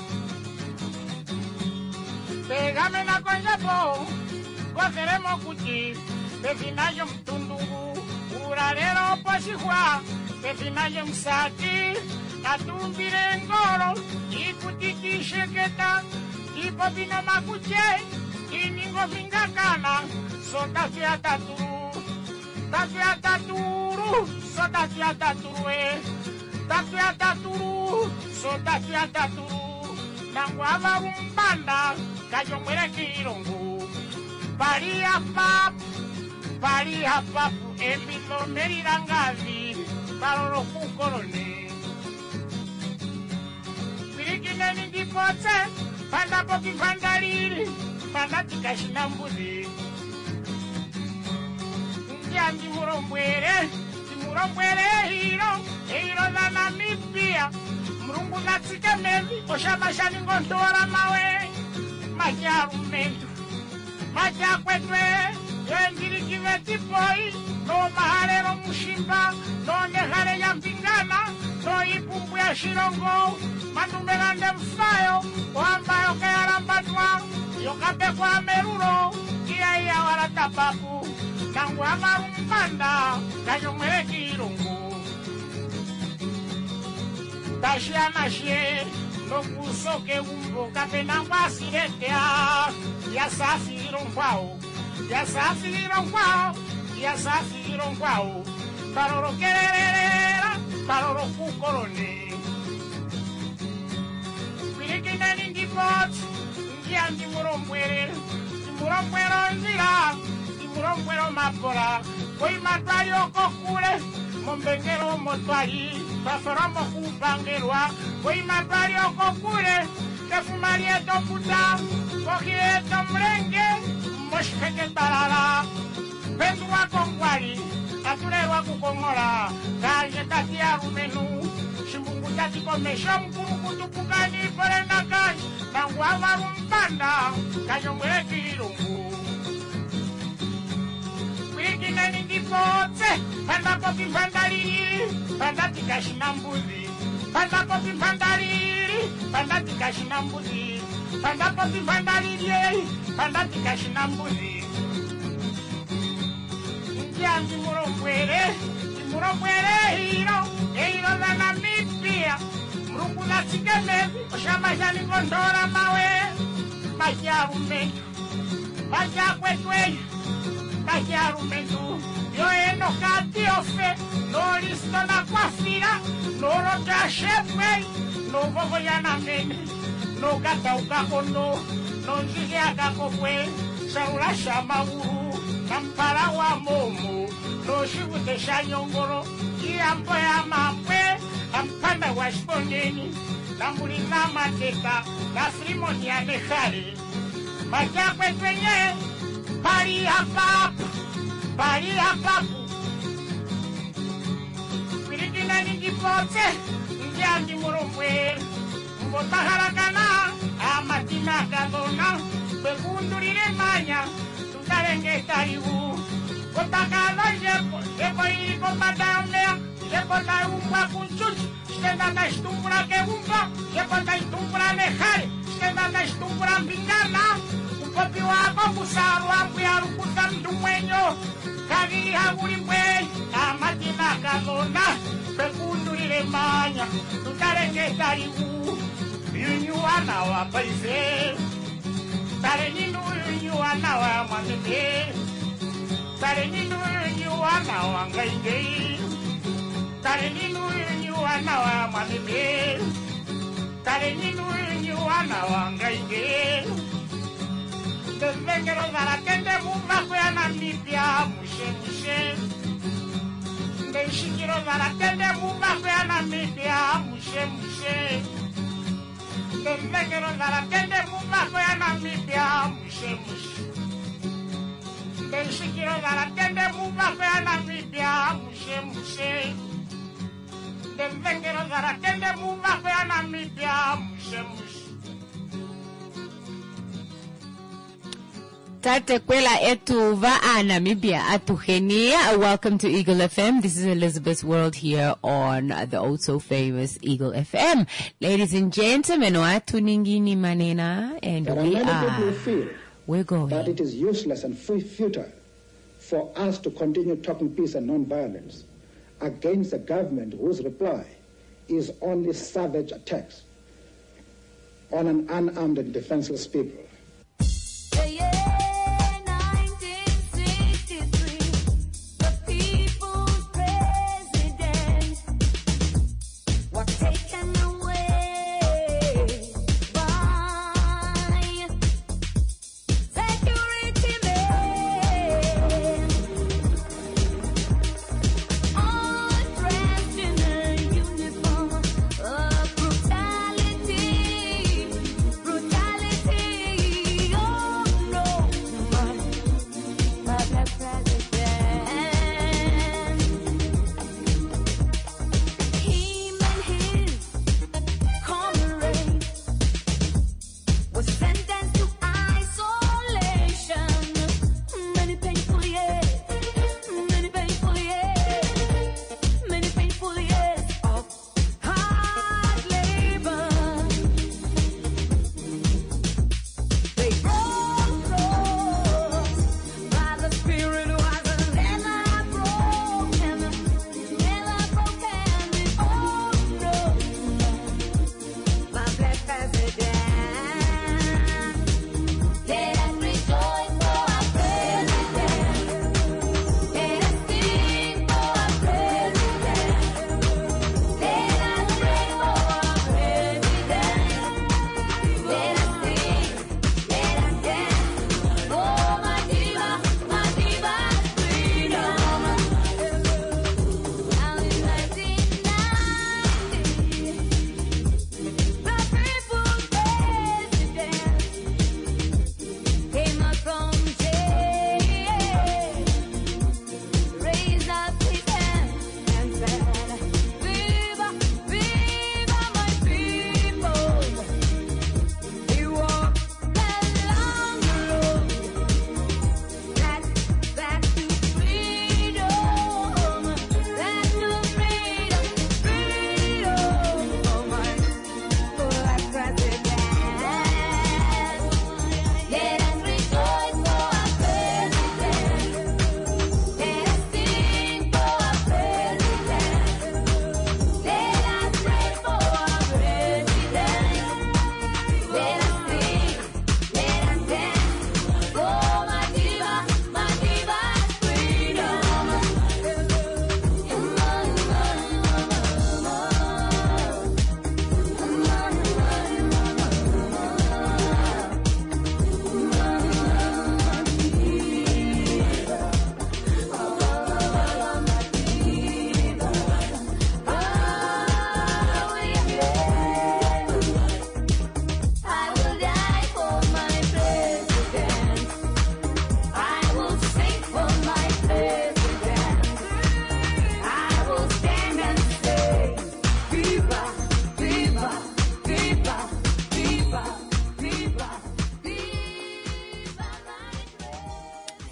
F: pegame na konjapo goceremo kuti pefinayo mtundugu urarero posihwa pefinayo msaki natumbire ngoro ikutikisheketa ipopino makuche iningo vingakana sotafia taturu Tafia taturu, so tafia taturu eh. Tafia taturu, so tafia taturu. Nangwava umbanda, kayo mwere kirongu. Paria pap, paria papu, embito merirangavi, paroro kukorone. Pirikine nindipote, panda poki pandaliri, panda tikashina mbuzi. Ndi murombwere, murombwere hiro, hiro na Namibia, mrungu na tikemevi, oshamashani ngontora mawe, majaru mentu, maja kwetwe, yendiri kiveti poi, no maharero mushimba, no nehare ya mbingana, soy pumbuya shirongo, mandumerande mfayo, wambayo ke arambatwa, yokape kwa meruro, kia iya waratapapu, nangwa marumpanda, kanyomere kirungu. Tashia nashie, nokuso ke umbo, kape nangwa siretea, ya safi rompao, ya safi rompao, ya safi rompao, paroro kererera, paroro kukorone. Pirikine ningi pot, ngia ndi murombwere, ndi murombwero nzira, ndi murombwero mapora, koi matwayo kokule, mombengero motwayi, baforomo kubangerwa, koi matwayo kokule, kefumarie toputa, kokie tomrenge, moshpeke tarara, pendua kongwari, aturerwa kukongora, kaje tatia rumenu, shimungu tati komesha mkuru kutupukani porenda kaji, nangwa marumpanda, kanyongwe kirungu. Wikine ningipote, panda kopi pandariri, panda tikashina mbuzi, panda kopi pandariri, panda tikashina mbuzi, panda kopi pandariri, panda tikashina mbuzi. Ngia ndi murombwere, ndi murombwere hiro, hiro za Namibia, mrungu na tsikemezi, oshama jani gondora mawe, maja umendu, maja kwetweyu, maja umendu, yo eno kati ofe, no listo na kwafira, no roja shepwe, no vovo ya na mene, no gata ukakono, no njige akakokwe, saula shama uru, kampara wa momo, no shivute shanyongoro, iambo ya mapwe, ampanda wa shpondeni, nambuli na mateka, na frimoni ya nehari. Majakwe twenye, pari hapapu, pari hapapu. Pirikina ningipote, ndiandi murombwe, mbota harakana, amatina kadona, bekundurire manya, tutarenge taribu. Kotakalo jepo, jepo iriko madamea, jepo ta umba kunchuchi, skenda ta stumbra ke umba, jepo ta stumbra nehari, skenda ta stumbra mbingana, upopi wako kusaru ambu ya rukuta mdumwenyo, kagiri haguri mwe, amatina kagona, bekundurire manya, tutarenge taribu, yunyuana wa paise, tareninu yunyuana wa mamete, tareninu yunyuana wa ngaingei, tareninu yunyuana wa mamete, tareninu yunyuana wa ngaingei. Desvengero zaratende mumba kwa Namibia, mushe mushe. Deshikiro zaratende mumba kwa Namibia, mushe mushe. Desvengero zaratende mumba kwa Namibia, mushe mushe. Deshikiro zaratende mumba kwa Namibia, mushe mushe. Desvengero zaratende mumba kwa Namibia, mushe mushe.
J: Tate kwela etu va a Namibia atuhenia. Welcome to Eagle F M. This is Elizabeth's World here on the also famous Eagle F M. Ladies and gentlemen, watu ningini manena, and
I: there
J: we
I: are many
J: are
I: people who feel
J: we're going
I: that it is useless and futile for us to continue talking peace and non-violence against a government whose reply is only savage attacks on an unarmed and defenseless people.
H: Brutality, brutality.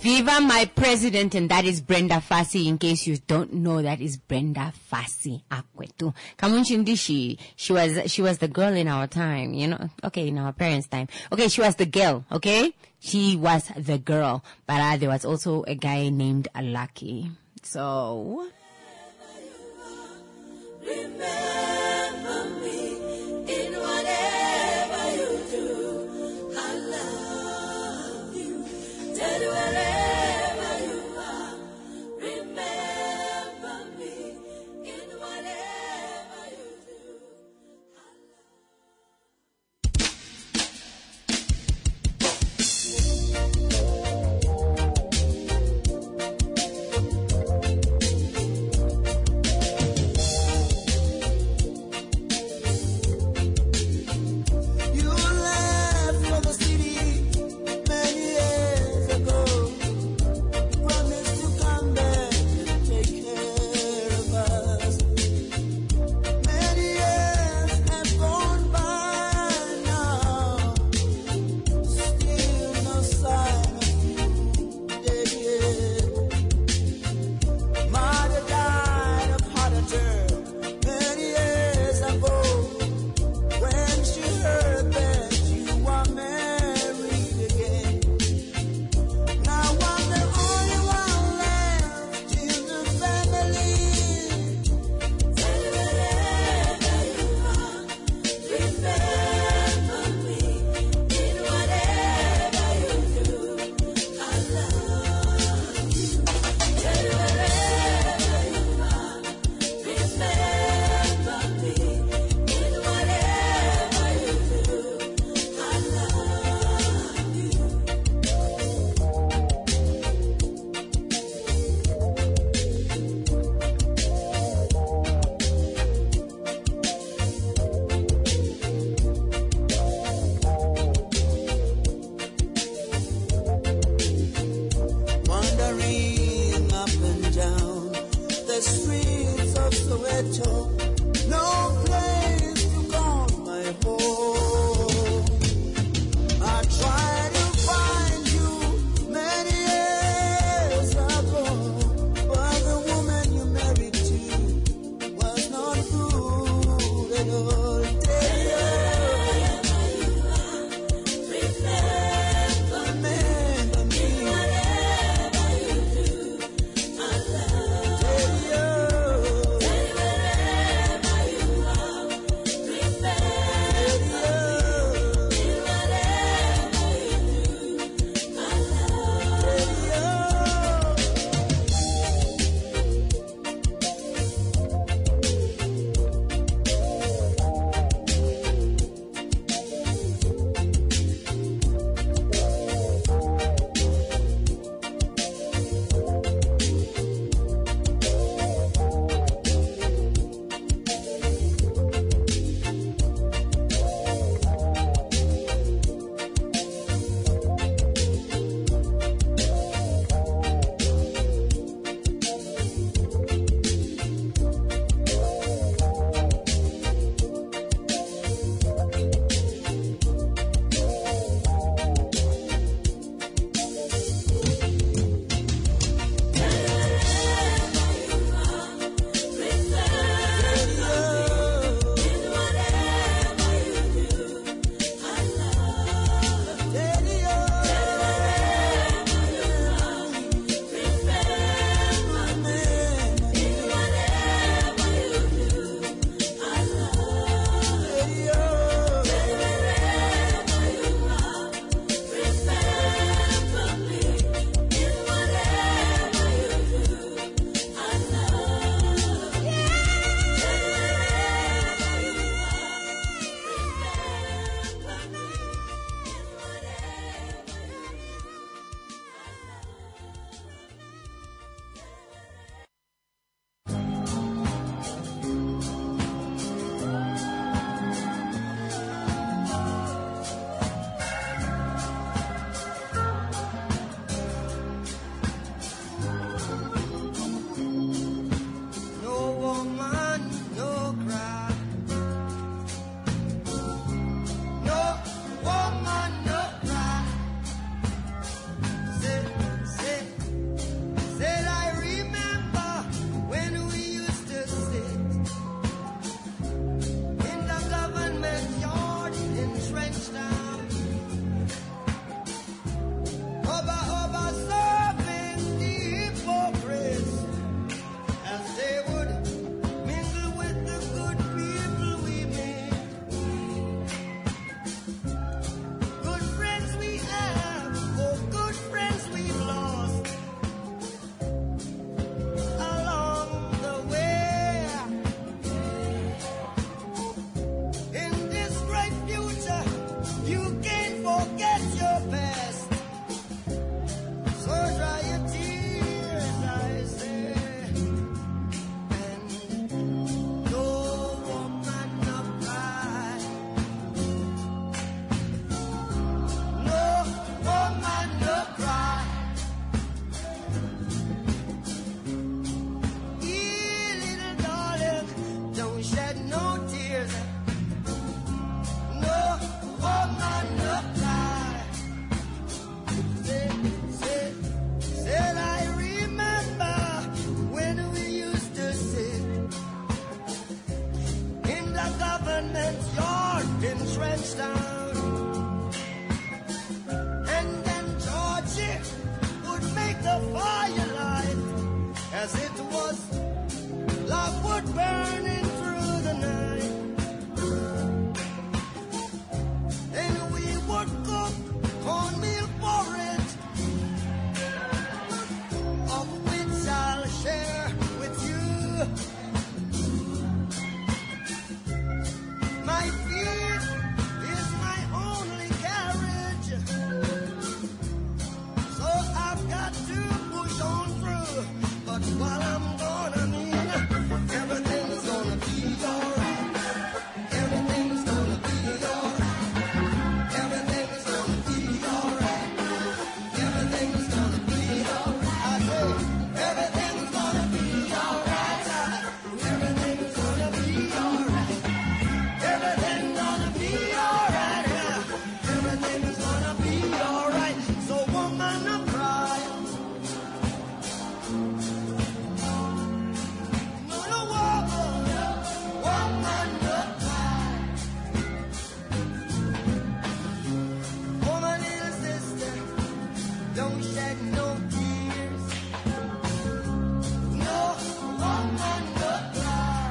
J: Viva my president, and that is Brenda Fassie. In case you don't know, that is Brenda Fassie Akwetu. Kamunchindi, she, she was, she was the girl in our time, you know, okay, in our parents' time. Okay, she was the girl, okay? She was the girl. But uh, there was also a guy named Lucky. So...
H: Remember me in whatever you do. I love you. Tell you wherever you are. Remember me in whatever you do.
L: once you're entrenched down. And then Georgie would make the fire light as it was logwood burning through the night. And we would cook cornmeal porridge, of which I'll share with you. My feet is my only carriage, so I've got to push on through. But while I'm gone, I mean, everything's gonna be alright. Everything's gonna be alright. Everything's gonna be alright. Everything's gonna be alright. I say, everything's gonna be alright. Everything's gonna be alright. Everything's gonna be alright. Everything's gonna be alright. So woman, I'm crying. No, no, woman, woman, no cry. Woman, little sister, don't shed no tears. No, woman, no cry.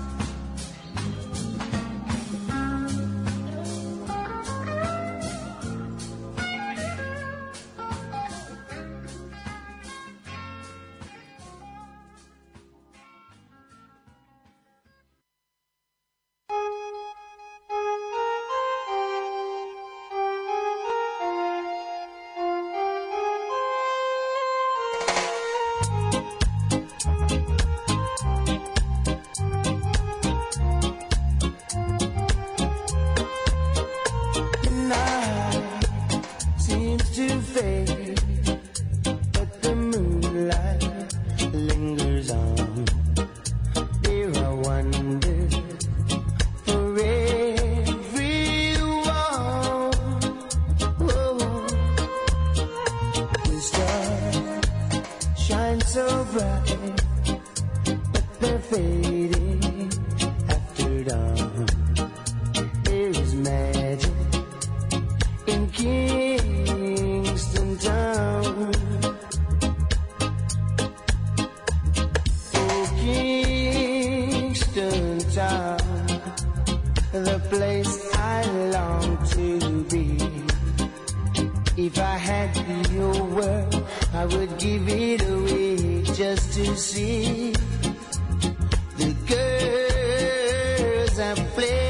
L: The night seems to fade, but the moonlight lingers on. There are wonders for everyone. Whoa. The stars shine so bright, but they're fading after dawn. There is magic in Kingston Town. Oh, Kingston Town, the place I long to be. If I had your world, I would give it away just to see the girls I play.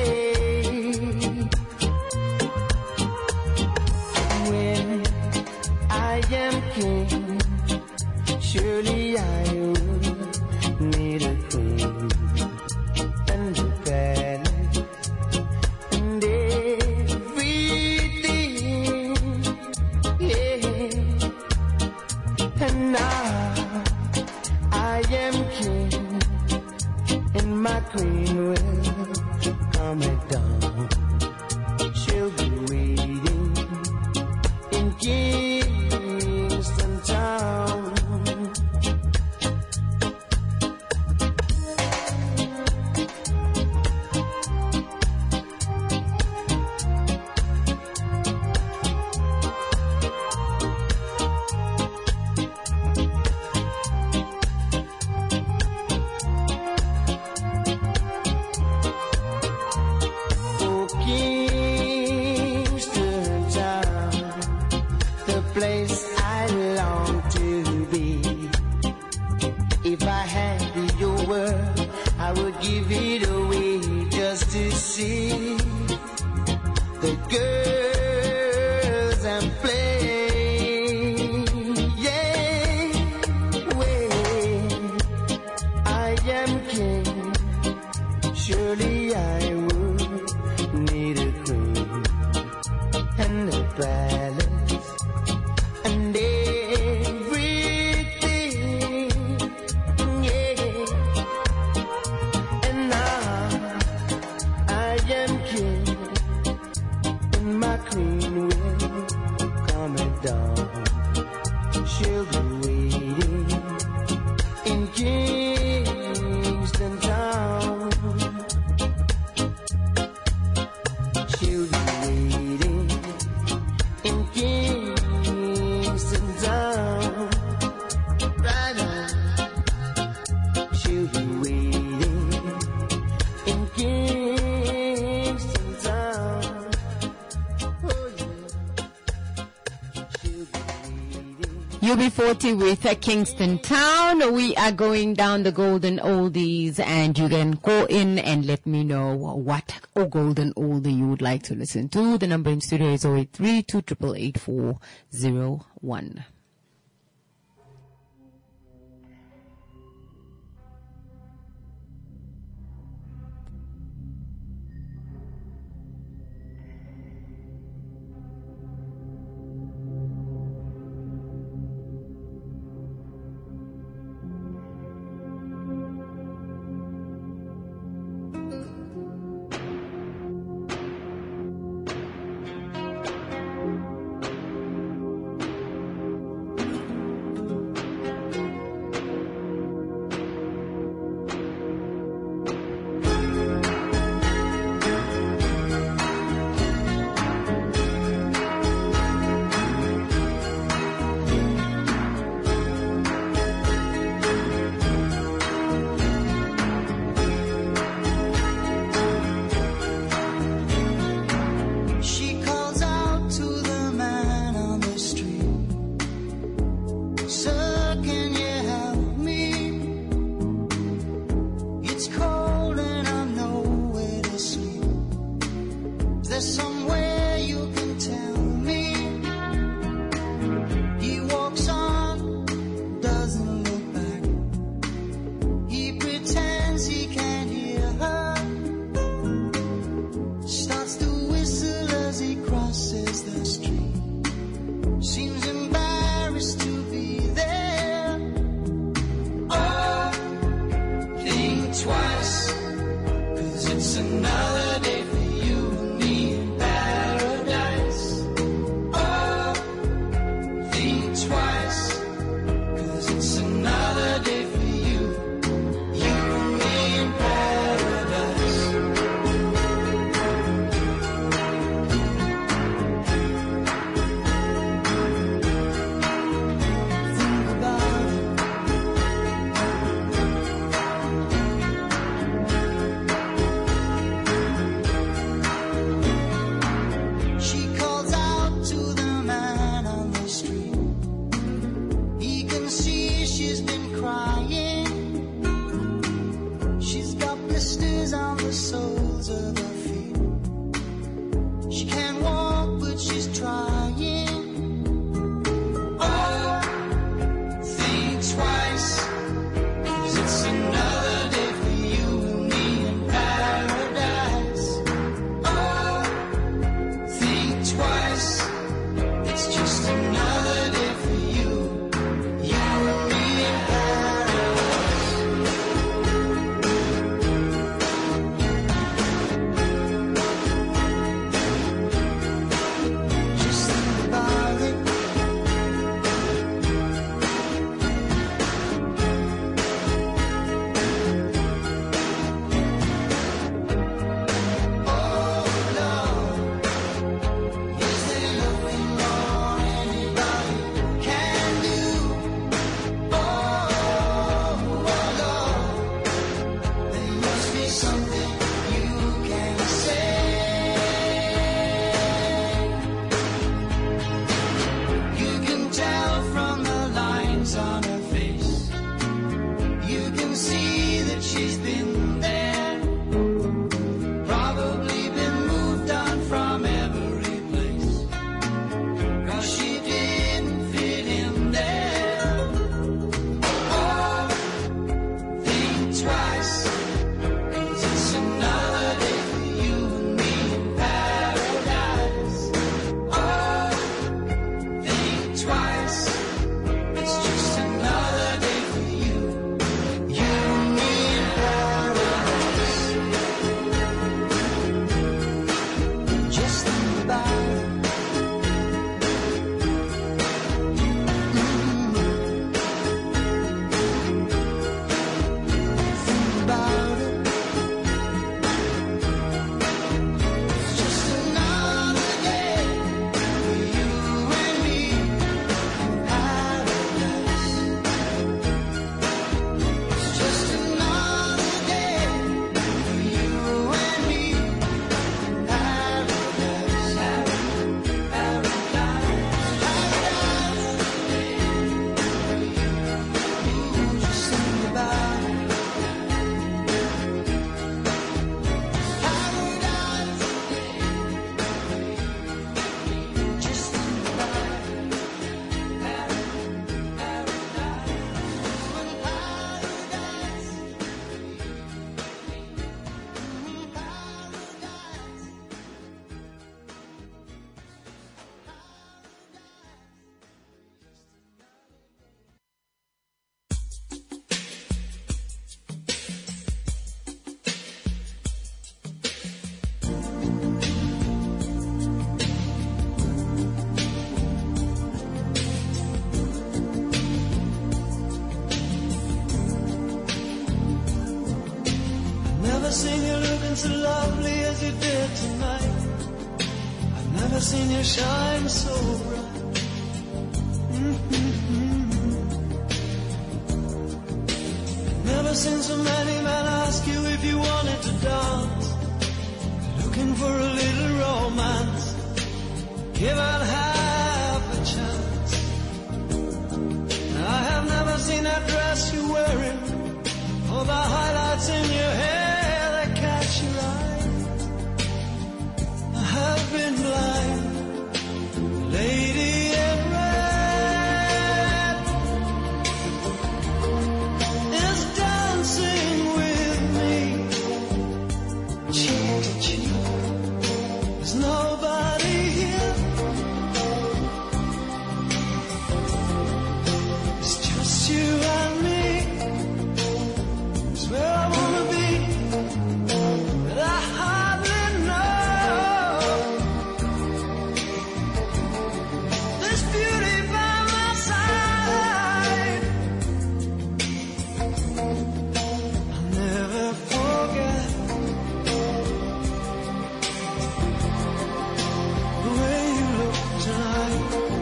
L: When I am king, surely I would need a queen and a palace and everything, yeah. And now I am king, and my queen will come at dawn. She'll be waiting in Kingston Town. Oh, Kingston Town, the place I long to be. If I had your word, I would give it away just to see the girls I'm playing. Yeah, when I am king, surely I would need a queen and a palace and everything, yeah. And now I am king, and my queen will come at dawn. She'll be waiting in Kingston Town.
J: U B forty with uh, Kingston Town. We are going down the golden oldies, and you can call in and let me know what oh, golden oldie you would like to listen to. The number in studio is zero eight three, two eight eight, eight four zero one.
O: never seen you looking so lovely as you did tonight. I've never seen you shine so bright. Mm-hmm. Never seen so many men ask you if you wanted to dance. Looking for a little romance, give it half a chance. I have never seen that dress you're wearing, or the highlights in your hair that catch your eye. I have been blind, lady in red is dancing with me, cheek to cheek. There's nobody here, it's just you and me. It's where I wanna be, but I hardly know. This beauty by my side, I'll never forget the way you look tonight.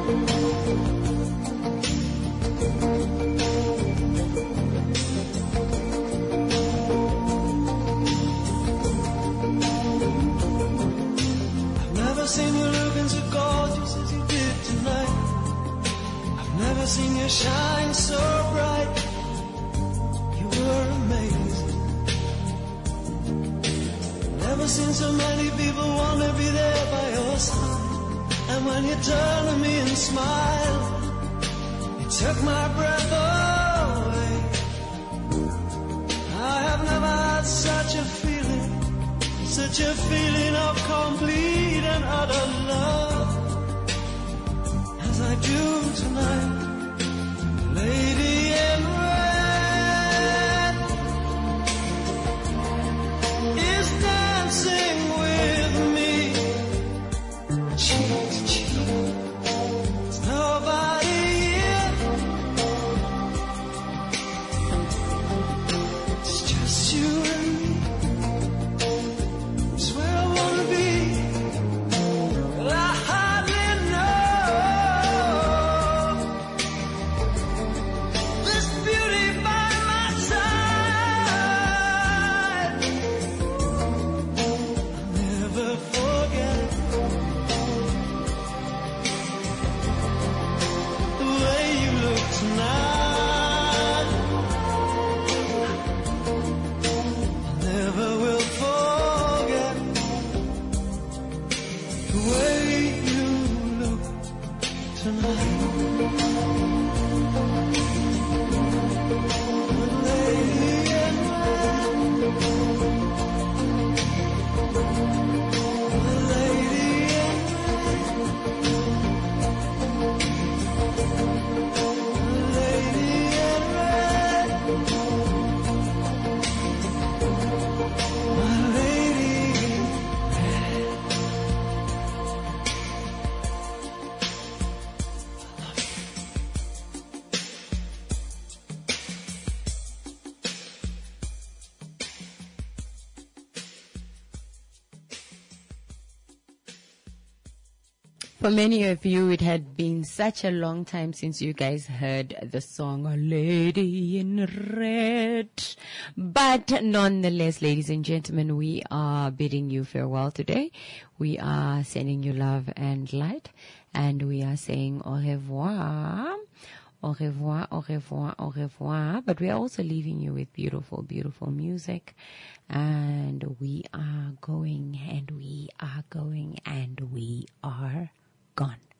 O: I've never seen you looking so gorgeous as you did tonight. I've never seen you shine so bright. You were amazing. Never seen so many people want to be there by your side. And when you turn to me and smile, it took my breath away. I have never had such a feeling, such a feeling of complete and utter love as I do tonight. Lady in red is dancing with me, cheek to cheek. There's nobody here, it's just you and me. It's where I wanna be, but I hardly know. This beauty by my side, I'll never forget the way you look tonight. I never will forget the way you look tonight. Lady in red, lady in red, lady in red, my lady in
J: For many of you, it had been such a long time since you guys heard the song Lady in Red. But nonetheless, ladies and gentlemen, we are bidding you farewell today. We are sending you love and light. And we are saying au revoir. Au revoir, au revoir, au revoir. But we are also leaving you with beautiful, beautiful music. And we are going, and we are going, and we are gone.